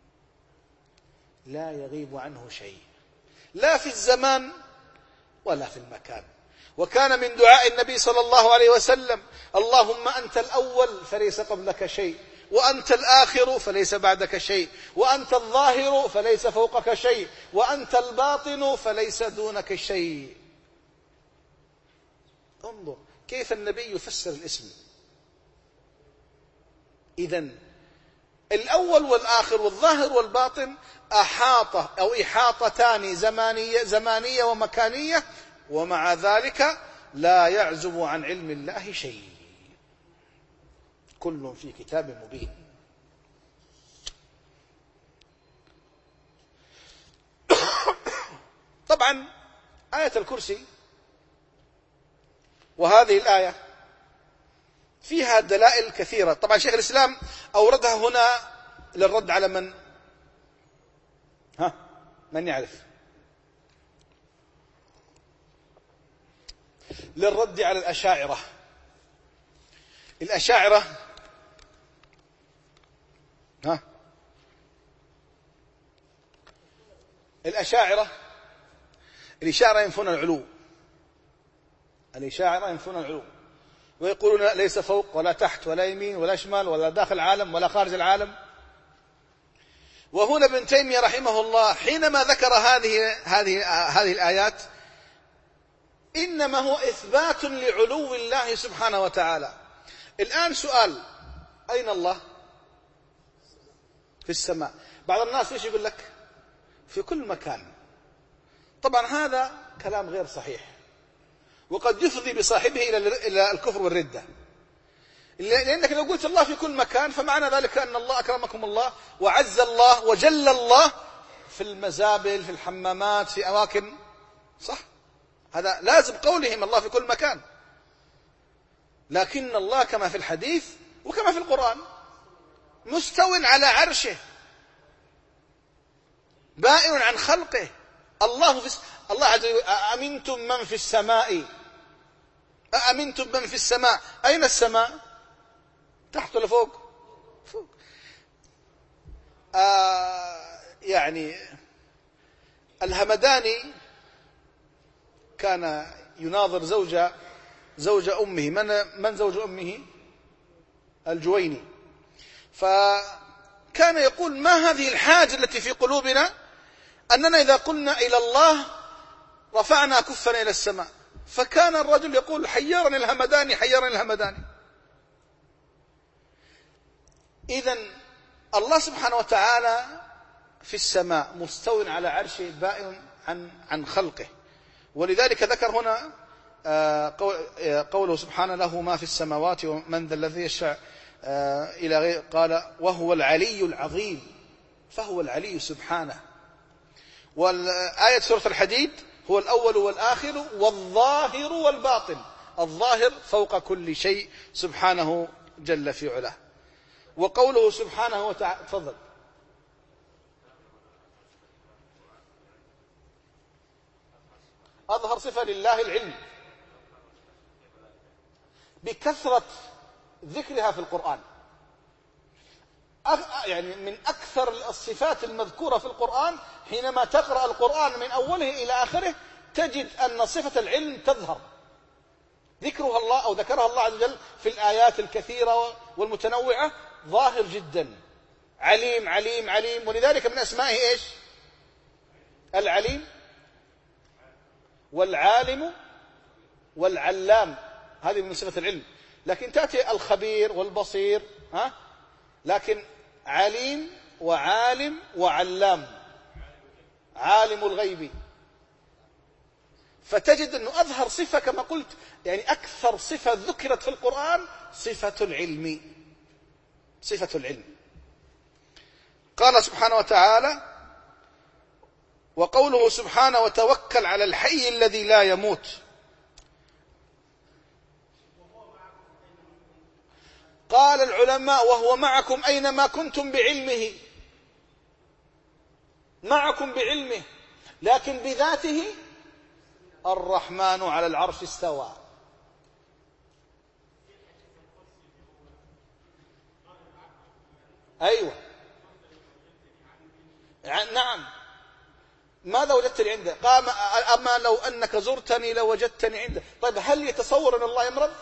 لا يغيب عنه شيء، لا في الزمان ولا في المكان. وكان من دعاء النبي صلى الله عليه وسلم اللهم أنت الأول فليس قبلك شيء، وأنت الآخر فليس بعدك شيء، وأنت الظاهر فليس فوقك شيء، وأنت الباطن فليس دونك شيء. انظر كيف النبي يفسر الاسم. إذن الأول والآخر والظاهر والباطن أحاطة أو إحاطتان زمانية, زمانية ومكانية، ومع ذلك لا يعزب عن علم الله شيء، كل في كتاب مبين. طبعا آية الكرسي وهذه الآية فيها دلائل كثيرة. طبعا شيخ الإسلام أوردها هنا للرد على من ها من يعرف للرد على الأشاعرة. الأشاعرة ها الأشاعرة الإشارة ينفون العلو، الإشاعرة ينفون العلو ويقولون ليس فوق ولا تحت ولا يمين ولا شمال ولا داخل العالم ولا خارج العالم. وهنا ابن تيمية رحمه الله حينما ذكر هذه هذه هذه الآيات إنما هو إثبات لعلو الله سبحانه وتعالى. الآن سؤال، أين الله؟ في السماء. بعض الناس ايش يقول لك؟ في كل مكان. طبعا هذا كلام غير صحيح، وقد يفضي بصاحبه إلى الكفر والردة. لأنك لو قلت الله في كل مكان فمعنى ذلك أن الله أكرمكم الله وعز الله وجل الله في المزابل، في الحمامات، في أماكن، صح؟ هذا لازم قولهم الله في كل مكان. لكن الله كما في الحديث وكما في القرآن مستو على عرشه بائن عن خلقه. الله في الله عز وجل أأمنتم من في السماء أأمنتم من في السماء. أين السماء؟ تحت ولا فوق؟ فوق. آه يعني الهمداني كان يناظر زوج زوج أمه. من من زوج أمه؟ الجويني. فكان يقول: ما هذه الحاجة التي في قلوبنا أننا إذا قلنا إلى الله رفعنا كفنا إلى السماء. فكان الرجل يقول: حيرني الهمداني حيرني الهمداني. إذن الله سبحانه وتعالى في السماء مستو على عرشه بائن عن عن خلقه. ولذلك ذكر هنا قوله سبحانه: له ما في السماوات ومن ذا الذي يشفع إلى غير. قال: وهو العلي العظيم. فهو العلي سبحانه. والآية سورة الحديد: هو الأول والآخر والظاهر والباطن. الظاهر فوق كل شيء سبحانه جل في علاه. وقوله سبحانه وتعالى: تفضل. أظهر صفة لله العلم بكثرة ذكرها في القرآن. يعني من أكثر الصفات المذكورة في القرآن، حينما تقرأ القرآن من أوله إلى آخره تجد أن صفة العلم تظهر، ذكرها الله أو ذكرها الله عز وجل في الآيات الكثيرة والمتنوعة ظاهر جدا. عليم عليم عليم. ولذلك من أسمائه إيش؟ العليم والعالم والعلام. هذه من صفة العلم. لكن تأتي الخبير والبصير، ها؟ لكن عليم وعالم وعلام، عالم الغيب. فتجد أنه أظهر صفة كما قلت، يعني أكثر صفة ذكرت في القرآن صفة العلم، صفة العلم. قال سبحانه وتعالى: وقوله سبحانه: وتوكل على الحي الذي لا يموت. قال العلماء: وهو معكم أينما كنتم بعلمه، معكم بعلمه، لكن بذاته الرحمن على العرش استوى. أيوة، نعم. ماذا وجدتني عنده؟ قام: أما لو أنك زرتني لوجدتني عنده. طيب، هل يتصور أن الله يمرض؟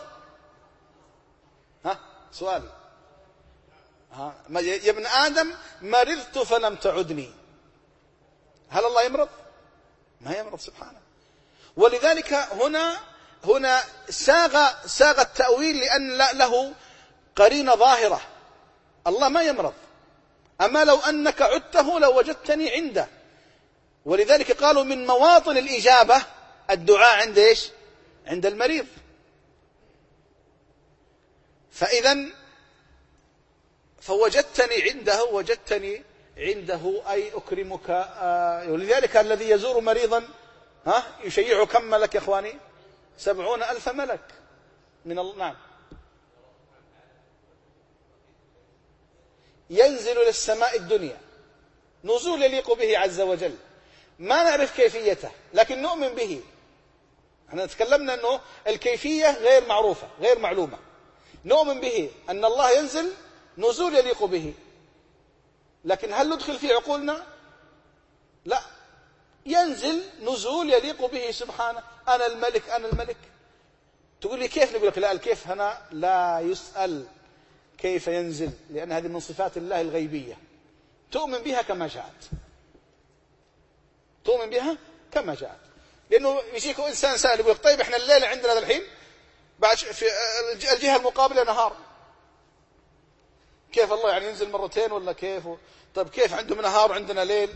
ها سؤال. ها يا ابن آدم مرضت فلم تعدني. هل الله يمرض؟ ما يمرض سبحانه. ولذلك هنا هنا ساغ ساغ التأويل، لأن له قرينة ظاهرة. الله ما يمرض. أما لو أنك عدته لوجدتني عنده. ولذلك قالوا من مواطن الإجابة الدعاء عند إيش؟ عند المريض. فإذن فوجدتني عنده، وجدتني عنده أي أكرمك. آه ولذلك الذي يزور مريضا ها يشيعه كم ملك يا إخواني؟ سبعون ألف ملك من الله. نعم. ينزل للسماء الدنيا نزول يليق به عز وجل. ما نعرف كيفيته لكن نؤمن به. احنا تكلمنا أنه الكيفية غير معروفة غير معلومة. نؤمن به أن الله ينزل نزول يليق به، لكن هل ندخل في عقولنا؟ لا. ينزل نزول يليق به سبحانه. أنا الملك أنا الملك. تقول لي كيف؟ نقول لك لا، الكيف هنا لا يسأل كيف ينزل، لأن هذه من صفات الله الغيبية. تؤمن بها كما جاءت، تؤمن بها كما جاءت. لأنه يجيك إنسان سائل يقول لك: طيب إحنا الليلة عندنا الحين، بعد في الجهة المقابلة نهار، كيف الله يعني ينزل مرتين ولا كيف؟ طيب كيف عندهم نهار وعندنا ليل؟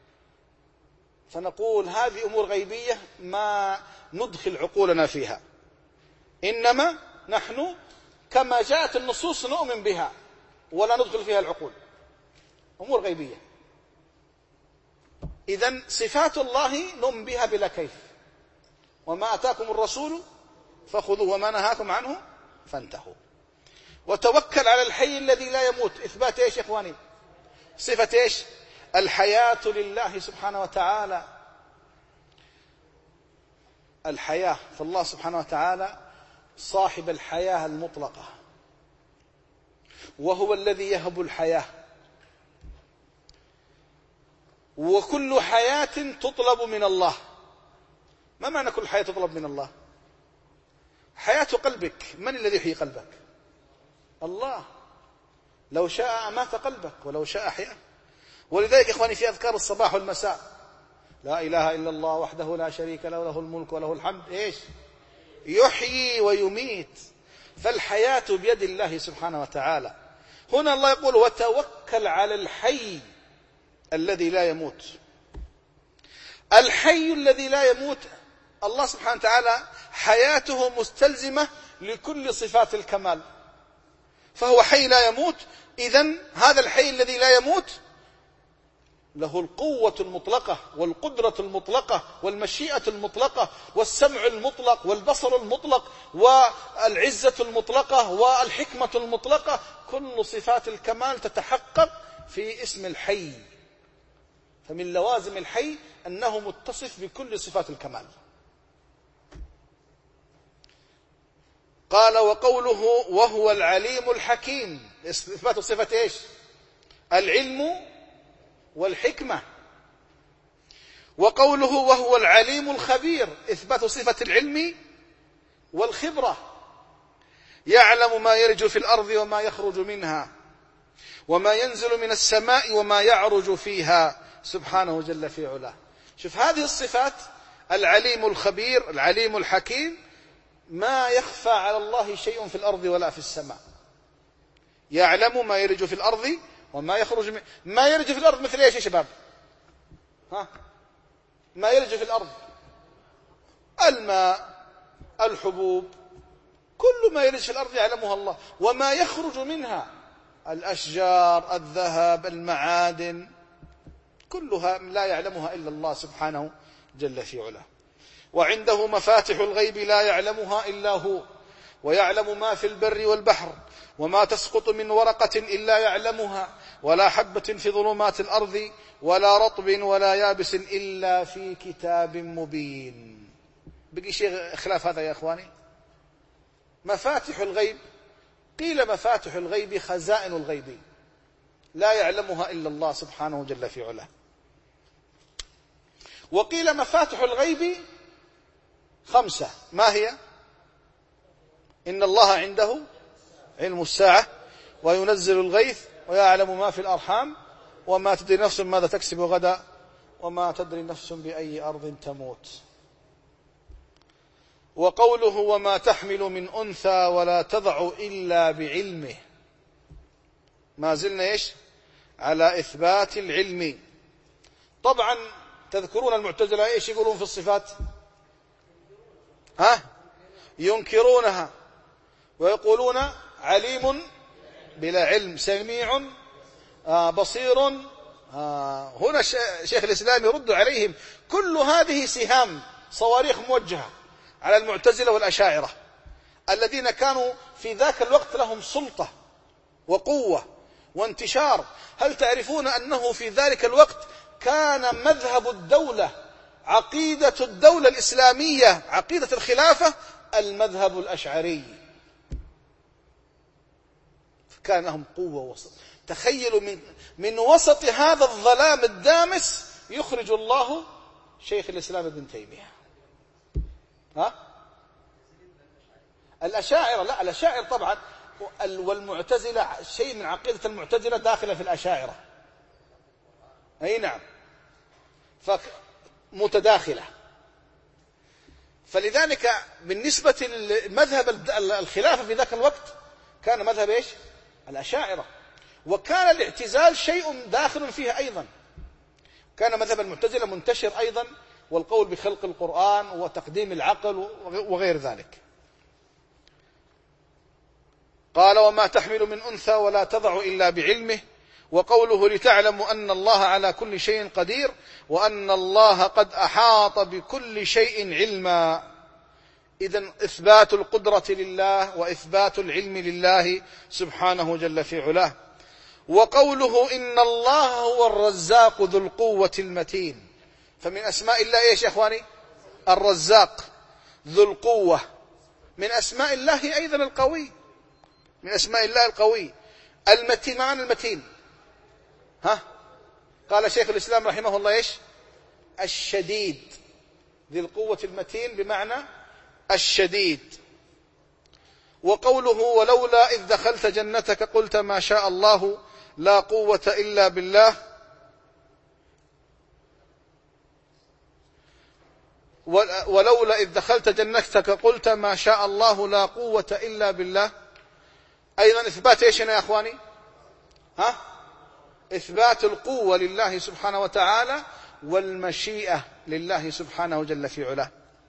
فنقول هذه أمور غيبية ما ندخل عقولنا فيها، إنما نحن كما جاءت النصوص نؤمن بها ولا ندخل فيها العقول. أمور غيبية. إذن صفات الله نؤمن بها بلا كيف. وما أتاكم الرسول فخذوه وما نهاكم عنه فانتهوا. وتوكل على الحي الذي لا يموت. إثبات إيش يا إخواني؟ صفة إيش؟ الحياة لله سبحانه وتعالى. الحياة، فالله سبحانه وتعالى صاحب الحياة المطلقة، وهو الذي يهب الحياة. وكل حياة تطلب من الله. ما معنى كل حياة تطلب من الله؟ حياة قلبك، من الذي يحيي قلبك؟ الله. لو شاء أمات قلبك ولو شاء أحياه. ولذلك إخواني في أذكار الصباح والمساء لا إله إلا الله وحده لا شريك له له الملك وله الحمد إيش؟ يحيي ويميت. فالحياة بيد الله سبحانه وتعالى. هنا الله يقول وتوكل على الحي الذي لا يموت. الحي الذي لا يموت الله سبحانه وتعالى حياته مستلزمة لكل صفات الكمال، فهو حي لا يموت. إذن هذا الحي الذي لا يموت له القوة المطلقة والقدرة المطلقة والمشيئة المطلقة والسمع المطلق والبصر المطلق والعزة المطلقة والحكمة المطلقة. كل صفات الكمال تتحقق في اسم الحي. فمن لوازم الحي أنه متصف بكل صفات الكمال. قال وقوله وهو العليم الحكيم، إثبات صفة إيش؟ العلم والحكمة. وقوله وهو العليم الخبير، إثبات صفة العلم والخبرة. يعلم ما يلج في الأرض وما يخرج منها وما ينزل من السماء وما يعرج فيها سبحانه جل في علاه. شوف هذه الصفات، العليم الخبير العليم الحكيم، ما يخفى على الله شيء في الأرض ولا في السماء. يعلم ما يلج في الأرض وما يخرج من ما يلج في الأرض. مثل ايش يا شباب؟ ها؟ ما يلج في الأرض الماء، الحبوب، كل ما يلج في الأرض يعلمها الله. وما يخرج منها الأشجار، الذهب، المعادن، كلها لا يعلمها إلا الله سبحانه جل في علاه. وعنده مفاتح الغيب لا يعلمها إلا هو، ويعلم ما في البر والبحر وما تسقط من ورقة إلا يعلمها ولا حبة في ظلمات الأرض ولا رطب ولا يابس إلا في كتاب مبين. بقي شيء خلاف هذا يا أخواني. مفاتح الغيب، قيل مفاتح الغيب خزائن الغيب لا يعلمها إلا الله سبحانه جل في علاه. وقيل مفاتح الغيب خمسة. ما هي؟ إن الله عنده علم الساعة وينزل الغيث ويعلم ما في الأرحام وما تدري نفس ماذا تكسب غدا وما تدري نفس بأي أرض تموت. وقوله وما تحمل من أنثى ولا تضع إلا بعلمه. ما زلنا إيش؟ على إثبات العلم. طبعا تذكرون المعتزلة إيش يقولون في الصفات؟ ها؟ ينكرونها ويقولون عليم بلا علم، سميع آه بصير. آه هنا شيخ الإسلام يرد عليهم. كل هذه سهام صواريخ موجهة على المعتزلة والأشاعرة الذين كانوا في ذاك الوقت لهم سلطة وقوة وانتشار. هل تعرفون أنه في ذلك الوقت كان مذهب الدولة، عقيدة الدولة الإسلامية، عقيدة الخلافة، المذهب الأشعري. كان لهم قوة وسط. تخيلوا من, من وسط هذا الظلام الدامس يخرج الله شيخ الإسلام ابن تيمية. ها؟ الأشاعرة لا، الأشاعرة طبعا والمعتزلة شيء من عقيدة المعتزلة داخلة في الأشاعرة. أي نعم، فمتداخلة. فلذلك بالنسبة لمذهب الخلافة في ذاك الوقت كان مذهب إيش؟ الأشاعرة. وكان الاعتزال شيء داخل فيها أيضا. كان مذهب المعتزلة منتشر أيضا، والقول بخلق القرآن وتقديم العقل وغير ذلك. قال وما تحمل من أنثى ولا تضع إلا بعلمه. وقوله لتعلموا أن الله على كل شيء قدير وأن الله قد أحاط بكل شيء علما. إذن إثبات القدرة لله وإثبات العلم لله سبحانه جل في علاه. وقوله إن الله هو الرزاق ذو القوة المتين. فمن أسماء الله إيش يا أخواني؟ الرزاق ذو القوة. من أسماء الله أيضا القوي، من أسماء الله القوي. المتين، معنى المتين ها؟ قال شيخ الإسلام رحمه الله إيش؟ الشديد، ذي القوة المتين بمعنى الشديد. وقوله ولولا إذ دخلت جنتك قلت ما شاء الله لا قوة إلا بالله، ولولا إذ دخلت جنتك قلت ما شاء الله لا قوة إلا بالله، أيضا إثبات إيش يا أخواني؟ ها؟ إثبات القوة لله سبحانه وتعالى والمشيئة لله سبحانه جل في علاه.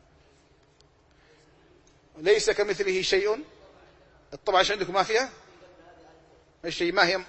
ليس كمثله شيء. الطبعة ايش عندكم ما فيها؟ الشيء ما هي؟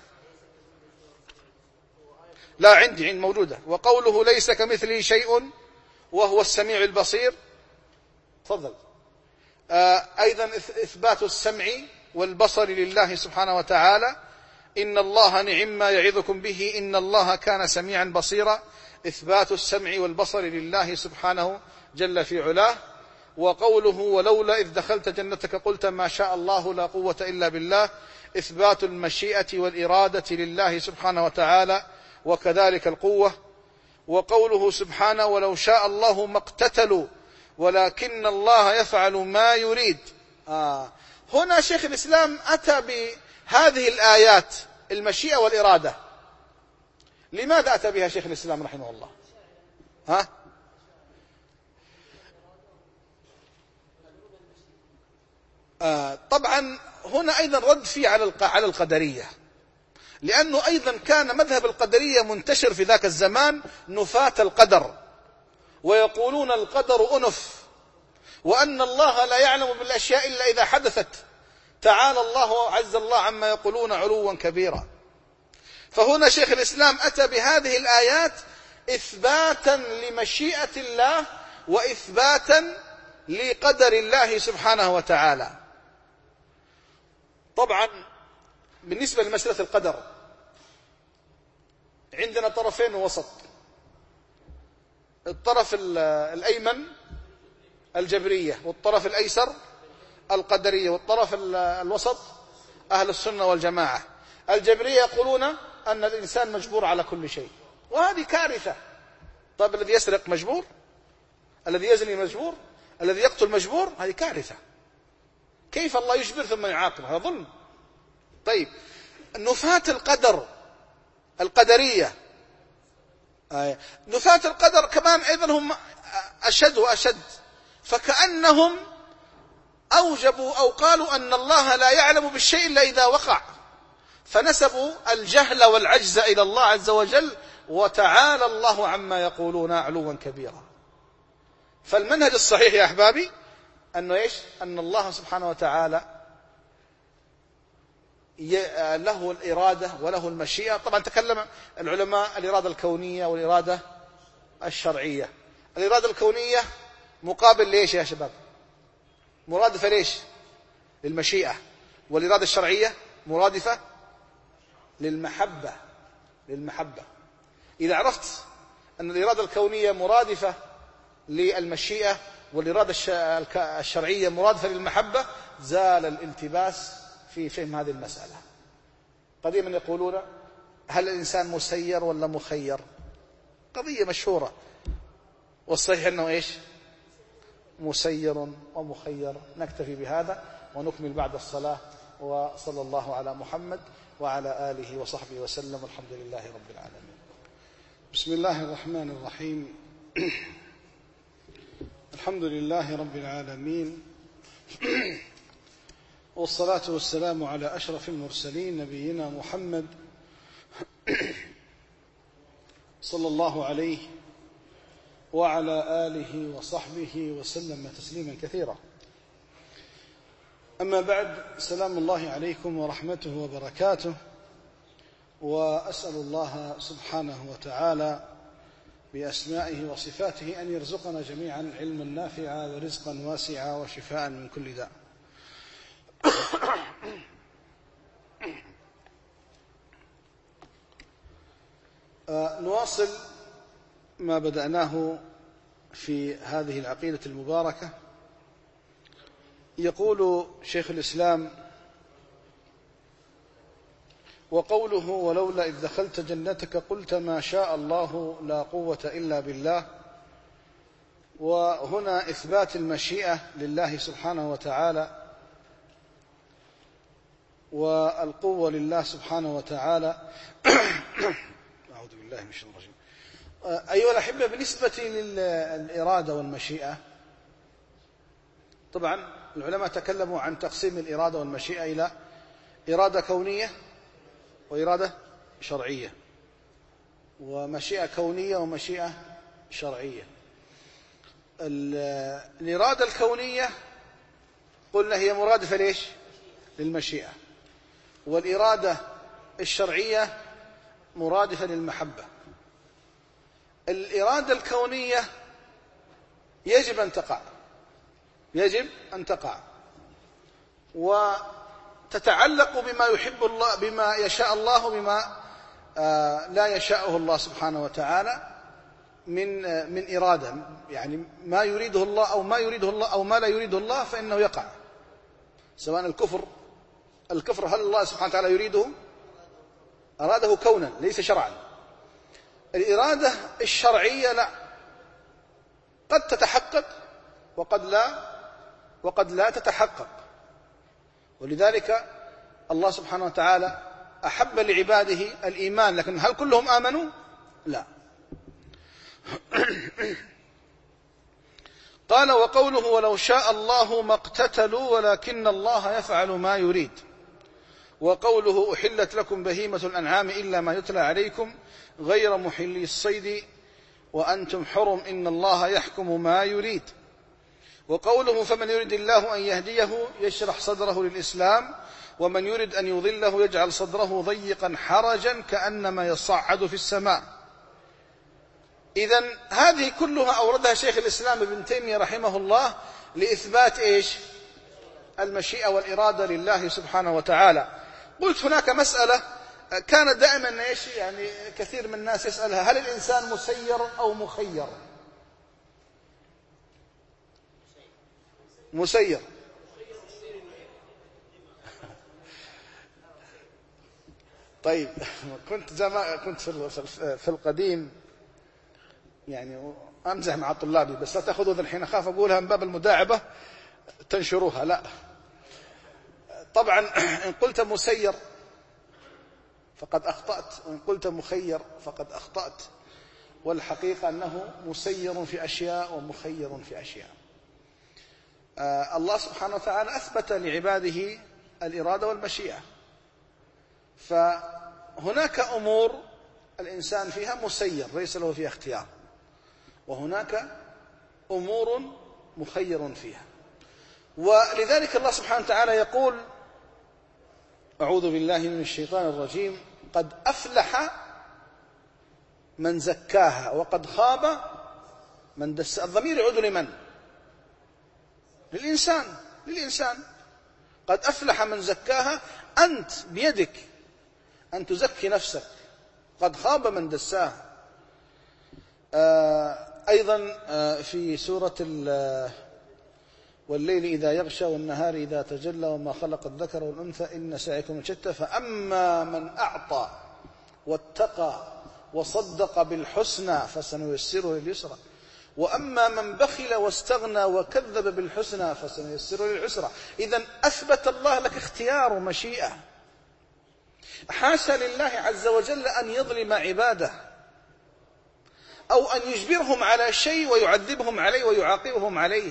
لا عندي، عند موجودة. وقوله ليس كمثله شيء وهو السميع البصير. تفضل. آه أيضا إثبات السمع والبصر لله سبحانه وتعالى. إن الله نعم ما يعظكم به إن الله كان سميعا بصيرا. إثبات السمع والبصر لله سبحانه جل في علاه. وقوله ولولا إذ دخلت جنتك قلت ما شاء الله لا قوة إلا بالله، إثبات المشيئة والإرادة لله سبحانه وتعالى وكذلك القوة. وقوله سبحانه ولو شاء الله ما اقتتلوا ولكن الله يفعل ما يريد. آه. هنا شيخ الإسلام أتى بهذه الآيات المشيئة والإرادة. لماذا أتى بها شيخ الإسلام رحمه الله؟ ها؟ آه طبعا هنا أيضا رد فيه على على القدرية، لأنه أيضا كان مذهب القدرية منتشر في ذاك الزمان، نفاة القدر، ويقولون القدر أنف، وأن الله لا يعلم بالأشياء إلا إذا حدثت. تعالى الله عز الله عما يقولون علوا كبيرا. فهنا شيخ الإسلام أتى بهذه الآيات إثباتا لمشيئة الله وإثباتا لقدر الله سبحانه وتعالى. طبعا بالنسبة لمسألة القدر عندنا طرفين ووسط. الطرف الأيمن الجبرية، والطرف الأيسر القدرية، والطرف الوسط أهل السنة والجماعة. الجبرية يقولون أن الإنسان مجبور على كل شيء، وهذه كارثة. طيب الذي يسرق مجبور، الذي يزني مجبور، الذي يقتل مجبور، هذه كارثة. كيف الله يجبر ثم يعاقب؟ هذا ظلم. طيب نفاة القدر القدرية، آه. نفاة القدر كمان أيضا هم أشد وأشد، فكأنهم أوجبوا أو قالوا أن الله لا يعلم بالشيء إلا إذا وقع، فنسبوا الجهل والعجز إلى الله عز وجل، وتعالى الله عما يقولون علوا كبيرا. فالمنهج الصحيح يا أحبابي أنه إيش؟ أن الله سبحانه وتعالى له الإرادة وله المشيئة. طبعا تكلم العلماء الإرادة الكونية والإرادة الشرعية. الإرادة الكونية مقابل ليش يا شباب؟ مرادفة ليش؟ للمشيئة. والإرادة الشرعية مرادفة للمحبة. للمحبة. إذا عرفت أن الإرادة الكونية مرادفة للمشيئة والإرادة الشرعية مرادفة للمحبة، زال الالتباس في فهم هذه المسألة. قديما يقولون هل الإنسان مسير ولا مخير؟ قضية مشهورة، والصحيح أنه إيش؟ مسير ومخير. نكتفي بهذا ونكمل بعد الصلاة، وصلى الله على محمد وعلى آله وصحبه وسلم، والحمد لله رب العالمين. بسم الله الرحمن الرحيم. الحمد لله رب العالمين، والصلاة والسلام على أشرف المرسلين نبينا محمد صلى الله عليه وعلى آله وصحبه وسلم تسليما كثيرا. أما بعد، سلام الله عليكم ورحمته وبركاته. وأسأل الله سبحانه وتعالى بأسمائه وصفاته أن يرزقنا جميعا علما نافعا ورزقا واسعا وشفاء من كل داء. نواصل ما بدأناه في هذه العقيدة المباركة. يقول شيخ الإسلام وقوله ولولا إذ دخلت جنتك قلت ما شاء الله لا قوة إلا بالله. وهنا إثبات المشيئة لله سبحانه وتعالى والقوة لله سبحانه وتعالى. أعوذ بالله من الشيطان الرجيم. أيها الأحبة، بالنسبة للإرادة والمشيئة، طبعا العلماء تكلموا عن تقسيم الإرادة والمشيئة إلى إرادة كونية وإرادة شرعية، ومشيئة كونية ومشيئة شرعية. الإرادة الكونية قلنا هي مرادفة ليش؟ للمشيئة. والإرادة الشرعية مرادفة للمحبة. الإرادة الكونية يجب أن تقع، يجب أن تقع وتتعلق بما يحب الله، بما يشاء الله وبما لا يشاءه الله سبحانه وتعالى من من إرادة، يعني ما يريده الله أو ما يريده الله أو ما لا يريده الله فإنه يقع. سواء الكفر الكفر هل الله سبحانه وتعالى يريده؟ أراده كونا ليس شرعا. الإرادة الشرعية لا، قد تتحقق وقد لا وقد لا تتحقق. ولذلك الله سبحانه وتعالى أحب لعباده الإيمان، لكن هل كلهم آمنوا؟ لا. قال وقوله ولو شاء الله ما اقتتلوا ولكن الله يفعل ما يريد. وقوله أحلت لكم بهيمة الأنعام إلا ما يتلى عليكم غير محلي الصيد وأنتم حرم إن الله يحكم ما يريد. وقوله فمن يريد الله أن يهديه يشرح صدره للإسلام ومن يريد أن يضله يجعل صدره ضيقا حرجا كأنما يصعد في السماء. إذن هذه كلها أوردها شيخ الإسلام ابن تيمية رحمه الله لإثبات إيش؟ المشيئة والإرادة لله سبحانه وتعالى. قلت هناك مسألة كانت دائما إيش، يعني كثير من الناس يسألها: هل الإنسان مسير أو مخير؟ مسير. طيب، كنت زمان كنت في القديم يعني أمزح مع طلابي، بس لا تأخذوا ذا الحين، أخاف أقولها من باب المداعبة تنشروها. لا، طبعا إن قلت مسير فقد أخطأت، وإن قلت مخير فقد أخطأت. والحقيقة أنه مسير في أشياء ومخير في أشياء. آه الله سبحانه وتعالى أثبت لعباده الإرادة والمشيئة، فهناك أمور الإنسان فيها مسير ليس له فيها اختيار، وهناك أمور مخير فيها. ولذلك الله سبحانه وتعالى يقول: أعوذ بالله من الشيطان الرجيم، قد أفلح من زكاها وقد خاب من دساها. الضمير يعود لمن؟ للإنسان للإنسان قد أفلح من زكاها، أنت بيدك أن تزكي نفسك. قد خاب من دساها. آه أيضا آه في سورة والليل إذا يغشى والنهار إذا تجلى وما خلق الذكر والأنثى إن سعيكم شتى فأما من أعطى واتقى وصدق بالحسنى فسنيسره لليسرى وأما من بخل واستغنى وكذب بالحسنى فسنيسره للعسرى. إذن أثبت الله لك اختيار ومشيئة. حاشا لله عز وجل أن يظلم عباده أو أن يجبرهم على شيء ويعذبهم عليه ويعاقبهم عليه.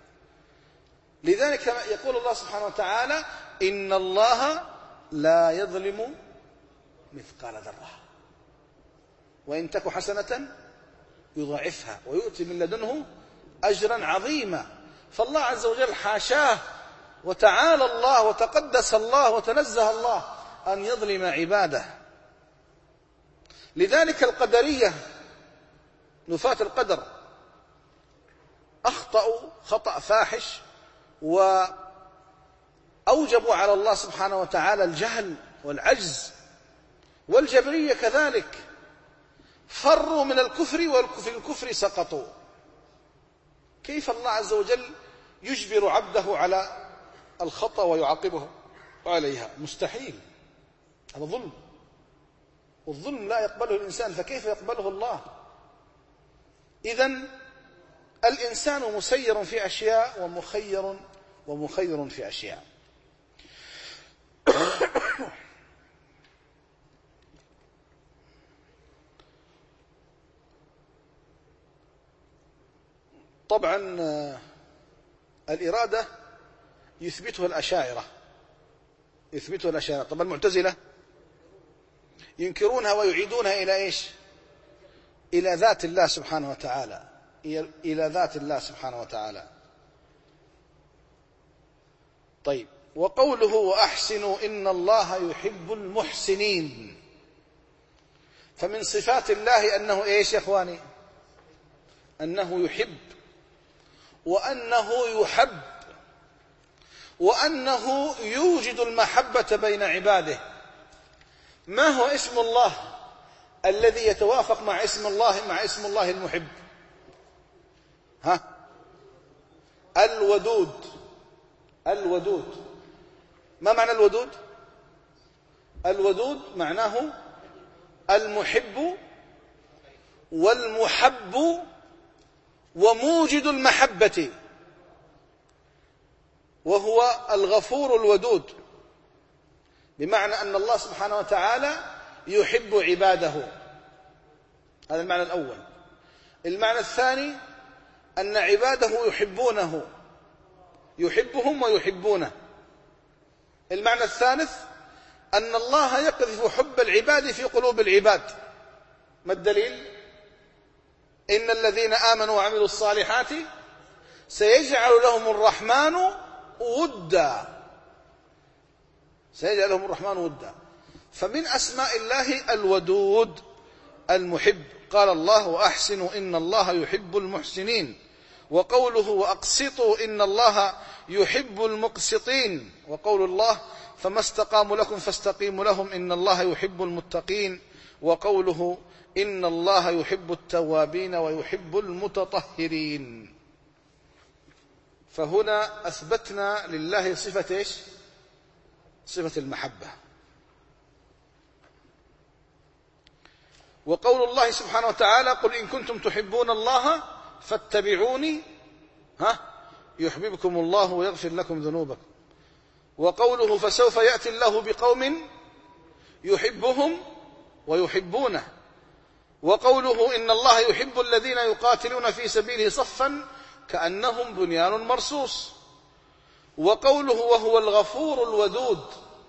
لذلك يقول الله سبحانه وتعالى: إن الله لا يظلم مثقال ذرة وإن تك حسنة يضاعفها ويؤتي من لدنه أجرا عظيما. فالله عز وجل حاشاه وتعالى الله وتقدس الله وتنزه الله أن يظلم عباده. لذلك القدرية نفاة القدر أخطأوا خطأ فاحش وأوجبوا على الله سبحانه وتعالى الجهل والعجز. والجبرية كذلك فروا من الكفر وفي الكفر سقطوا. كيف الله عز وجل يجبر عبده على الخطأ ويعاقبه عليها؟ مستحيل. هذا ظلم، والظلم لا يقبله الإنسان، فكيف يقبله الله؟ إذن الإنسان مسير في أشياء ومخير ومخير في أشياء. طبعا الإرادة يثبتها الأشاعرة، يثبتها الأشاعرة. طبعا المعتزلة ينكرونها ويعيدونها إلى إيش؟ إلى ذات الله سبحانه وتعالى، إلى ذات الله سبحانه وتعالى. طيب، وقوله وأحسنوا إن الله يحب المحسنين، فمن صفات الله أنه إيش يا إخواني؟ أنه يحب، وأنه يحب، وأنه يوجد المحبة بين عباده. ما هو اسم الله الذي يتوافق مع اسم الله مع اسم الله المحب؟ ها؟ الودود. الودود. ما معنى الودود؟ الودود معناه المحب والمحب وموجد المحبة، وهو الغفور الودود، بمعنى أن الله سبحانه وتعالى يحب عباده. هذا المعنى الأول. المعنى الثاني أن عباده يحبونه، يحبهم ويحبونه. المعنى الثالث أن الله يقذف حب العباد في قلوب العباد. ما الدليل؟ إن الذين آمنوا وعملوا الصالحات سيجعل لهم الرحمن ودا، سيجعل لهم الرحمن ودا. فمن أسماء الله الودود المحب. قال الله وأحسنوا إن الله يحب المحسنين، وقوله وأقسطوا إن الله يحب المقسطين، وقول الله فما استقاموا لكم فاستقيموا لهم إن الله يحب المتقين، وقوله إن الله يحب التوابين ويحب المتطهرين. فهنا أثبتنا لله صفة إيش؟ صفة المحبة. وقول الله سبحانه وتعالى قل إن كنتم تحبون الله فاتبعوني ها يحببكم الله ويغفر لكم ذنوبكم. وقوله فسوف يأتي الله بقوم يحبهم ويحبونه. وقوله إن الله يحب الذين يقاتلون في سبيله صفا كأنهم بنيان مرصوص. وقوله وهو الغفور الودود.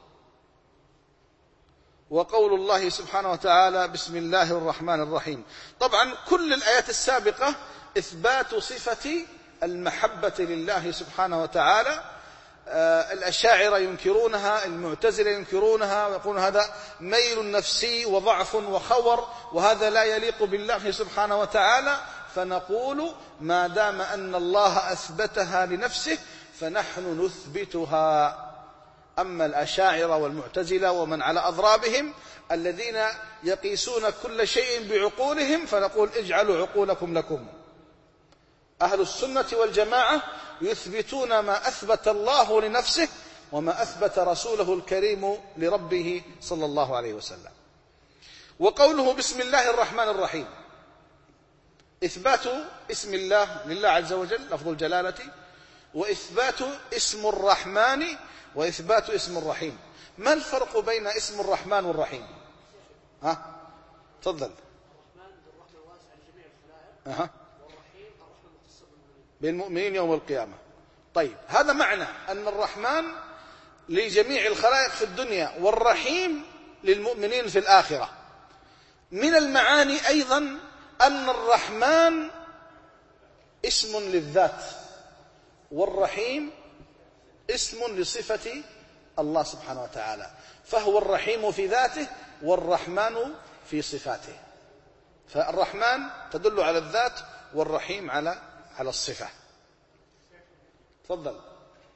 وقول الله سبحانه وتعالى بسم الله الرحمن الرحيم. طبعا كل الآيات السابقة إثبات صفة المحبة لله سبحانه وتعالى. آه الأشاعرة ينكرونها، المعتزلة ينكرونها ويقولون هذا ميل نفسي وضعف وخور، وهذا لا يليق بالله سبحانه وتعالى. فنقول ما دام أن الله أثبتها لنفسه فنحن نثبتها. أما الأشاعرة والمعتزلة ومن على أضرابهم الذين يقيسون كل شيء بعقولهم فنقول اجعلوا عقولكم لكم. أهل السنة والجماعة يثبتون ما أثبت الله لنفسه وما أثبت رسوله الكريم لربه صلى الله عليه وسلم. وقوله بسم الله الرحمن الرحيم إثبات اسم الله لله عز وجل لفظ الجلالة، وإثبات اسم الرحمن وإثبات اسم الرحيم. ما الفرق بين اسم الرحمن والرحيم؟ ها تفضل. الرحمن الرحمة واسعة لجميع الخلائق، أه. والرحيم الرحمة مختصة بالمؤمنين. بالمؤمنين يوم القيامة. طيب هذا معنى أن الرحمن لجميع الخلائق في الدنيا والرحيم للمؤمنين في الآخرة. من المعاني أيضا أن الرحمن اسم للذات والرحيم اسم لصفة الله سبحانه وتعالى، فهو الرحيم في ذاته والرحمن في صفاته. فالرحمن تدل على الذات والرحيم على على الصفة. تفضل.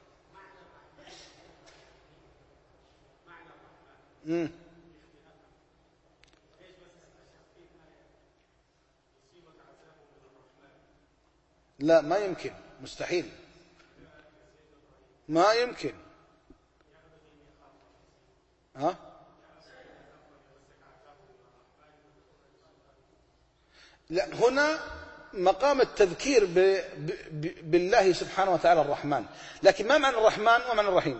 امم لا ما يمكن، مستحيل، ما يمكن. ها لا، هنا مقام التذكير ب... ب... بالله سبحانه وتعالى الرحمن، لكن ما معنى الرحمن وما معنى الرحيم؟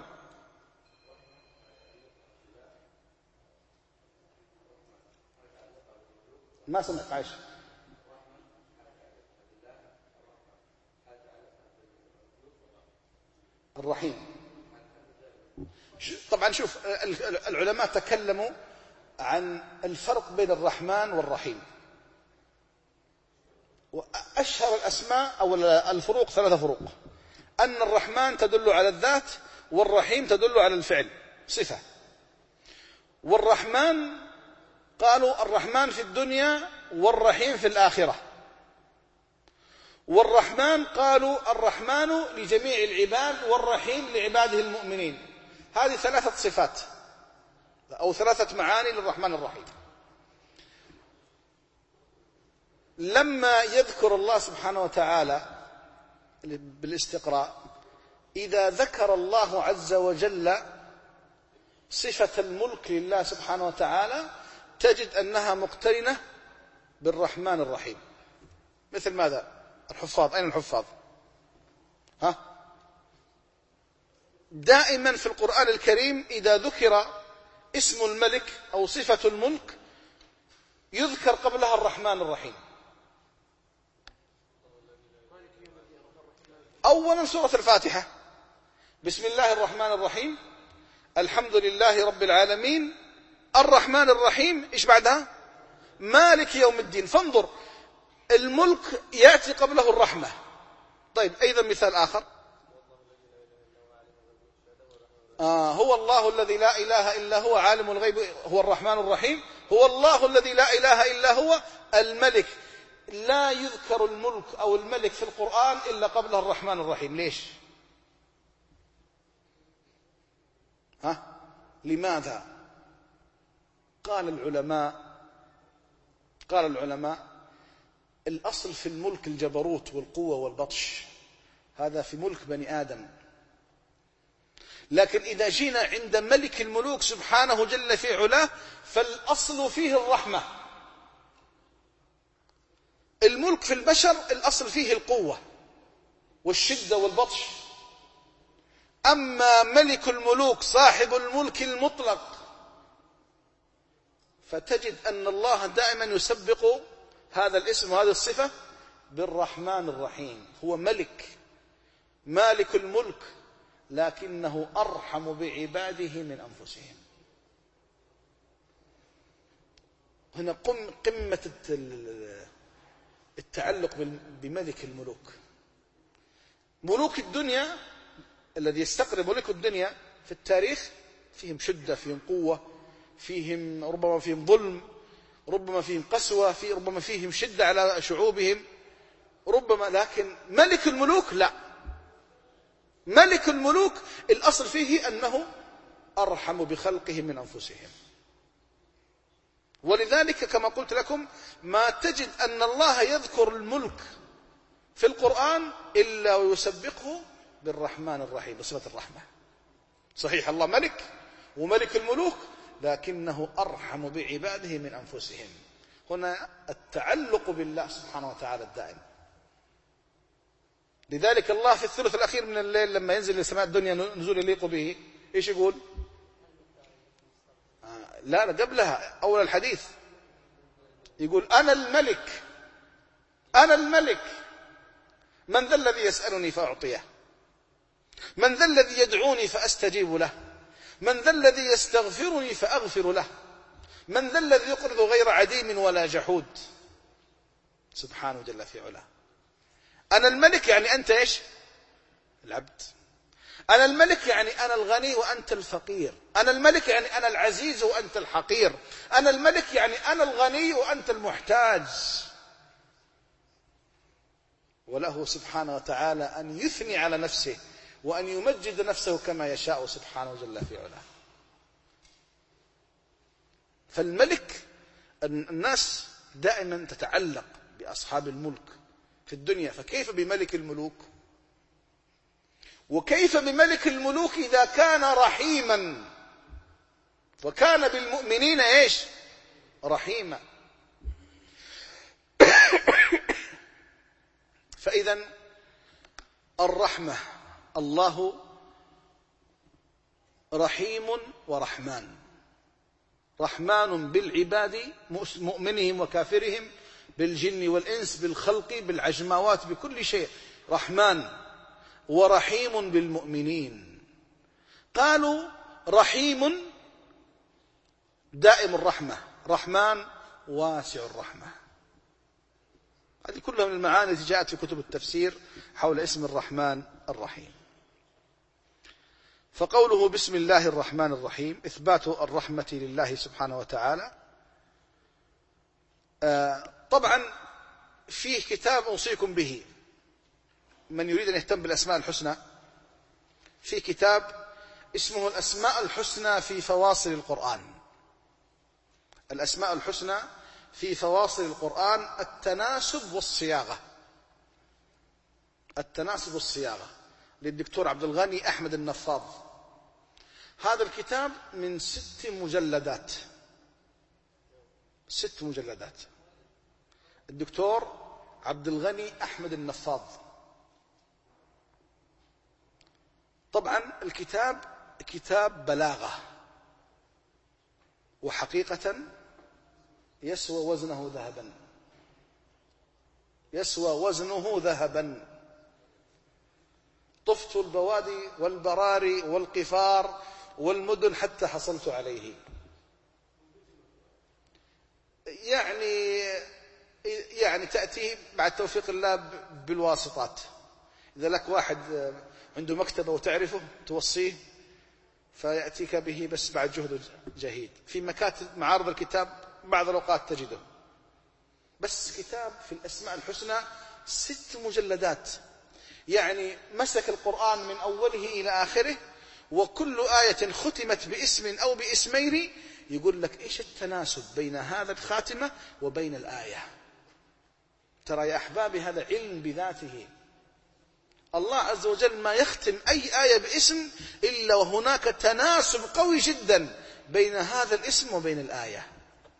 ما سمعت عايش. الرحيم طبعا شوف، العلماء تكلموا عن الفرق بين الرحمن والرحيم، وأشهر الأسماء أو الفروق ثلاثة فروق: أن الرحمن تدل على الذات، والرحيم تدل على الفعل صفة. والرحمن قالوا الرحمن في الدنيا والرحيم في الآخرة. والرحمن قالوا الرحمن لجميع العباد والرحيم لعباده المؤمنين. هذه ثلاثة صفات أو ثلاثة معاني للرحمن الرحيم. لما يذكر الله سبحانه وتعالى بالاستقراء، إذا ذكر الله عز وجل صفة الملك لله سبحانه وتعالى تجد أنها مقترنة بالرحمن الرحيم. مثل ماذا؟ الحفاظ، أين الحفاظ؟ ها؟ دائما في القرآن الكريم إذا ذكر اسم الملك أو صفة الملك يذكر قبلها الرحمن الرحيم. أولا سورة الفاتحة، بسم الله الرحمن الرحيم، الحمد لله رب العالمين، الرحمن الرحيم، إيش بعدها؟ مالك يوم الدين. فانظر، الملك يأتي قبله الرحمة. طيب أيضا مثال آخر، آه هو الله الذي لا إله إلا هو عالم الغيب، هو الرحمن الرحيم. هو الله الذي لا إله إلا هو الملك. لا يذكر الملك أو الملك في القرآن إلا قبله الرحمن الرحيم. ليش؟ ها؟ لماذا؟ قال العلماء قال العلماء الأصل في الملك الجبروت والقوة والبطش، هذا في ملك بني آدم. لكن إذا جينا عند ملك الملوك سبحانه جل في علاه فالأصل فيه الرحمة. الملك في البشر الأصل فيه القوة والشدة والبطش. أما ملك الملوك صاحب الملك المطلق فتجد أن الله دائما يسبق هذا الاسم وهذه الصفة بالرحمن الرحيم. هو ملك مالك الملك، لكنه أرحم بعباده من أنفسهم. هنا قمة التعلق بملك الملوك. ملوك الدنيا الذي يستقرب ملك الدنيا في التاريخ فيهم شدة، فيهم قوة، فيهم ربما فيهم ظلم، ربما فيهم قسوة، في ربما فيهم شدة على شعوبهم ربما. لكن ملك الملوك لا، ملك الملوك الأصل فيه أنه أرحم بخلقه من أنفسهم. ولذلك كما قلت لكم ما تجد أن الله يذكر الملك في القرآن إلا ويسبقه بالرحمن الرحيم بصفة الرحمة. صحيح الله ملك وملك الملوك، لكنه أرحم بعباده من أنفسهم. هنا التعلق بالله سبحانه وتعالى الدائم. لذلك الله في الثلث الأخير من الليل لما ينزل لسماء الدنيا نزول يليق به إيش يقول؟ آه لا لا قبلها أول الحديث يقول أنا الملك أنا الملك من ذا الذي يسألني فأعطيه، من ذا الذي يدعوني فأستجيب له، من ذا الذي يستغفرني فأغفر له، من ذا الذي يقرض غير عديم ولا جحود. سبحانه جل في علاه. أنا الملك يعني أنت إيش؟ العبد. أنا الملك يعني أنا الغني وأنت الفقير. أنا الملك يعني أنا العزيز وأنت الحقير. أنا الملك يعني أنا الغني وأنت المحتاج. وله سبحانه وتعالى أن يثني على نفسه وأن يمجد نفسه كما يشاء سبحانه جل في علاه. فالملك الناس دائما تتعلق بأصحاب الملك في الدنيا، فكيف بملك الملوك؟ وكيف بملك الملوك إذا كان رحيما؟ وكان بالمؤمنين إيش؟ رحيما. فإذا الرحمة، الله رحيم ورحمن، رحمن بالعباد مؤمنهم وكافرهم، بالجن والإنس، بالخلق، بالعجماوات، بكل شيء رحمن، ورحيم بالمؤمنين. قالوا رحيم دائم الرحمة، رحمن واسع الرحمة. هذه كلها من المعاني التي جاءت في كتب التفسير حول اسم الرحمن الرحيم. فقوله بسم الله الرحمن الرحيم إثبات الرحمة لله سبحانه وتعالى. آه طبعا فيه كتاب أوصيكم به، من يريد أن يهتم بالأسماء الحسنى، في كتاب اسمه الأسماء الحسنى في فواصل القرآن. الأسماء الحسنى في فواصل القرآن، التناسب والصياغة. التناسب والصياغة للدكتور عبد الغني أحمد النفاض. هذا الكتاب من ست مجلدات، ست مجلدات، الدكتور عبد الغني أحمد النفاض. طبعا الكتاب كتاب بلاغة، وحقيقة يسوى وزنه ذهبا، يسوى وزنه ذهبا. طفت البوادي والبراري والقفار والمدن حتى حصلت عليه. يعني يعني تأتي بعد توفيق الله بالواسطات. إذا لك واحد عنده مكتبة وتعرفه توصيه فيأتيك به، بس بعد جهد جهيد. في مكاتب معارض الكتاب بعض الأوقات تجده. بس كتاب في الأسماء الحسنى ست مجلدات، يعني مسك القرآن من أوله إلى آخره، وكل آية ختمت باسم أو باسمين يقول لك إيش التناسب بين هذا الخاتمة وبين الآية. ترى يا أحبابي هذا علم بذاته. الله عز وجل ما يختم أي آية باسم إلا وهناك تناسب قوي جدا بين هذا الاسم وبين الآية.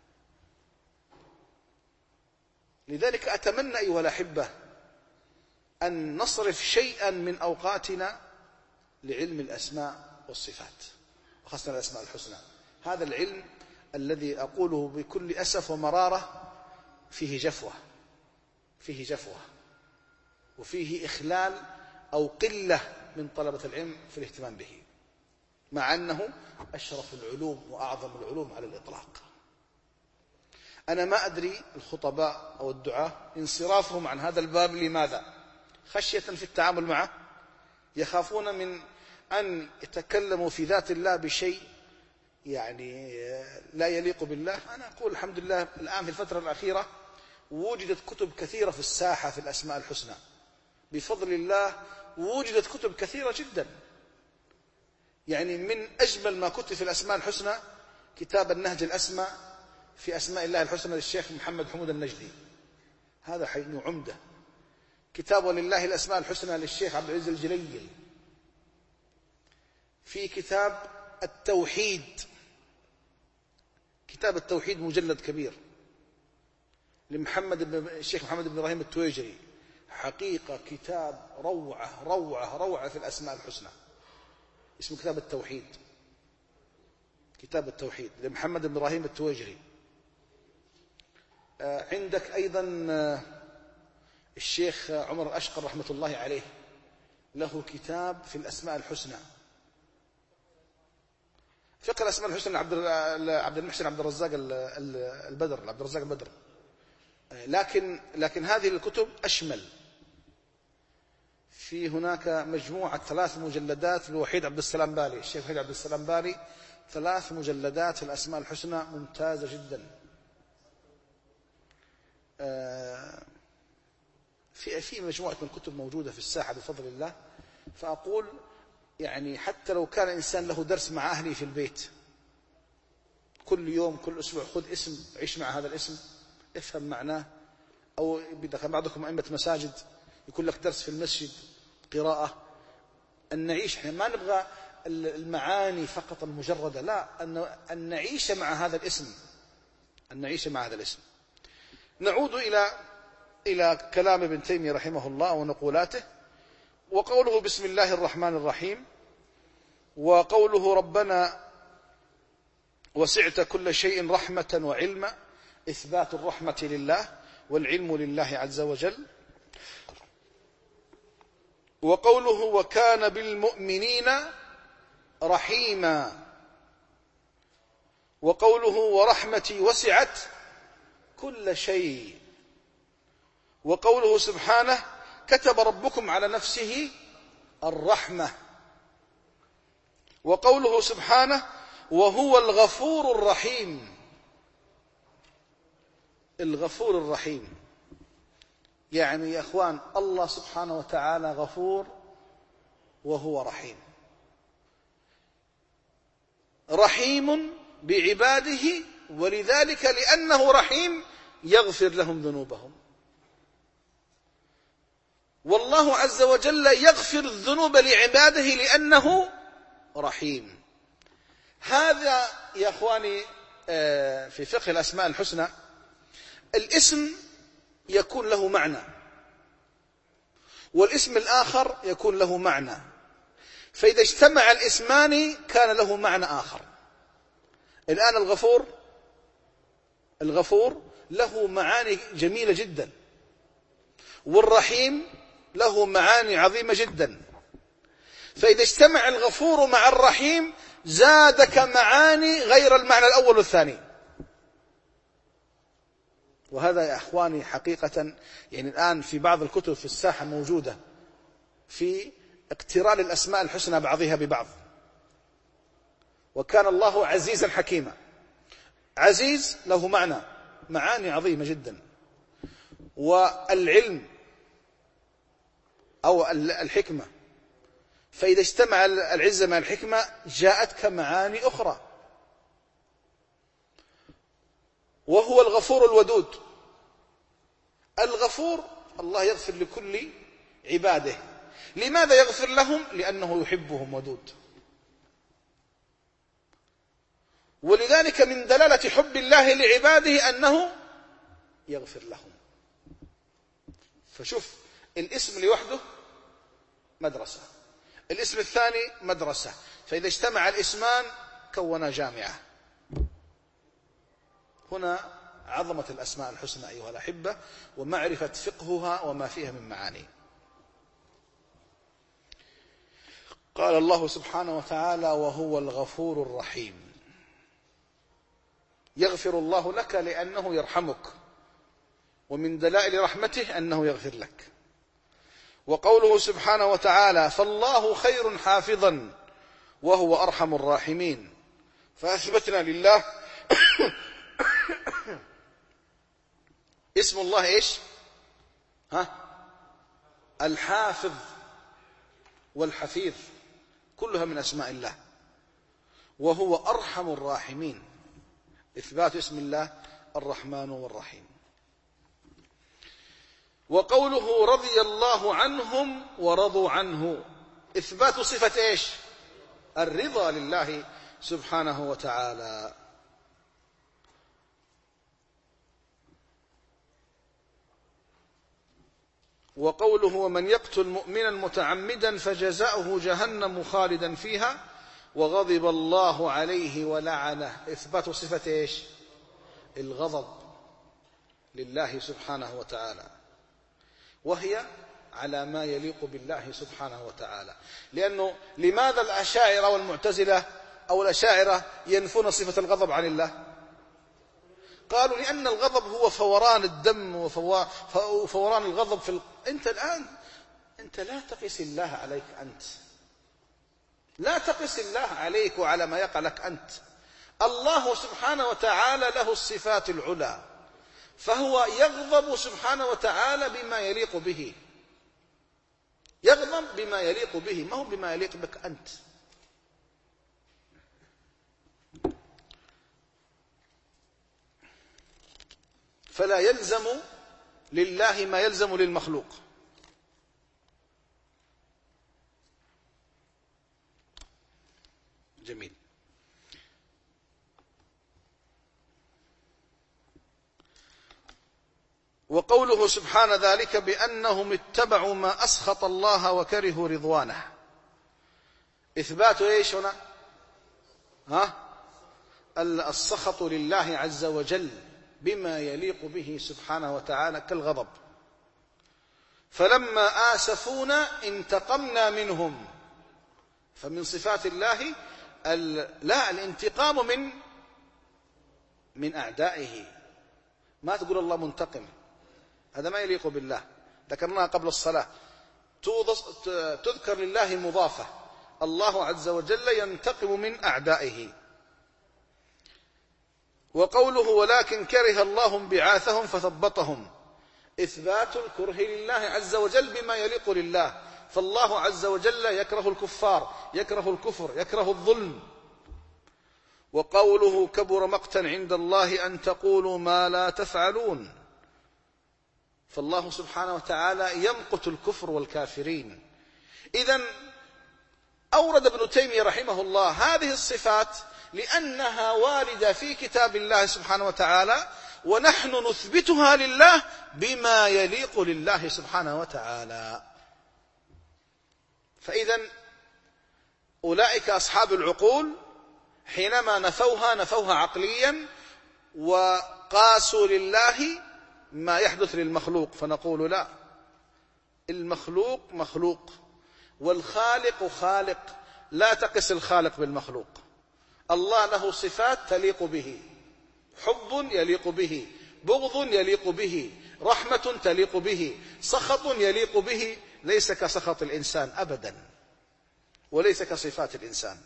لذلك أتمنى أيها الأحبة أن نصرف شيئا من أوقاتنا لعلم الأسماء والصفات، وخاصة الأسماء الحسنى. هذا العلم الذي أقوله بكل أسف ومرارة فيه جفوة، فيه جفوة وفيه إخلال أو قلة من طلبة العلم في الاهتمام به، مع أنه أشرف العلوم وأعظم العلوم على الإطلاق. أنا ما أدري الخطباء أو الدعاة انصرافهم عن هذا الباب لماذا؟ خشية في التعامل معه، يخافون من أن يتكلموا في ذات الله بشيء يعني لا يليق بالله. أنا أقول الحمد لله الآن في الفترة الأخيرة وجدت كتب كثيرة في الساحة في الأسماء الحسنى بفضل الله، وجدت كتب كثيرة جدا. يعني من أجمل ما كتب في الأسماء الحسنى كتاب النهج الأسماء في أسماء الله الحسنى للشيخ محمد حمود النجدي، هذا حين عمدة. كتاب ولله الأسماء الحسنى للشيخ عبد العزيز الجليل. في كتاب التوحيد، كتاب التوحيد مجلد كبير لمحمد بن الشيخ محمد بن إبراهيم التويجري، حقيقة كتاب روعة روعة روعة في الأسماء الحسنى، اسمه كتاب التوحيد. كتاب التوحيد لمحمد بن إبراهيم التويجري. عندك أيضا الشيخ عمر الأشقر رحمة الله عليه، له كتاب في الأسماء الحسنى، فقه الأسماء الحسنى عبد عبد المحسن عبد الرزاق البدر عبد الرزاق البدر. لكن لكن هذه الكتب أشمل. في هناك مجموعة ثلاث مجلدات لوحيد عبد السلام بالي، الشيخ وحيد عبد السلام بالي، ثلاث مجلدات في الأسماء الحسنى ممتازة جدا. في في مجموعة من الكتب موجودة في الساحة بفضل الله. فأقول يعني حتى لو كان إنسان له درس مع أهلي في البيت كل يوم كل أسبوع، خذ اسم عيش مع هذا الاسم، افهم معناه. أو كان بعضكم أئمة مساجد يكون لك درس في المسجد قراءة، أن نعيش. احنا ما نبغى المعاني فقط المجردة، لا، أن نعيش مع هذا الاسم، أن نعيش مع هذا الاسم. نعود إلى إلى كلام ابن تيمية رحمه الله ونقولاته. وقوله بسم الله الرحمن الرحيم، وقوله ربنا وسعت كل شيء رحمة وعلما، إثبات الرحمة لله والعلم لله عز وجل. وقوله وكان بالمؤمنين رحيما، وقوله ورحمتي وسعت كل شيء، وقوله سبحانه كتب ربكم على نفسه الرحمة، وقوله سبحانه وهو الغفور الرحيم. الغفور الرحيم يعني يا أخوان الله سبحانه وتعالى غفور وهو رحيم، رحيم بعباده، ولذلك لأنه رحيم يغفر لهم ذنوبهم. والله عز وجل يغفر الذنوب لعباده لأنه رحيم. هذا يا أخواني في فقه الأسماء الحسنى الاسم يكون له معنى، والاسم الآخر يكون له معنى، فإذا اجتمع الاسمان كان له معنى آخر. الآن الغفور الغفور له معاني جميلة جدا، والرحيم له معاني عظيمة جدا، فإذا اجتمع الغفور مع الرحيم زادك معاني غير المعنى الأول والثاني. وهذا يا أخواني حقيقة يعني الآن في بعض الكتب في الساحة موجودة في اقتران الأسماء الحسنى بعضها ببعض. وكان الله عزيزا حكيما، عزيز له معنى معاني عظيمة جدا، والعلم أو الحكمة، فإذا اجتمع العزة مع الحكمة جاءتك معاني أخرى. وهو الغفور الودود. الغفور الله يغفر لكل عباده. لماذا يغفر لهم؟ لأنه يحبهم ودود. ولذلك من دلالة حب الله لعباده أنه يغفر لهم. فشوف الاسم لوحده مدرسة، الاسم الثاني مدرسة، فإذا اجتمع الاسمان كونا جامعة. هنا عظمة الأسماء الحسنى أيها الأحبة، ومعرفة فقهها وما فيها من معاني. قال الله سبحانه وتعالى وهو الغفور الرحيم. يغفر الله لك لأنه يرحمك، ومن دلائل رحمته أنه يغفر لك. وقوله سبحانه وتعالى فالله خير حافظا وهو أرحم الراحمين. فأثبتنا لله اسم الله إيش؟ ها؟ الحافظ والحفيظ، كلها من أسماء الله. وهو أرحم الراحمين، إثبات اسم الله الرحمن والرحيم. وقوله رضي الله عنهم ورضوا عنه، إثبات صفة إيش؟ الرضا لله سبحانه وتعالى. وقوله ومن يقتل مؤمنا متعمدا فجزاؤه جهنم خالدا فيها وغضب الله عليه ولعنه، إثبات صفة إيش؟ الغضب لله سبحانه وتعالى، وهي على ما يليق بالله سبحانه وتعالى. لأنه لماذا الأشاعرة والمعتزلة أو الأشاعرة ينفون صفة الغضب عن الله؟ قالوا لأن الغضب هو فوران الدم وفوران الغضب في ال... أنت الآن أنت لا تقس الله عليك، أنت لا تقس الله عليك وعلى ما يقع لك أنت. الله سبحانه وتعالى له الصفات العلى، فهو يغضب سبحانه وتعالى بما يليق به، يغضب بما يليق به، ما هو بما يليق بك أنت. فلا يلزم لله ما يلزم للمخلوق. جميل. وقوله سبحانه ذلك بأنهم اتبعوا ما أسخط الله وكرهوا رضوانه. إثبات إيش هنا؟ ها؟ السخط لله عز وجل بما يليق به سبحانه وتعالى كالغضب. فلما آسفونا انتقمنا منهم. فمن صفات الله لا الانتقام من من أعدائه. ما تقول الله منتقم، هذا ما يليق بالله. ذكرناها قبل الصلاة، تذكر لله مضافة، الله عز وجل ينتقم من أعدائه. وقوله ولكن كره الله بعاثهم فثبطهم، إثبات الكره لله عز وجل بما يليق لله. فالله عز وجل يكره الكفار، يكره الكفر، يكره الظلم. وقوله كبر مقتا عند الله أن تقولوا ما لا تفعلون، فالله سبحانه وتعالى يمقت الكفر والكافرين. إذن أورد ابن تيمية رحمه الله هذه الصفات لأنها واردة في كتاب الله سبحانه وتعالى، ونحن نثبتها لله بما يليق لله سبحانه وتعالى. فإذا أولئك أصحاب العقول حينما نفوها نفوها عقليا، وقاسوا لله ما يحدث للمخلوق. فنقول لا، المخلوق مخلوق والخالق خالق، لا تقس الخالق بالمخلوق. الله له صفات تليق به، حب يليق به، بغض يليق به، رحمة تليق به، سخط يليق به، ليس كسخط الإنسان أبدا، وليس كصفات الإنسان.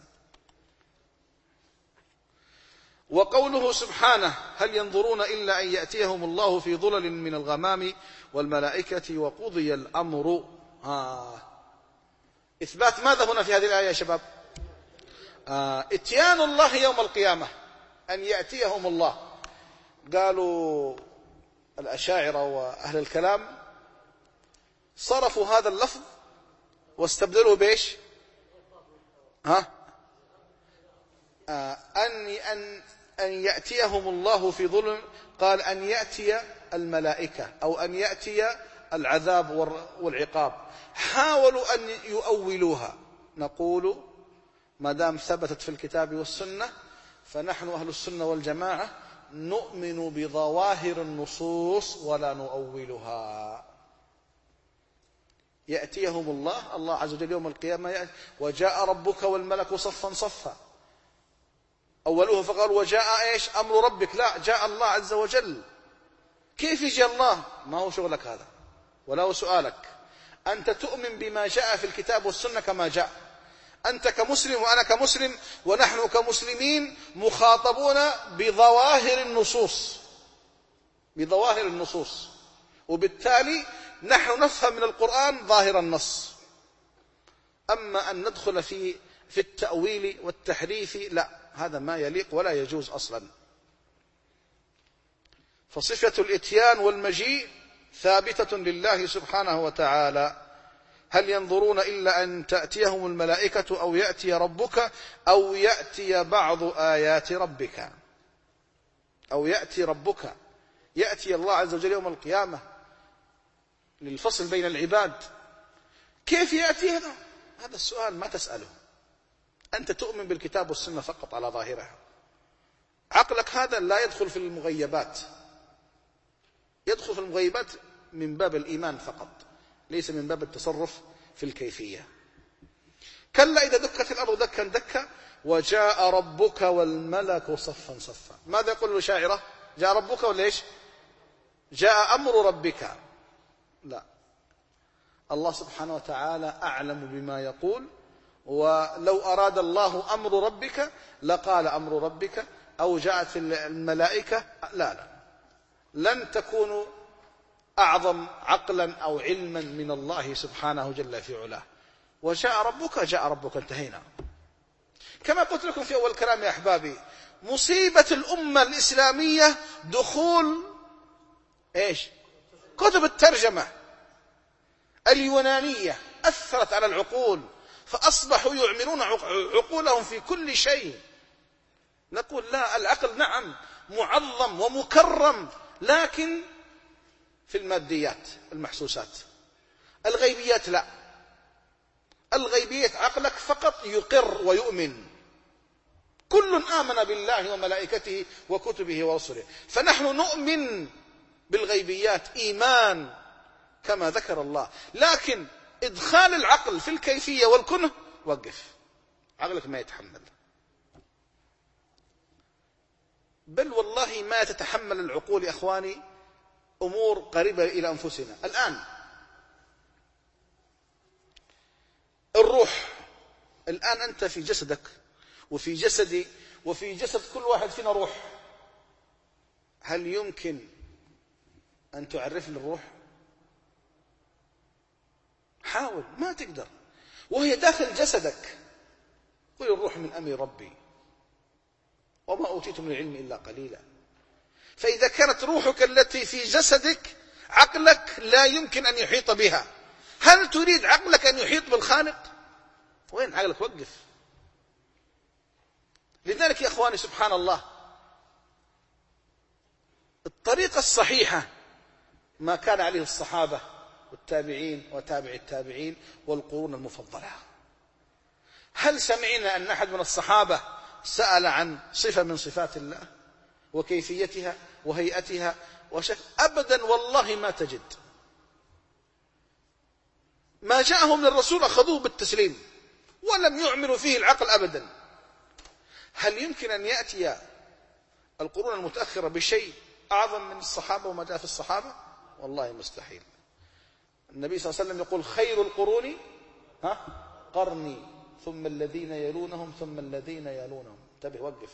وقوله سبحانه هل ينظرون إلا أن يأتيهم الله في ظلل من الغمام والملائكة وقضي الأمر. آه. إثبات ماذا هنا في هذه الآية يا شباب؟ آه. اتيان الله يوم القيامة، أن يأتيهم الله. قالوا الأشاعرة وأهل الكلام صرفوا هذا اللفظ واستبدلوا بإيش؟ ها؟ آه. أن أن أن يأتيهم الله في ظلم، قال أن يأتي الملائكة أو أن يأتي العذاب والعقاب. حاولوا أن يؤولوها. نقول ما دام ثبتت في الكتاب والسنة فنحن أهل السنة والجماعة نؤمن بظواهر النصوص ولا نؤولها. يأتيهم الله، الله عز وجل يوم القيامة يأتي وجاء ربك والملك صفا صفا. أولوه فقالوا وجاء إيش؟ أمر ربك. لا، جاء الله عز وجل. كيف يجي الله؟ ما هو شغلك هذا ولا هو سؤالك. أنت تؤمن بما جاء في الكتاب والسنة كما جاء. أنت كمسلم وأنا كمسلم ونحن كمسلمين مخاطبون بظواهر النصوص، بظواهر النصوص، وبالتالي نحن نفهم من القرآن ظاهر النص. أما أن ندخل في في التأويل والتحريف لا، هذا ما يليق ولا يجوز أصلا. فصفة الإتيان والمجيء ثابتة لله سبحانه وتعالى. هل ينظرون إلا أن تأتيهم الملائكة أو يأتي ربك أو يأتي بعض آيات ربك. أو يأتي ربك، يأتي الله عز وجل يوم القيامة للفصل بين العباد. كيف يأتي هذا؟ هذا السؤال ما تسأله. أنت تؤمن بالكتاب والسنة فقط على ظاهرها. عقلك هذا لا يدخل في المغيبات، يدخل في المغيبات من باب الإيمان فقط، ليس من باب التصرف في الكيفية. كلا إذا دكت الأرض دكا دكا وجاء ربك والملك صفا صفا. ماذا يقول الشاعرة؟ جاء ربك ولا إيش؟ جاء أمر ربك. لا، الله سبحانه وتعالى أعلم بما يقول. ولو أراد الله أمر ربك لقال أمر ربك أو جاءت الملائكة. لا لا، لن تكونوا أعظم عقلا أو علما من الله سبحانه جل في علاه. وجاء ربك، جاء ربك، انتهينا. كما قلت لكم في أول كلام يا أحبابي، مصيبة الأمة الإسلامية دخول إيش؟ كتب الترجمة اليونانية أثرت على العقول، فأصبحوا يعملون عقولهم في كل شيء. نقول لا، العقل نعم معظم ومكرم، لكن في الماديات المحسوسات. الغيبيات لا، الغيبيات عقلك فقط يقر ويؤمن. كل آمن بالله وملائكته وكتبه ورسله، فنحن نؤمن بالغيبيات إيمان كما ذكر الله، لكن إدخال العقل في الكيفية والكنه وقف، عقلك ما يتحمل. بل والله ما تتحمل العقول يا أخواني أمور قريبة إلى أنفسنا. الآن الروح، الآن أنت في جسدك وفي جسدي وفي جسد كل واحد فينا روح، هل يمكن أن تعرف لي الروح؟ حاول، ما تقدر، وهي داخل جسدك. قل الروح من أمر ربي وما أوتيتم من العلم إلا قليلا. فإذا كانت روحك التي في جسدك عقلك لا يمكن أن يحيط بها، هل تريد عقلك أن يحيط بالخالق؟ وين عقلك؟ وقف. لذلك يا أخواني سبحان الله، الطريقة الصحيحة ما كان عليه الصحابة والتابعين وتابع التابعين والقرون المفضلة. هل سمعنا أن أحد من الصحابة سأل عن صفة من صفات الله وكيفيتها وهيئتها وشكل؟ أبدا والله ما تجد. ما جاءهم للرسول أخذوه بالتسليم ولم يعملوا فيه العقل أبدا. هل يمكن أن يأتي القرون المتأخرة بشيء أعظم من الصحابة وما جاء في الصحابة؟ والله مستحيل. النبي صلى الله عليه وسلم يقول خير القرون ها قرني ثم الذين يلونهم ثم الذين يلونهم. انتبه، وقف.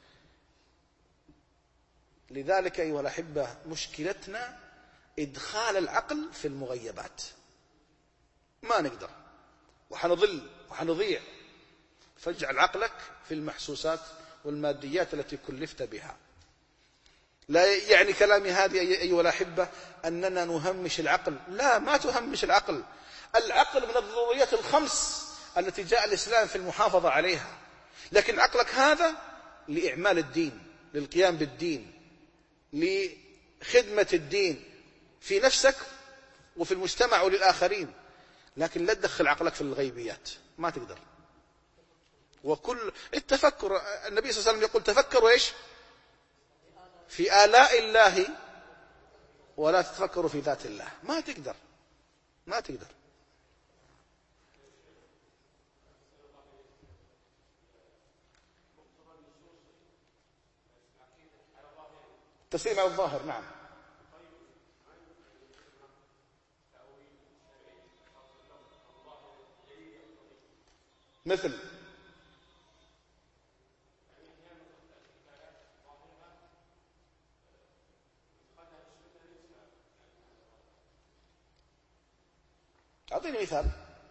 لذلك أيها الأحبة مشكلتنا إدخال العقل في المغيبات، ما نقدر وحنضل وحنضيع. فاجعل عقلك في المحسوسات والماديات التي كلفت بها. لا يعني كلامي هذه أيها الأحبة أننا نهمش العقل، لا، ما تهمش العقل. العقل من الضروريات الخمس التي جاء الإسلام في المحافظة عليها، لكن عقلك هذا لإعمال الدين، للقيام بالدين، لخدمة الدين في نفسك وفي المجتمع وللآخرين. لكن لا تدخل عقلك في الغيبيات، ما تقدر. وكل التفكر، النبي صلى الله عليه وسلم يقول تفكروا إيش؟ في آلاء الله ولا تتفكروا في ذات الله. ما تقدر، ما تقدر. تسليم على الظاهر، نعم. مثل أعطيني مثال.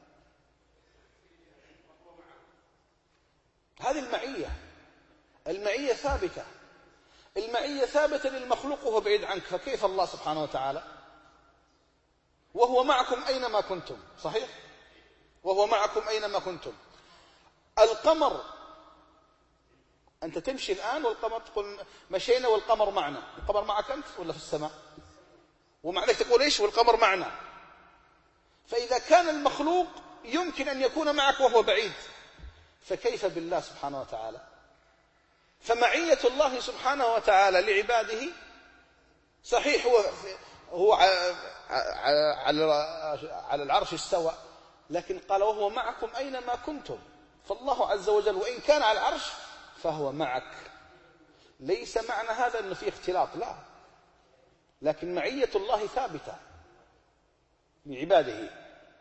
هذه المعية، المعية ثابتة، المعية ثابتة للمخلوق وهو بعيد عنك، فكيف الله سبحانه وتعالى وهو معكم أينما كنتم؟ صحيح، وهو معكم أينما كنتم. القمر، أنت تمشي الآن والقمر تقول مشينا والقمر معنا، القمر معك أنت ولا في السماء؟ ومعنى تقول إيش؟ والقمر معنا. فإذا كان المخلوق يمكن أن يكون معك وهو بعيد، فكيف بالله سبحانه وتعالى؟ فمعية الله سبحانه وتعالى لعباده صحيح، هو هو على العرش استوى، لكن قال وهو معكم أينما كنتم. فالله عز وجل وإن كان على العرش فهو معك. ليس معنى هذا أنه في اختلاط، لا، لكن معية الله ثابتة لعباده.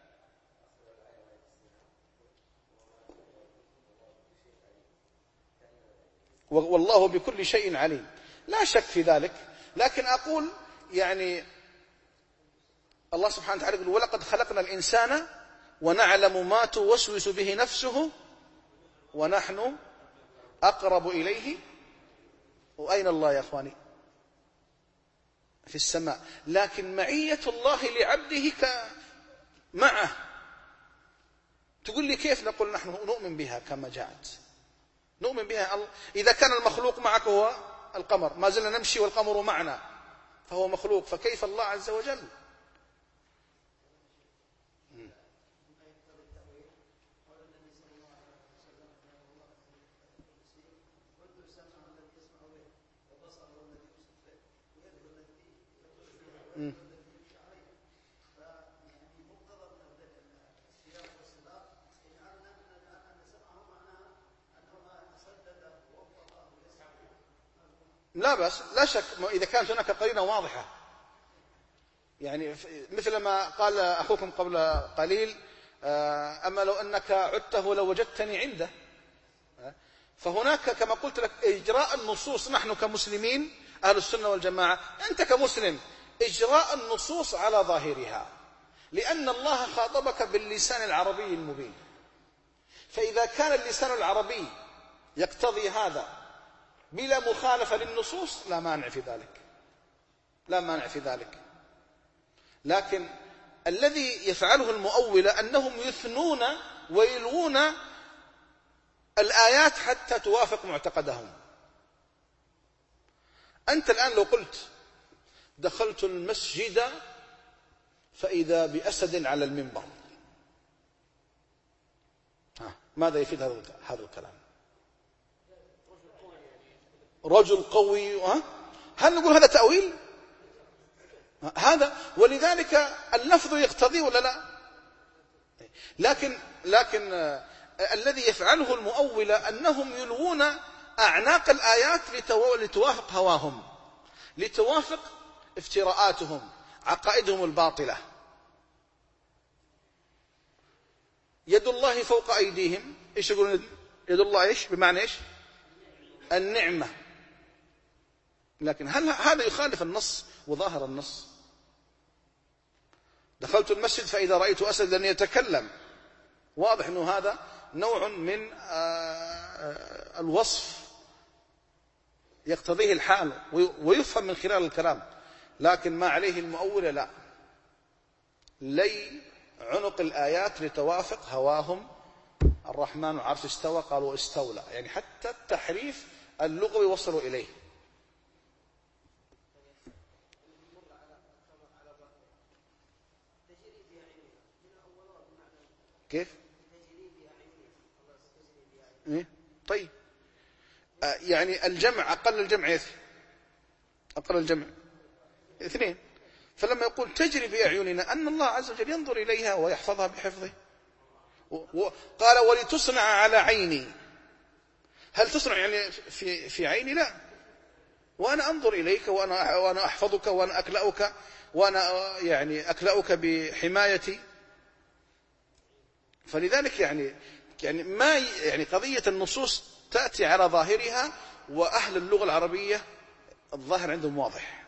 والله بكل شيء عليم، لا شك في ذلك. لكن أقول يعني الله سبحانه وتعالى يقول ولقد خلقنا الإنسان ونعلم ما توسوس به نفسه ونحن أقرب إليه. وأين الله يا أخواني؟ في السماء. لكن معية الله لعبده معه. تقول لي كيف؟ نقول نحن نؤمن بها كما جاءت، نؤمن بها. إذا كان المخلوق معك هو القمر، ما زلنا نمشي والقمر معنا، فهو مخلوق، فكيف الله عز وجل؟ لا بأس، لا شك إذا كانت هناك قرينة واضحة، يعني مثل ما قال أخوكم قبل قليل أما لو أنك عدته لو وجدتني عنده. فهناك كما قلت لك إجراء النصوص، نحن كمسلمين أهل السنة والجماعة، أنت كمسلم إجراء النصوص على ظاهرها، لأن الله خاطبك باللسان العربي المبين. فإذا كان اللسان العربي يقتضي هذا بلا مخالفة للنصوص لا مانع في ذلك، لا مانع في ذلك. لكن الذي يفعله المؤولة أنهم يثنون ويلوون الآيات حتى توافق معتقدهم. أنت الآن لو قلت دخلت المسجد فإذا بأسد على المنبر، ماذا يفيد هذا الكلام؟ رجل قوي، هل نقول هذا تأويل؟ هذا، ولذلك اللفظ يقتضي ولا لا؟ لكن لكن الذي يفعله المؤولة أنهم يلوون أعناق الآيات لتوافق هواهم، لتوافق افتراءاتهم، عقائدهم الباطلة. يد الله فوق أيديهم، إيش يقولون؟ يد الله إيش بمعنى إيش؟ النعمة. لكن هل هذا يخالف النص وظاهر النص؟ دخلت المسجد فإذا رأيت أسدا يتكلم، واضح أنه هذا نوع من الوصف يقتضيه الحال ويفهم من خلال الكلام. لكن ما عليه المؤولة لا، لي عنق الآيات لتوافق هواهم. الرحمن على العرش استوى قالوا استولى، يعني حتى التحريف اللغوي وصلوا إليه. كيف؟ إيه؟ طيب آه يعني الجمع أقل الجمع إيه؟ أقل الجمع اثنين. فلما يقول تجري بأعيننا أن الله عز وجل ينظر إليها ويحفظها بحفظه. قال ولتصنع على عيني، هل تصنع يعني في في عيني؟ لا، وأنا أنظر إليك وأنا وأنا أحفظك وأنا أكلأك وأنا يعني أكلأك بحمايتي. فلذلك يعني يعني ما يعني قضية النصوص تأتي على ظاهرها، وأهل اللغة العربية الظاهر عندهم واضح.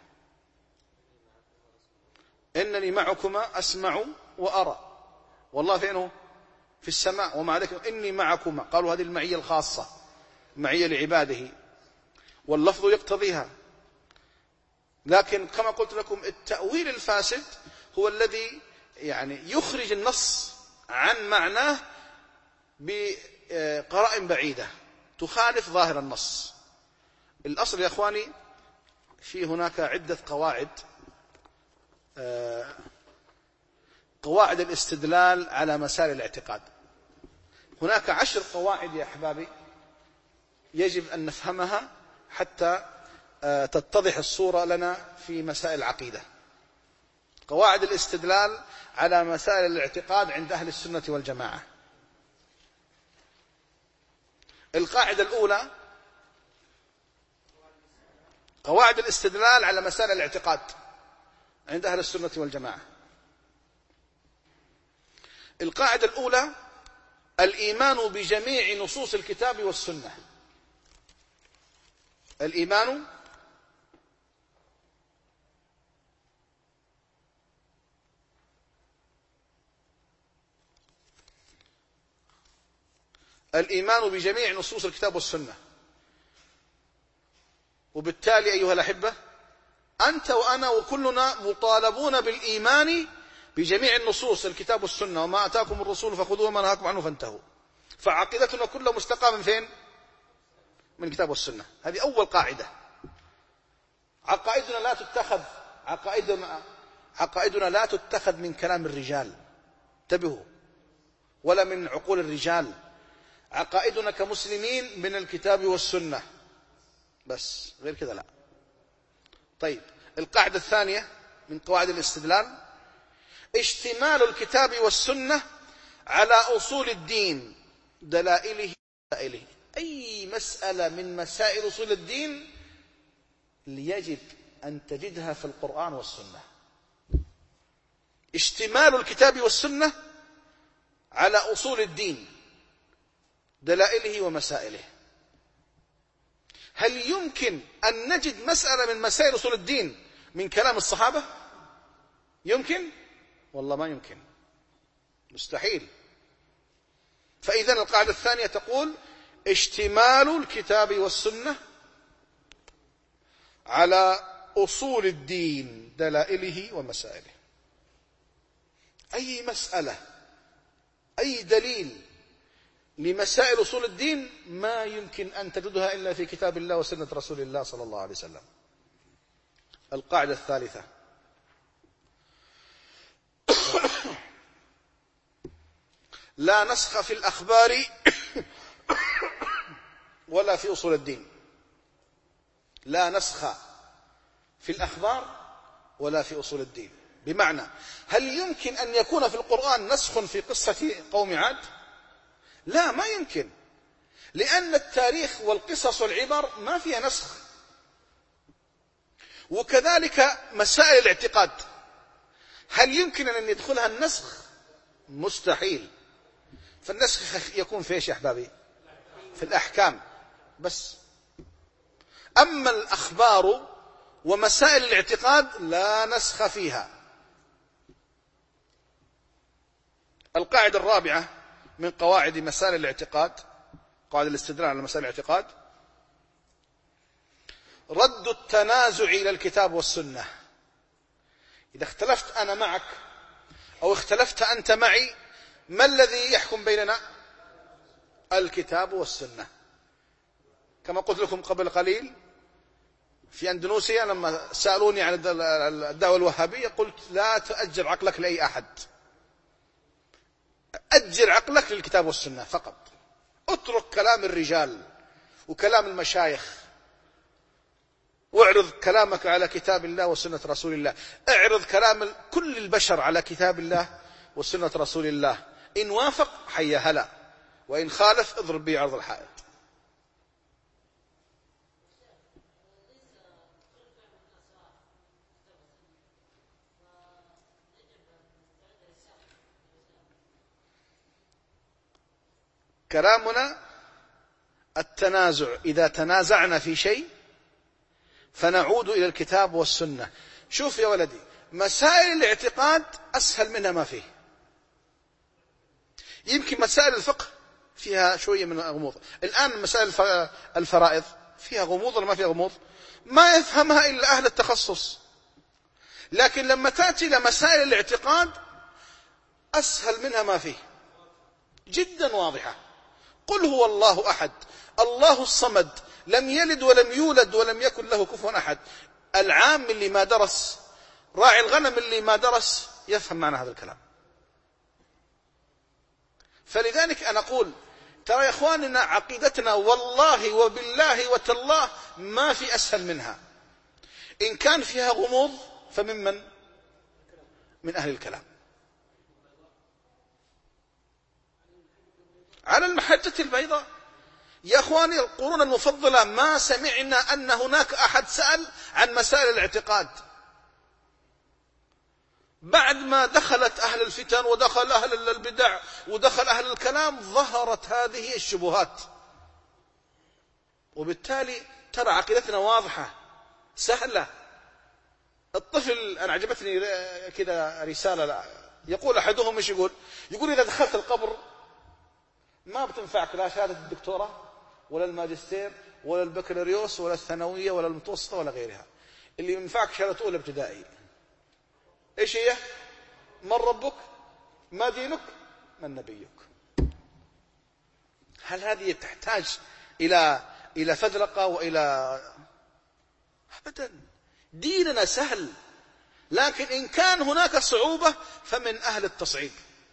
إنني معكما أسمع وأرى، والله فينه في السماء ومع ذلك إني معكما، قالوا هذه المعية الخاصة، معية لعباده، واللفظ يقتضيها. لكن كما قلت لكم التأويل الفاسد هو الذي يعني يخرج النص عن معناه بقرائن بعيدة تخالف ظاهر النص. الأصل يا أخواني في هناك عدة قواعد، قواعد الاستدلال على مسائل الاعتقاد. هناك عشر قواعد يا أحبابي يجب أن نفهمها حتى تتضح الصورة لنا في مسائل العقيدة. قواعد الاستدلال على مسائل الاعتقاد عند أهل السنة والجماعة. القاعدة الأولى قواعد الاستدلال على مسائل الاعتقاد عند أهل السنة والجماعة. القاعدة الأولى الإيمان بجميع نصوص الكتاب والسنة. الإيمان الإيمان بجميع نصوص الكتاب والسنة. وبالتالي أيها الأحبة أنت وأنا وكلنا مطالبون بالإيمان بجميع النصوص الكتاب والسنة، وما أتاكم الرسول فخذوه وما نهاكم عنه فانتهوا. فعقيدتنا كلها مستقى من فين؟ من الكتاب والسنة. هذه أول قاعدة. عقائدنا لا تتخذ عقائدنا عقائدنا لا تتخذ من كلام الرجال، انتبهوا، ولا من عقول الرجال. عقائدنا كمسلمين من الكتاب والسنة بس، غير كذا لا. طيب، القاعدة الثانية من قواعد الاستدلال: اشتمال الكتاب والسنة على أصول الدين، دلائله دلائله. أي مسألة من مسائل أصول الدين يجب أن تجدها في القرآن والسنة. اشتمال الكتاب والسنة على أصول الدين، دلائله ومسائله. هل يمكن أن نجد مسألة من مسائل أصول الدين من كلام الصحابة؟ يمكن؟ والله ما يمكن، مستحيل. فإذا القاعدة الثانية تقول: اشتمال الكتاب والسنة على أصول الدين، دلائله ومسائله. أي مسألة، أي دليل لمسائل أصول الدين ما يمكن أن تجدها إلا في كتاب الله وسنة رسول الله صلى الله عليه وسلم. القاعدة الثالثة: لا نسخ في الأخبار ولا في أصول الدين. لا نسخ في الأخبار ولا في أصول الدين. بمعنى، هل يمكن أن يكون في القرآن نسخ في قصة قوم عاد؟ لا، ما يمكن، لأن التاريخ والقصص والعبر ما فيها نسخ. وكذلك مسائل الاعتقاد، هل يمكن أن يدخلها النسخ؟ مستحيل. فالنسخ يكون في ايش يا احبابي؟ في الأحكام بس. أما الأخبار ومسائل الاعتقاد لا نسخ فيها. القاعدة الرابعة من قواعد مسائل الاعتقاد، قواعد الاستدلال على مسائل الاعتقاد: رد التنازع إلى الكتاب والسنة. إذا اختلفت أنا معك أو اختلفت أنت معي، ما الذي يحكم بيننا؟ الكتاب والسنة. كما قلت لكم قبل قليل في أندونيسيا لما سألوني عن الدعوة الوهابية، قلت: لا تأجر عقلك لأي أحد، أجر عقلك للكتاب والسنة فقط. اترك كلام الرجال وكلام المشايخ، واعرض كلامك على كتاب الله وسنة رسول الله. اعرض كلام كل البشر على كتاب الله وسنة رسول الله. إن وافق حيا هلا، وإن خالف اضرب به عرض الحائط. كلامنا التنازع، إذا تنازعنا في شيء فنعود إلى الكتاب والسنة. شوف يا ولدي، مسائل الاعتقاد أسهل منها ما فيه. يمكن مسائل الفقه فيها شوية من الغموض. الآن مسائل الفرائض فيها غموض ولا ما فيها غموض؟ ما يفهمها إلا أهل التخصص. لكن لما تأتي لمسائل الاعتقاد أسهل منها ما فيه، جدا واضحة. قل هو الله أحد الله الصمد لم يلد ولم يولد ولم يكن له كفوا أحد. العام اللي ما درس، راعي الغنم اللي ما درس، يفهم معنى هذا الكلام. فلذلك أنا أقول: ترى يا إخواننا عقيدتنا والله وبالله وتالله ما في أسهل منها. إن كان فيها غموض فممن؟ من أهل الكلام. على المحجة البيضاء يا إخواني، القرون المفضلة ما سمعنا أن هناك أحد سأل عن مسائل الاعتقاد. بعد ما دخلت أهل الفتن ودخل أهل البدع ودخل أهل الكلام، ظهرت هذه الشبهات، وبالتالي ترى عقيدتنا واضحة سهلة. الطفل، أنا عجبتني كذا رسالة، يقول أحدهم إيش يقول؟ يقول: إذا دخلت القبر ما بتنفعك لا شهادة الدكتوراه ولا الماجستير ولا البكالوريوس ولا الثانوية ولا المتوسطة ولا غيرها. اللي ينفعك شهادة أولى ابتدائي. إيش هي؟ من ربك؟ ما دينك؟ من نبيك؟ هل هذه تحتاج إلى إلى فذلقة وإلى؟ أبدا. ديننا سهل لكن إن كان هناك صعوبة فمن أهل التصعيب،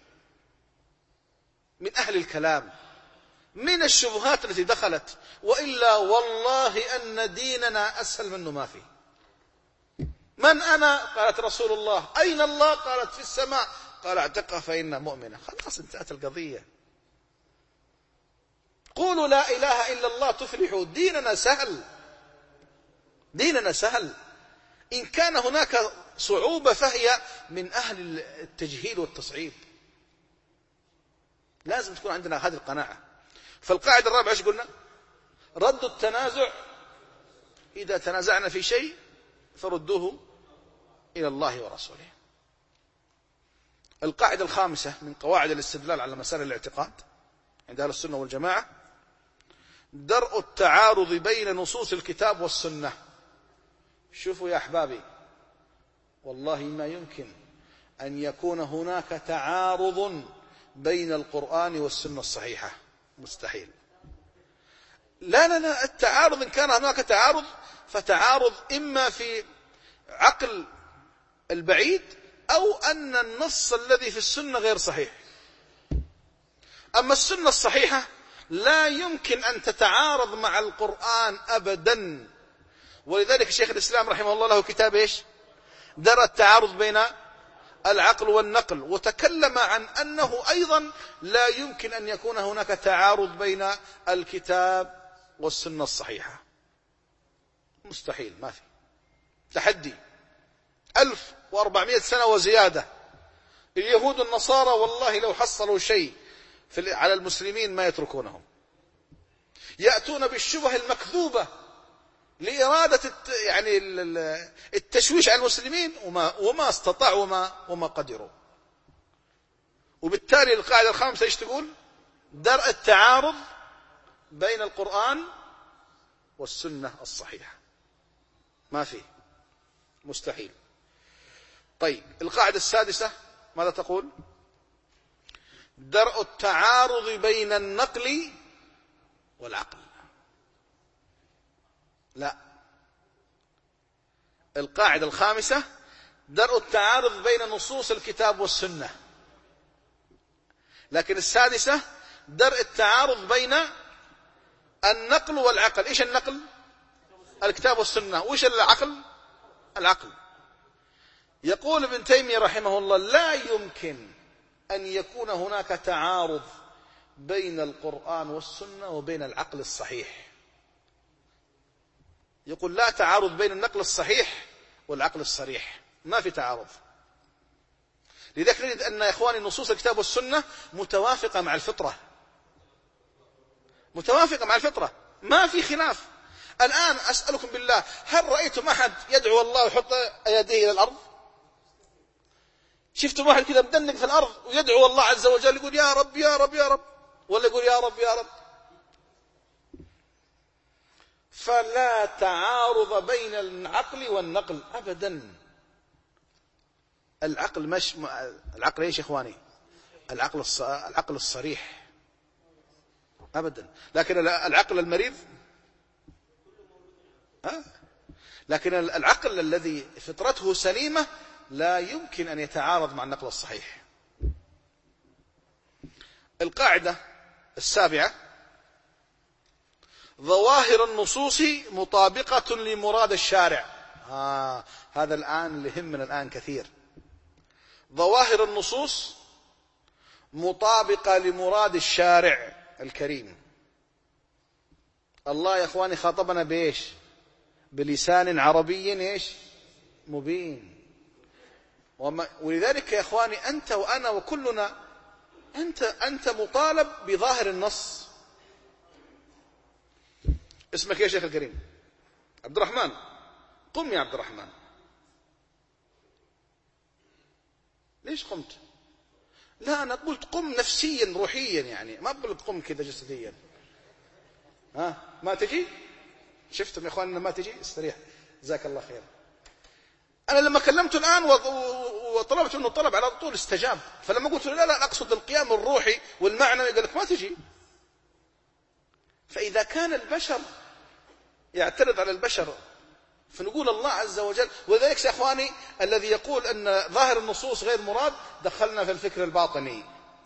من أهل الكلام، من الشبهات التي دخلت. وإلا والله أن ديننا أسهل منه ما فيه. من أنا؟ قالت رسول الله. أين الله؟ قالت في السماء. قال اعتقها فإنها مؤمنة. خلاص انتهت القضية. قولوا لا إله إلا الله تفلحوا. ديننا سهل، ديننا سهل. إن كان هناك صعوبة فهي من أهل التجهيل والتصعيب. لازم تكون عندنا هذه القناعة. فالقاعدة الرابعة ايش قلنا؟ رد التنازع. إذا تنازعنا في شيء فردوه إلى الله ورسوله. القاعدة الخامسة من قواعد الاستدلال على مسائل الاعتقاد عند أهل السنة والجماعة: درء التعارض بين نصوص الكتاب والسنة. شوفوا يا أحبابي، والله ما يمكن أن يكون هناك تعارض بين القرآن والسنة الصحيحة، مستحيل. لا لا لا، التعارض إن كان هناك تعارض فتعارض إما في عقل البعيد أو أن النص الذي في السنة غير صحيح. أما السنة الصحيحة لا يمكن أن تتعارض مع القرآن أبدا. ولذلك شيخ الإسلام رحمه الله له كتاب إيش؟ درء التعارض بين العقل والنقل، وتكلم عن أنه أيضا لا يمكن أن يكون هناك تعارض بين الكتاب والسنة الصحيحة. مستحيل، ما في. تحدي ألف وأربعمائة سنة وزيادة. اليهود والنصارى والله لو حصلوا شيء في على المسلمين ما يتركونهم. يأتون بالشبه المكذوبة لإرادة يعني التشويش على المسلمين وما وما استطاعوا وما وما قدروا. وبالتالي القاعدة الخامسة ايش تقول؟ درء التعارض بين القرآن والسنة الصحيحة. ما فيه، مستحيل. طيب القاعدة السادسة ماذا تقول؟ درء التعارض بين النقل والعقل. لا، القاعدة الخامسة درء التعارض بين نصوص الكتاب والسنة. لكن السادسة درء التعارض بين النقل والعقل. ايش النقل؟ الكتاب والسنة. وايش العقل؟ العقل. يقول ابن تيمية رحمه الله: لا يمكن أن يكون هناك تعارض بين القرآن والسنة وبين العقل الصحيح. يقول لا تعارض بين النقل الصحيح والعقل الصريح، ما في تعارض. لذلك نجد أن يا إخواني نصوص الكتاب والسنة متوافقة مع الفطرة، متوافقة مع الفطرة، ما في خلاف. الآن أسألكم بالله، هل رأيتم أحد يدعو الله ويحط يديه إلى الأرض؟ شفتم واحد كذا مدنق في الأرض ويدعو الله عز وجل يقول يا رب يا رب يا رب، ولا يقول يا رب يا رب؟ فلا تعارض بين العقل والنقل أبدا. العقل مش العقل ايش يا اخواني؟ العقل الص... العقل الصريح ابدا. لكن العقل المريض ها؟ لكن العقل الذي فطرته سليمة لا يمكن أن يتعارض مع النقل الصحيح. القاعدة السابعة: ظواهر النصوص مطابقة لمراد الشارع. آه هذا الآن اللي يهمنا الآن كثير. ظواهر النصوص مطابقة لمراد الشارع الكريم. الله يا اخواني خاطبنا بايش؟ بلسان عربي ايش؟ مبين. وما ولذلك يا اخواني انت وانا وكلنا انت انت مطالب بظاهر النص. اسمك يا شيخ الكريم؟ عبد الرحمن. قم يا عبد الرحمن. ليش قمت؟ لا أنا قلت قم نفسيا روحيا، يعني ما قلت قم كذا جسديا. ها ما تجي؟ شفتم يا اخواننا ما تجي؟ استريح جزاك الله خير. أنا لما كلمته الآن وطلبت منه طلب على طول استجاب. فلما قلت له لا لا أقصد القيام الروحي والمعنوي قال لك ما تجي. فإذا كان البشر يعترض على البشر فنقول الله عز وجل. وذلك يا إخواني الذي يقول أن ظاهر النصوص غير مراد دخلنا في الفكر الباطني،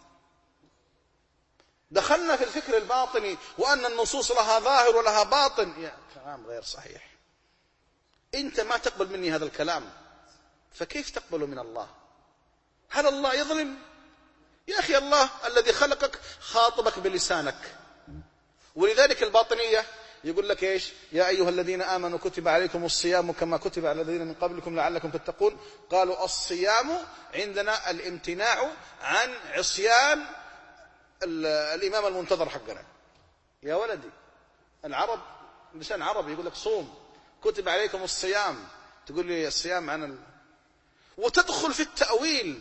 دخلنا في الفكر الباطني، وأن النصوص لها ظاهر ولها باطن. يا كلام غير صحيح. أنت ما تقبل مني هذا الكلام، فكيف تقبل من الله؟ هل الله يظلم؟ يا أخي الله الذي خلقك خاطبك بلسانك. ولذلك الباطنية يقول لك إيش؟ يا أيها الذين آمنوا كتب عليكم الصيام كما كتب على الذين من قبلكم لعلكم تتقون. قالوا الصيام عندنا الامتناع عن عصيان الإمام المنتظر حقنا. يا ولدي العرب لسان عربي يقول لك صوم، كتب عليكم الصيام، تقول لي الصيام عن ال... وتدخل في التأويل.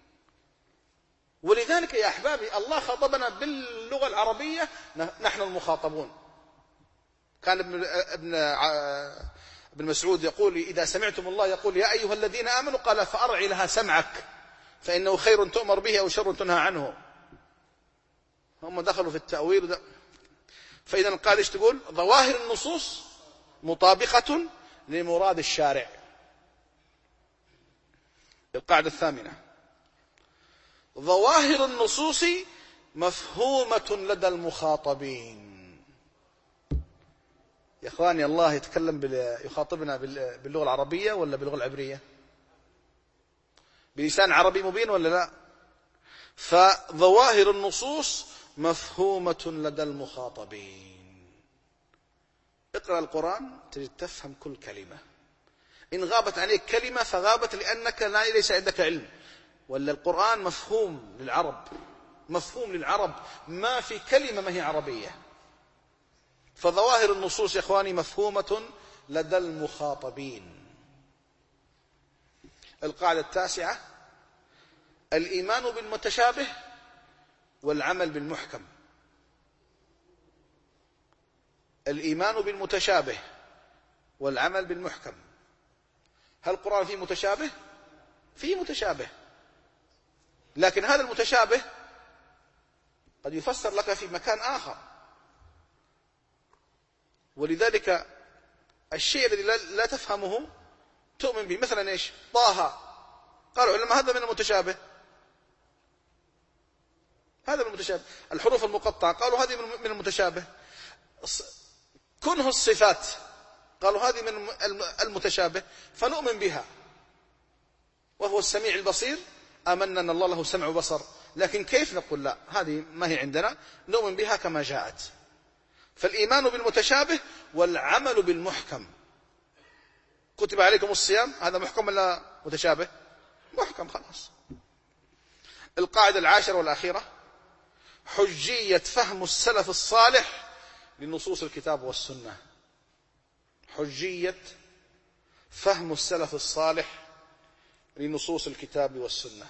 ولذلك يا أحبابي الله خاطبنا باللغة العربية، نحن المخاطبون. كان ابن ابن ابن مسعود يقول إذا سمعتم الله يقول يا أيها الذين آمنوا قال فأرعي لها سمعك فإنه خير تؤمر به أو شر تنهى عنه. هم دخلوا في التأويل ده. فإذا قال إيش تقول؟ ظواهر النصوص مطابقة لمراد الشارع. القاعدة الثامنة ظواهر النصوص مفهومة لدى المخاطبين. يا إخواني الله يتكلم بال... يخاطبنا بال... باللغة العربية ولا باللغة العبرية؟ بلسان عربي مبين ولا لا؟ فظواهر النصوص مفهومة لدى المخاطبين. اقرأ القرآن تجد تفهم كل كلمة. إن غابت عليك كلمة فغابت لأنك لا ليس عندك علم، ولا القرآن مفهوم للعرب، مفهوم للعرب، ما في كلمة ما هي عربية. فظواهر النصوص يا إخواني مفهومة لدى المخاطبين. القاعدة التاسعة الإيمان بالمتشابه والعمل بالمحكم. الإيمان بالمتشابه والعمل بالمحكم. هل القرآن فيه متشابه؟ فيه متشابه، لكن هذا المتشابه قد يفسر لك في مكان آخر. ولذلك الشيء الذي لا تفهمه تؤمن به. مثلا إيش؟ طه، قالوا علماء هذا من المتشابه، هذا من المتشابه. الحروف المقطعة قالوا هذه من المتشابه. كنه الصفات قالوا هذه من المتشابه فنؤمن بها. وهو السميع البصير آمنا أن الله له سمع وبصر، لكن كيف نقول لا هذه ما هي عندنا، نؤمن بها كما جاءت. فالإيمان بالمتشابه والعمل بالمحكم. كتب عليكم الصيام، هذا محكم ولا متشابه؟ محكم خلاص. القاعدة العاشرة والأخيرة حجية فهم السلف الصالح لنصوص الكتاب والسنة. حجية فهم السلف الصالح لنصوص الكتاب والسنة.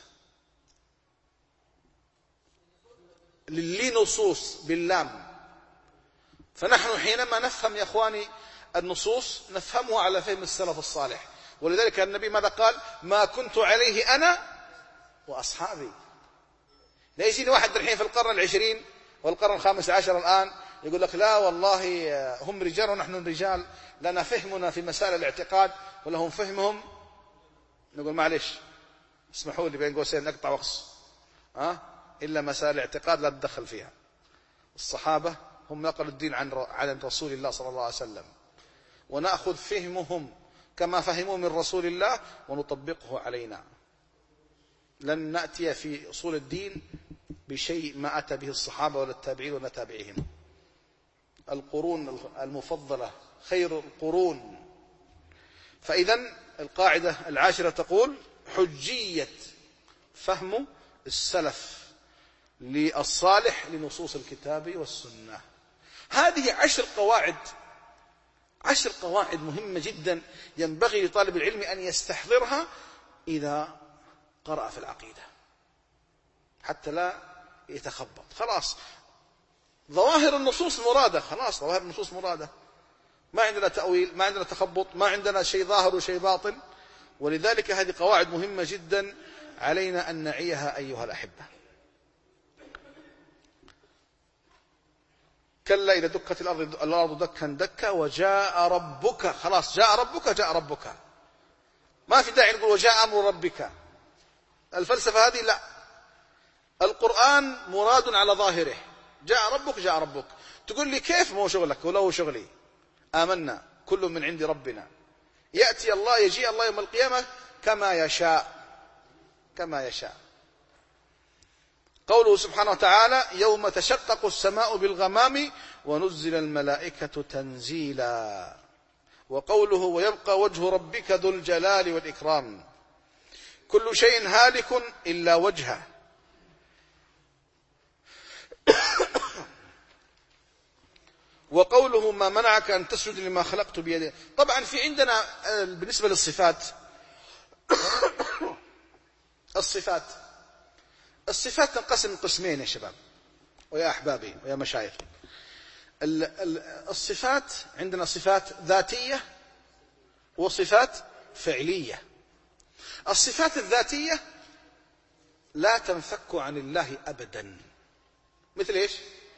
لنصوص باللام. فنحن حينما نفهم يا إخواني النصوص نفهمها على فهم السلف الصالح. ولذلك النبي ماذا قال؟ ما كنت عليه أنا وأصحابي. لا يجيني واحد الحين في القرن العشرين والقرن الخامس عشر الآن يقول لك لا والله هم رجال ونحن رجال، لنا فهمنا في مسائل الاعتقاد ولهم فهمهم. نقول معلش اسمحوا لي بين قوسين نقطع وقص، أه؟ إلا مسائل الاعتقاد لا تدخل فيها. الصحابة هم نقلوا الدين عن عن رسول الله صلى الله عليه وسلم، ونأخذ فهمهم كما فهموا من رسول الله ونطبقه علينا. لن نأتي في أصول الدين بشيء ما أتى به الصحابة ولا التابعين ولا تابعيهم. القرون المفضلة خير القرون. فإذا القاعدة العاشرة تقول حجية فهم السلف للصالح لنصوص الكتاب والسنة. هذه عشر قواعد، عشر قواعد مهمة جدا ينبغي لطالب العلم أن يستحضرها إذا قرأ في العقيدة حتى لا يتخبط. خلاص ظواهر النصوص مرادة، خلاص ظواهر النصوص مرادة، ما عندنا تأويل، ما عندنا تخبط، ما عندنا شيء ظاهر وشيء باطن. ولذلك هذه قواعد مهمة جدا علينا أن نعيها أيها الأحبة. كلا إذا دكت الأرض, الأرض دكا دكا وجاء ربك. خلاص جاء ربك جاء ربك، ما في داعي نقول وجاء أمر ربك. الفلسفة هذه لا، القرآن مراد على ظاهره، جاء ربك جاء ربك. تقول لي كيف؟ مو شغلك ولا هو شغلي. آمنا كل من عند ربنا، يأتي الله يجيء الله يوم القيامة كما يشاء كما يشاء. قوله سبحانه وتعالى يوم تشقق السماء بالغمام ونزل الملائكة تنزيلا. وقوله ويبقى وجه ربك ذو الجلال والإكرام. كل شيء هالك إلا وجهه. وقوله ما منعك أن تسجد لما خلقت بيدي. طبعا في عندنا بالنسبة للصفات الصفات الصفات تنقسم قسمين يا شباب ويا أحبابي ويا مشايخ. الصفات عندنا صفات ذاتية وصفات فعلية. الصفات الذاتية لا تنفك عن الله أبدا، مثل إيش؟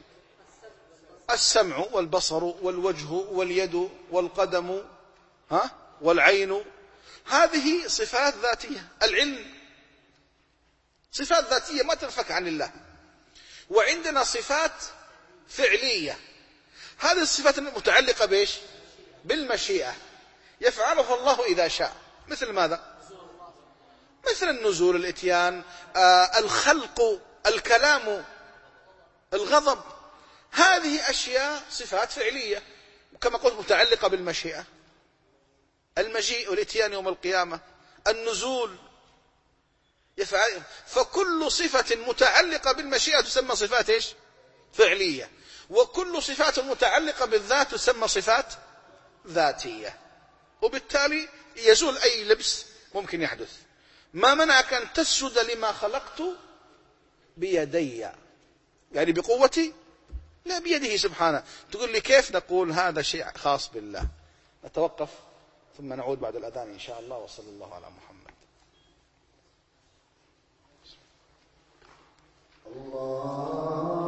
السمع والبصر والوجه واليد والقدم ها والعين، هذه صفات ذاتية. العلم صفات ذاتية ما تنفك عن الله. وعندنا صفات فعلية، هذه الصفات المتعلقة بإيش؟ بالمشيئة، يفعلها الله إذا شاء. مثل ماذا؟ مثل النزول، الإتيان، آه، الخلق، الكلام، الغضب. هذه أشياء صفات فعلية كما قلت متعلقة بالمشيئة. المجيء والإتيان يوم القيامة، النزول، يفعل. فكل صفة متعلقة بالمشيئة تسمى صفات إيش؟ فعلية. وكل صفات متعلقة بالذات تسمى صفات ذاتية. وبالتالي يزول أي لبس ممكن يحدث. ما منعك أن تسجد لما خلقت بيدي، يعني بقوتي؟ لا، بيده سبحانه. تقول لي كيف؟ نقول هذا شيء خاص بالله. نتوقف ثم نعود بعد الأذان إن شاء الله. وصلى الله على محمد. الله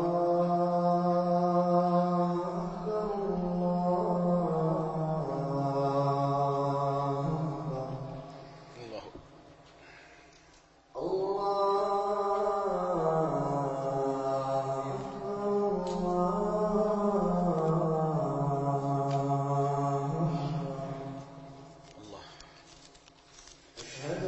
أشهد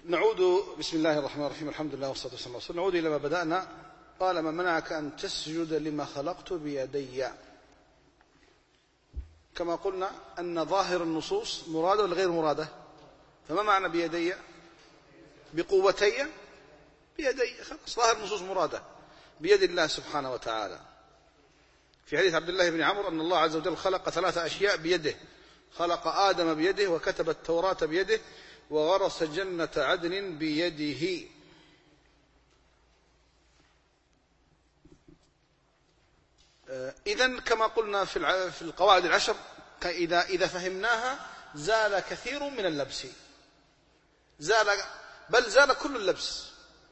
نعود بسم الله الرحمن الرحيم الحمد لله والصلاة والسلام على رسول الله. نعود إلى ما بدأنا. قال ما منعك أن تسجد لما خلقت بيدي. كما قلنا أن ظاهر النصوص مرادة ولا غير مرادة؟ فما معنى بيدي؟ بقوتي بيدي. خلاص ظاهر النصوص مرادة بيد الله سبحانه وتعالى. في حديث عبد الله بن عمرو أن الله عز وجل خلق ثلاث أشياء بيده: خلق آدم بيده، وكتب التوراة بيده، وغرس جنة عدن بيده. إذن كما قلنا في القواعد العشر، إذا إذا فهمناها زال كثير من اللبس، زال بل زال كل اللبس.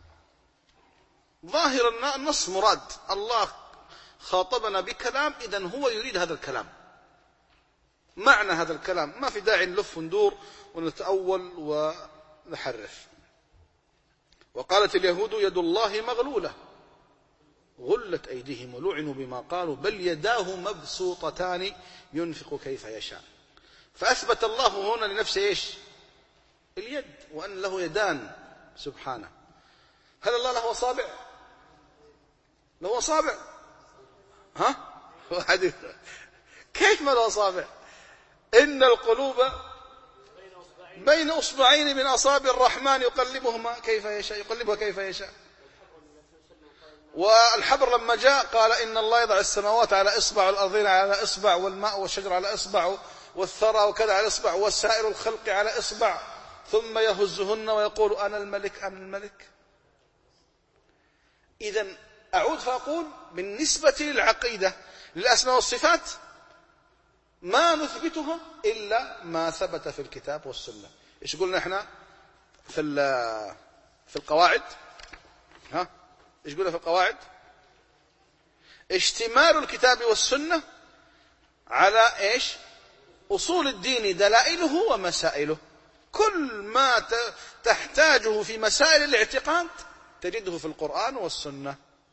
ظاهر النص مراد، الله خاطبنا بكلام، إذن هو يريد هذا الكلام، معنى هذا الكلام، ما في داعي نلف وندور ونتأول ونحرف. وقالت اليهود يد الله مغلولة غلت أيديهم ولعنوا بما قالوا بل يداه مبسوطتان ينفق كيف يشاء. فأثبت الله هنا لنفسه إيش؟ اليد، وأن له يدان سبحانه. هل الله له أصابع؟ له أصابع؟ ها؟ كيف ما له أصابع؟ إن القلوب بين أصبعين من أصابع الرحمن يقلبهما كيف يشاء، يقلبها كيف يشاء. والحبر لما جاء قال إن الله يضع السماوات على إصبع والأرضين على إصبع والماء والشجر على إصبع والثرى وكذا على إصبع وسائر الخلق على إصبع ثم يهزهن ويقول أنا الملك أنا الملك. إذن أعود فأقول بالنسبة للعقيدة للأسماء والصفات ما نثبتها إلا ما ثبت في الكتاب والسنة. إيش قلنا إحنا في في القواعد؟ ها إيش قلنا في القواعد؟ اشتمال الكتاب والسنة على إيش؟ أصول الدين دلائله ومسائله. كل ما تحتاجه في مسائل الاعتقاد تجده في القرآن والسنة.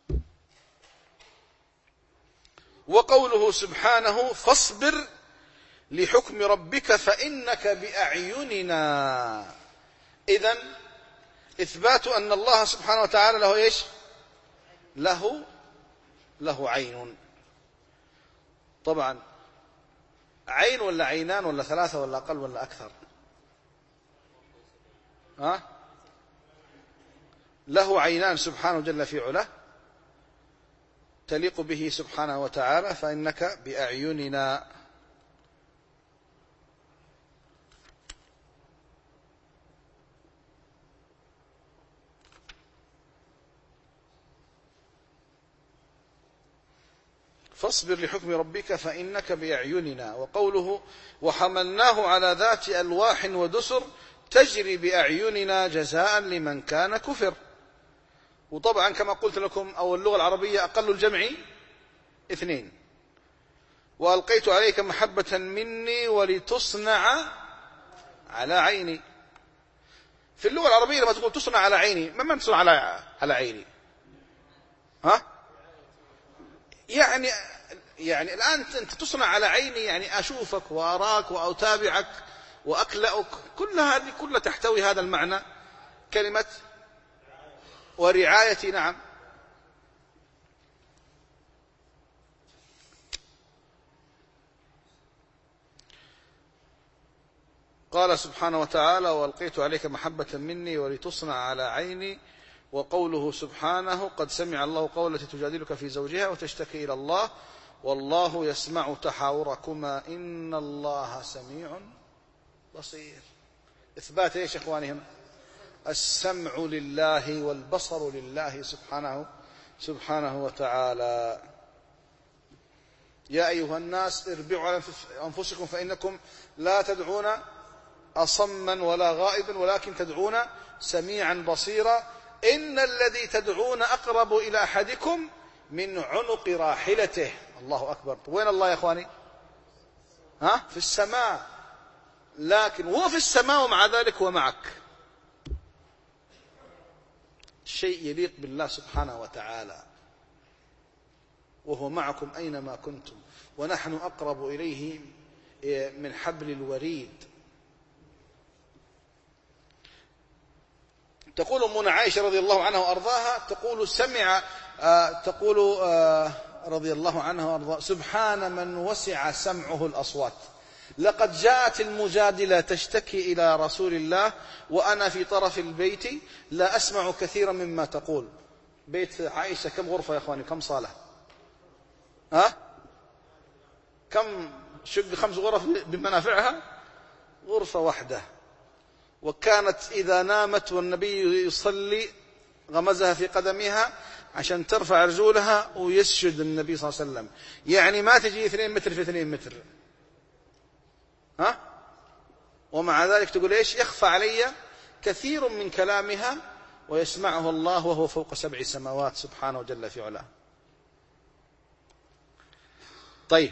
وقوله سبحانه فاصبر لحكم ربك فإنك بأعيننا. إذن إثبات أن الله سبحانه وتعالى له إيش؟ له له عين. طبعا عين ولا عينان ولا ثلاثة ولا أقل ولا أكثر؟ ها؟ له عينان سبحانه جل في علاه تليق به سبحانه وتعالى فإنك بأعيننا. فاصبر لحكم ربك فإنك بأعيننا. وقوله وحملناه على ذات ألواح ودسر تجري بأعيننا جزاء لمن كان كفر. وطبعا كما قلت لكم أو اللغة العربية أقل الجمع اثنين. وألقيت عليك محبة مني ولتصنع على عيني. في اللغة العربية لما تقول تصنع على عيني ما من تصنع على على عيني؟ ها؟ يعني يعني الآن أنت تصنع على عيني يعني أشوفك وأراك وأتابعك وأكلأك، كل هذه كلها تحتوي هذا المعنى كلمة ورعايتي. نعم. قال سبحانه وتعالى وألقيت عليك محبة مني ولتصنع على عيني. وقوله سبحانه قد سمع الله قول التي تجادلك في زوجها وتشتكي إلى الله والله يسمع تحاوركما إن الله سميع بصير. إثبات إيش إخواني هنا؟ السمع لله والبصر لله سبحانه سبحانه وتعالى. يا أيها الناس اربعوا على أنفسكم فإنكم لا تدعون أصما ولا غائبا ولكن تدعون سميعا بصيرا إن الذي تدعون أقرب إلى أحدكم من عنق راحلته. الله أكبر. وين الله يا أخواني؟ ها؟ في السماء، لكن هو في السماء ومع ذلك هو معك. شيء يليق بالله سبحانه وتعالى. وهو معكم أينما كنتم ونحن أقرب إليه من حبل الوريد. تقول أمنا عائشة رضي الله عنها وأرضاها تقول سمع آه تقول آه رضي الله عنها وأرضاها سبحان من وسع سمعه الأصوات، لقد جاءت المجادلة تشتكي إلى رسول الله وأنا في طرف البيت لا أسمع كثيرا مما تقول. بيت عائشة كم غرفة يا أخواني؟ كم صالة؟ ها؟ كم شق؟ خمس غرف بمنافعها؟ غرفة واحدة. وكانت إذا نامت والنبي يصلي غمزها في قدمها عشان ترفع رجولها ويسجد النبي صلى الله عليه وسلم، يعني ما تجي اثنين متر في اثنين متر. ها؟ ومع ذلك تقول ايش؟ يخفى علي كثير من كلامها ويسمعه الله وهو فوق سبع سماوات سبحانه جل في علاه. طيب،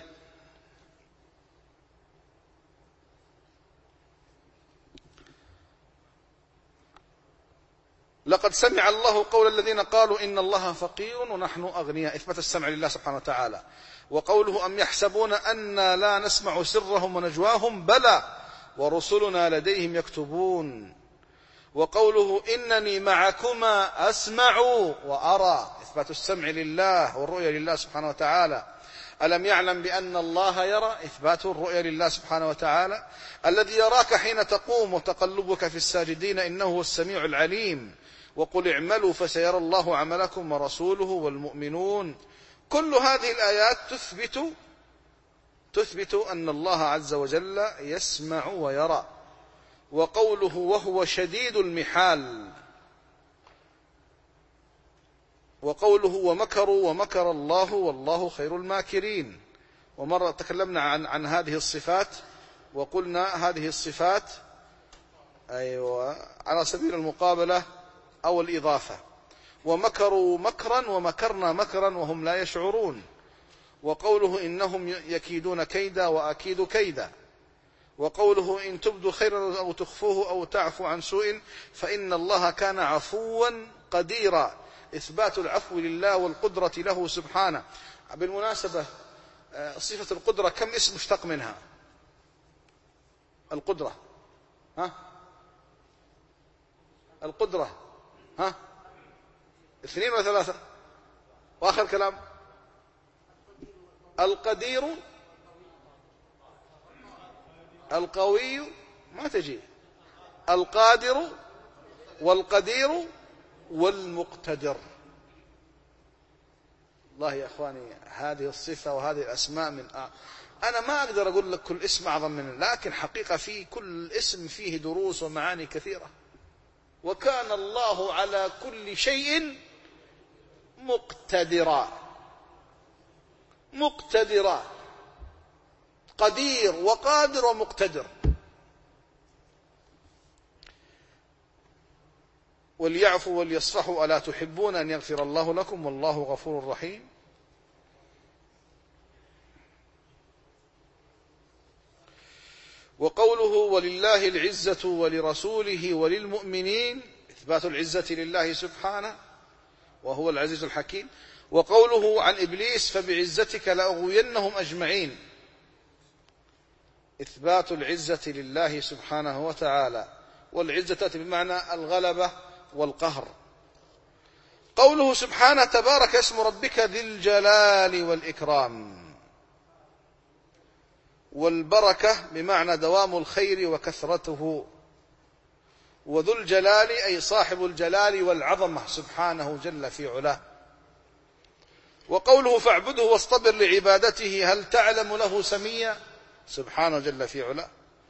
لقد سمع الله قول الذين قالوا إن الله فقير ونحن أغنياء، إثبات السمع لله سبحانه وتعالى. وقوله أم يحسبون أنا لا نسمع سرهم ونجواهم بلى ورسلنا لديهم يكتبون. وقوله إنني معكما أسمع وأرى، إثبات السمع لله والرؤية لله سبحانه وتعالى. ألم يعلم بأن الله يرى، إثبات الرؤية لله سبحانه وتعالى. الذي يراك حين تقوم وتقلبك في الساجدين إنه هو السميع العليم. وقل اعملوا فسيرى الله عملكم ورسوله والمؤمنون. كل هذه الآيات تثبت تثبت أن الله عز وجل يسمع ويرى. وقوله وهو شديد المحال، وقوله ومكروا ومكر الله والله خير الماكرين. ومرة تكلمنا عن عن هذه الصفات وقلنا هذه الصفات أيوة على سبيل المقابلة أو الإضافة. ومكروا مكرا ومكرنا مكرا وهم لا يشعرون. وقوله إنهم يكيدون كيدا وأكيد كيدا. وقوله إن تبدوا خيرا أو تخفوه أو تعفو عن سوء فإن الله كان عفوا قديرا، إثبات العفو لله والقدرة له سبحانه. بالمناسبة صفة القدرة كم اسم مشتق منها؟ القدرة ها؟ القدرة ها؟ اثنين وثلاثة؟ وآخر كلام القدير القوي ما تجي، القادر والقدير والمقتدر. الله يا أخواني هذه الصفة وهذه الأسماء من آه. أنا ما أقدر أقول لك كل اسم أعظم منه، لكن حقيقة في كل اسم فيه دروس ومعاني كثيرة. وكان الله على كل شيء مقتدرا، مقتدرا، قدير وقادر ومقتدر. وليعفوا وليصفحوا ألا تحبون أن يغفر الله لكم والله غفور رحيم. وقوله ولله العزة ولرسوله وللمؤمنين، إثبات العزة لله سبحانه وهو العزيز الحكيم. وقوله عن إبليس فبعزتك لأغوينهم أجمعين، إثبات العزة لله سبحانه وتعالى. والعزة تأتي بمعنى الغلبة والقهر. قوله سبحانه تبارك اسم ربك ذي الجلال والإكرام. والبركة بمعنى دوام الخير وكثرته. وذو الجلال أي صاحب الجلال والعظمة سبحانه جل في علاه. وقوله فاعبده واصطبر لعبادته هل تعلم له سميا، سبحانه جل في علاه.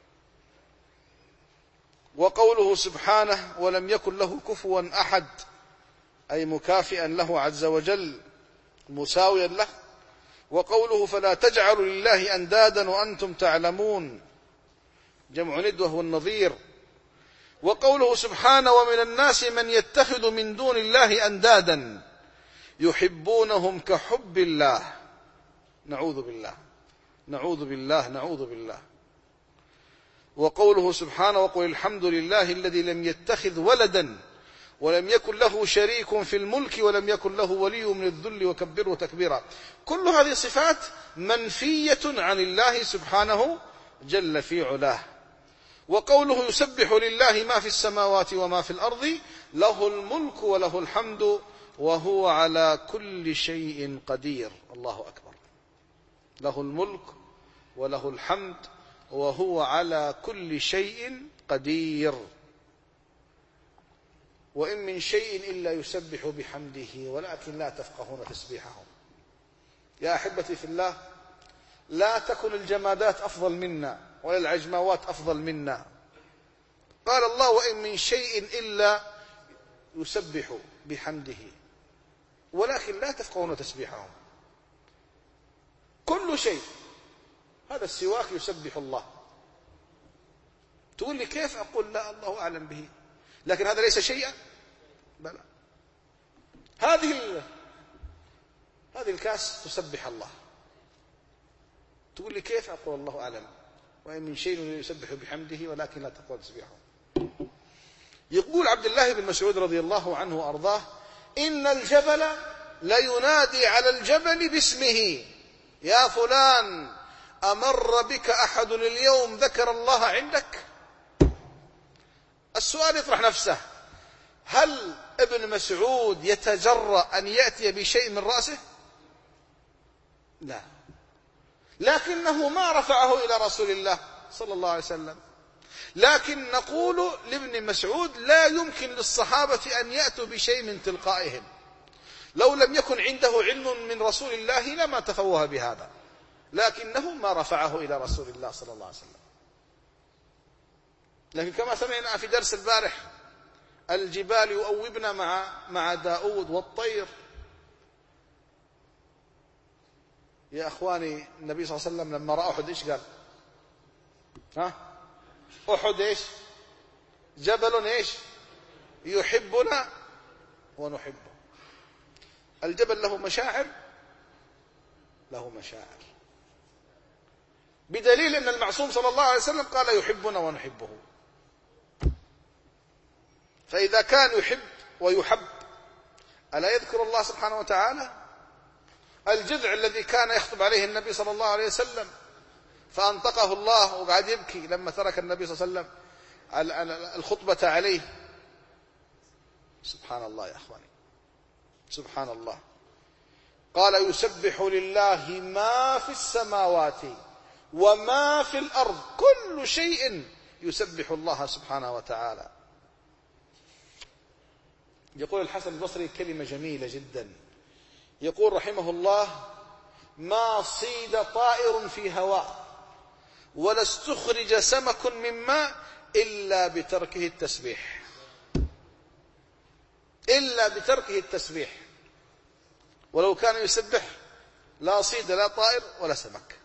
وقوله سبحانه ولم يكن له كفوا أحد أي مكافئا له عز وجل مساويا له. وقوله فلا تجعلوا لله أندادا وأنتم تعلمون، جمع ند وهو النظير. وقوله سبحانه ومن الناس من يتخذ من دون الله أندادا يحبونهم كحب الله، نعوذ بالله نعوذ بالله نعوذ بالله. وقوله سبحانه وقل الحمد لله الذي لم يتخذ ولدا ولم يكن له شريك في الملك ولم يكن له ولي من الذل وكبره تكبيرا. كل هذه صفات منفية عن الله سبحانه جل في علاه. وقوله يسبح لله ما في السماوات وما في الأرض له الملك وله الحمد وهو على كل شيء قدير. الله أكبر. له الملك وله الحمد وهو على كل شيء قدير. وإن من شيء إلا يسبح بحمده ولكن لا تفقهون تسبيحهم. يا أحبتي في الله، لا تكن الجمادات أفضل منا ولا العجماوات أفضل منا. قال الله وإن من شيء إلا يسبح بحمده ولكن لا تفقهون تسبيحهم. كل شيء، هذا السواك يسبح الله. تقول لي كيف؟ أقول لا، الله أعلم به، لكن هذا ليس شيئا. بلى. هذه هذه الكاس تسبح الله. تقول لي كيف؟ أقول الله أعلم. وإن من شيء يسبح بحمده ولكن لا تفقهون تسبيحهم. يقول عبد الله بن مسعود رضي الله عنه وأرضاه إن الجبل لينادي على الجبل باسمه يا فلان أمر بك أحد اليوم ذكر الله عندك؟ السؤال يطرح نفسه، هل ابن مسعود يتجرأ أن يأتي بشيء من رأسه؟ لا، لكنه ما رفعه إلى رسول الله صلى الله عليه وسلم. لكن نقول لابن مسعود لا يمكن للصحابة أن يأتوا بشيء من تلقائهم. لو لم يكن عنده علم من رسول الله لما تفوه بهذا، لكنه ما رفعه إلى رسول الله صلى الله عليه وسلم. لكن كما سمعنا في درس البارح الجبال يؤوبنا مع مع داود والطير. يا أخواني، النبي صلى الله عليه وسلم لما رأى أحد إيش قال؟ ها؟ أحد إيش؟ جبل إيش؟ يحبنا ونحبه. الجبل له مشاعر، له مشاعر، بدليل أن المعصوم صلى الله عليه وسلم قال يحبنا ونحبه. فإذا كان يحب ويحب ألا يذكر الله سبحانه وتعالى؟ الجذع الذي كان يخطب عليه النبي صلى الله عليه وسلم فأنطقه الله وقعد يبكي لما ترك النبي صلى الله عليه وسلم الخطبة عليه. سبحان الله يا أخواني، سبحان الله. قال يسبح لله ما في السماوات وما في الأرض كل شيء يسبح الله سبحانه وتعالى. يقول الحسن البصري كلمة جميلة جدا، يقول رحمه الله ما صيد طائر في هواء ولا استخرج سمك من ماء إلا بتركه التسبيح، إلا بتركه التسبيح. ولو كان يسبح لا صيد لا طائر ولا سمك.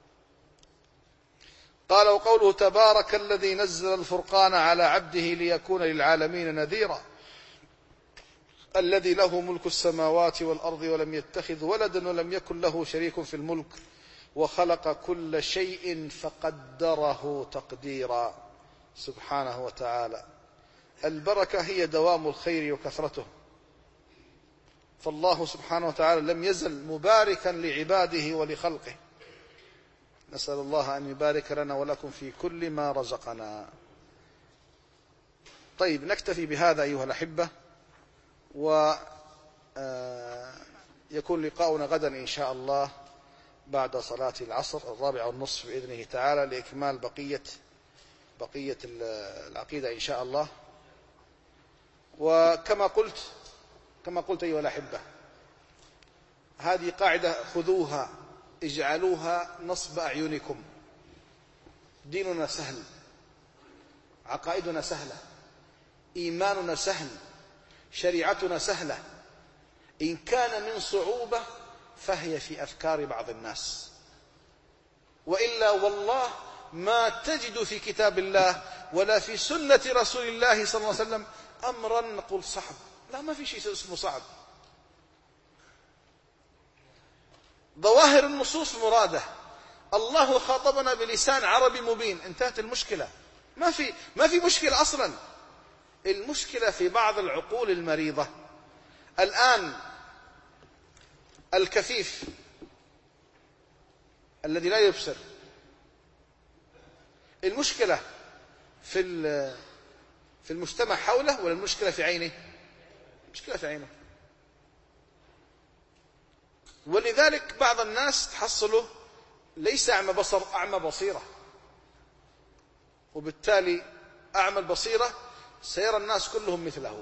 قال وقوله تبارك الذي نزل الفرقان على عبده ليكون للعالمين نذيرا الذي له ملك السماوات والأرض ولم يتخذ ولدا ولم يكن له شريك في الملك وخلق كل شيء فقدره تقديرا. سبحانه وتعالى. البركة هي دوام الخير وكثرته، فالله سبحانه وتعالى لم يزل مباركا لعباده ولخلقه. نسأل الله أن يبارك لنا ولكم في كل ما رزقنا. طيب، نكتفي بهذا أيها الأحبة، ويكون لقاؤنا غدا إن شاء الله بعد صلاة العصر الرابعة والنصف بإذنه تعالى لإكمال بقية بقية العقيدة إن شاء الله. وكما قلت كما قلت أيها الأحبة، هذه قاعدة خذوها اجعلوها نصب أعينكم. ديننا سهل، عقائدنا سهلة، إيماننا سهل، شريعتنا سهلة. إن كان من صعوبة فهي في أفكار بعض الناس، وإلا والله ما تجد في كتاب الله ولا في سنة رسول الله صلى الله عليه وسلم أمرا نقول صعب. لا، ما في شيء اسمه صعب. ظواهر النصوص مرادة. الله خاطبنا بلسان عربي مبين، انتهت المشكلة. ما في ما في مشكلة أصلا. المشكلة في بعض العقول المريضة. الآن الكفيف الذي لا يبصر، المشكلة في في المجتمع حوله، ولا المشكلة في عينه؟ المشكلة في عينه. ولذلك بعض الناس تحصله ليس أعمى بصر، أعمى بصيرة، وبالتالي أعمى البصيرة سيرى الناس كلهم مثله.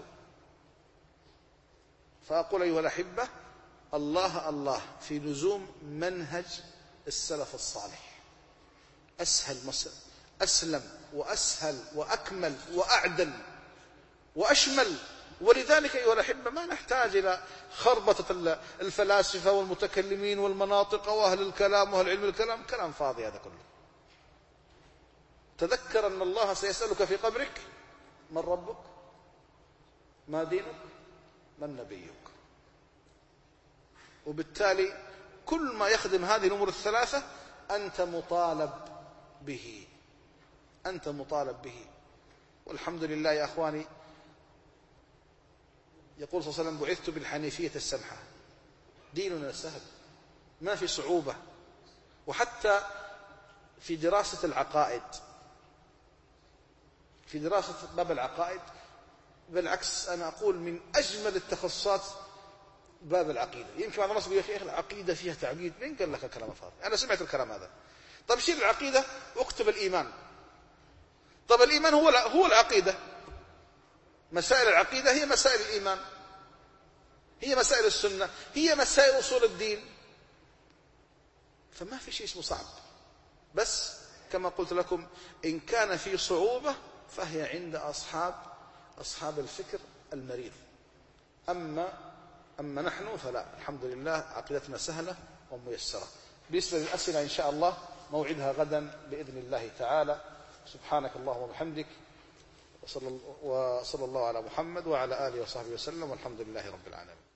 فأقول أيها الأحبة، الله الله في لزوم منهج السلف الصالح، أسهل أسلم وأسهل وأكمل وأعدل وأشمل. ولذلك أيها الأحبة ما نحتاج إلى خربطة الفلاسفة والمتكلمين والمناطق وأهل الكلام وأهل علم الكلام، كلام فاضي هذا كله. تذكر أن الله سيسألك في قبرك: من ربك؟ ما دينك؟ من نبيك؟ وبالتالي كل ما يخدم هذه الأمور الثلاثة أنت مطالب به، أنت مطالب به. والحمد لله يا أخواني، يقول صلى الله عليه وسلم: بعثت بالحنيفية السمحة. ديننا سهل، ما في صعوبة. وحتى في دراسة العقائد، في دراسة باب العقائد، بالعكس أنا أقول من أجمل التخصصات باب العقيدة. يمكن بعض الناس يقول: يا أخي العقيدة فيها تعقيد. مين قال لك الكلام الفاضي؟ أنا سمعت الكلام هذا. طب شيل العقيدة واكتب الإيمان. طب الإيمان هو هو العقيدة. مسائل العقيدة هي مسائل الإيمان، هي مسائل السنة، هي مسائل أصول الدين. فما في شيء اسمه صعب. بس كما قلت لكم، إن كان في صعوبة فهي عند أصحاب أصحاب الفكر المريض. أما أما نحن فلا، الحمد لله عقيدتنا سهلة وميسرة. بالنسبة للأسئلة إن شاء الله موعدها غدا بإذن الله تعالى. سبحانك اللهم وبحمدك، وصلى الله على محمد وعلى آله وصحبه وسلم، والحمد لله رب العالمين.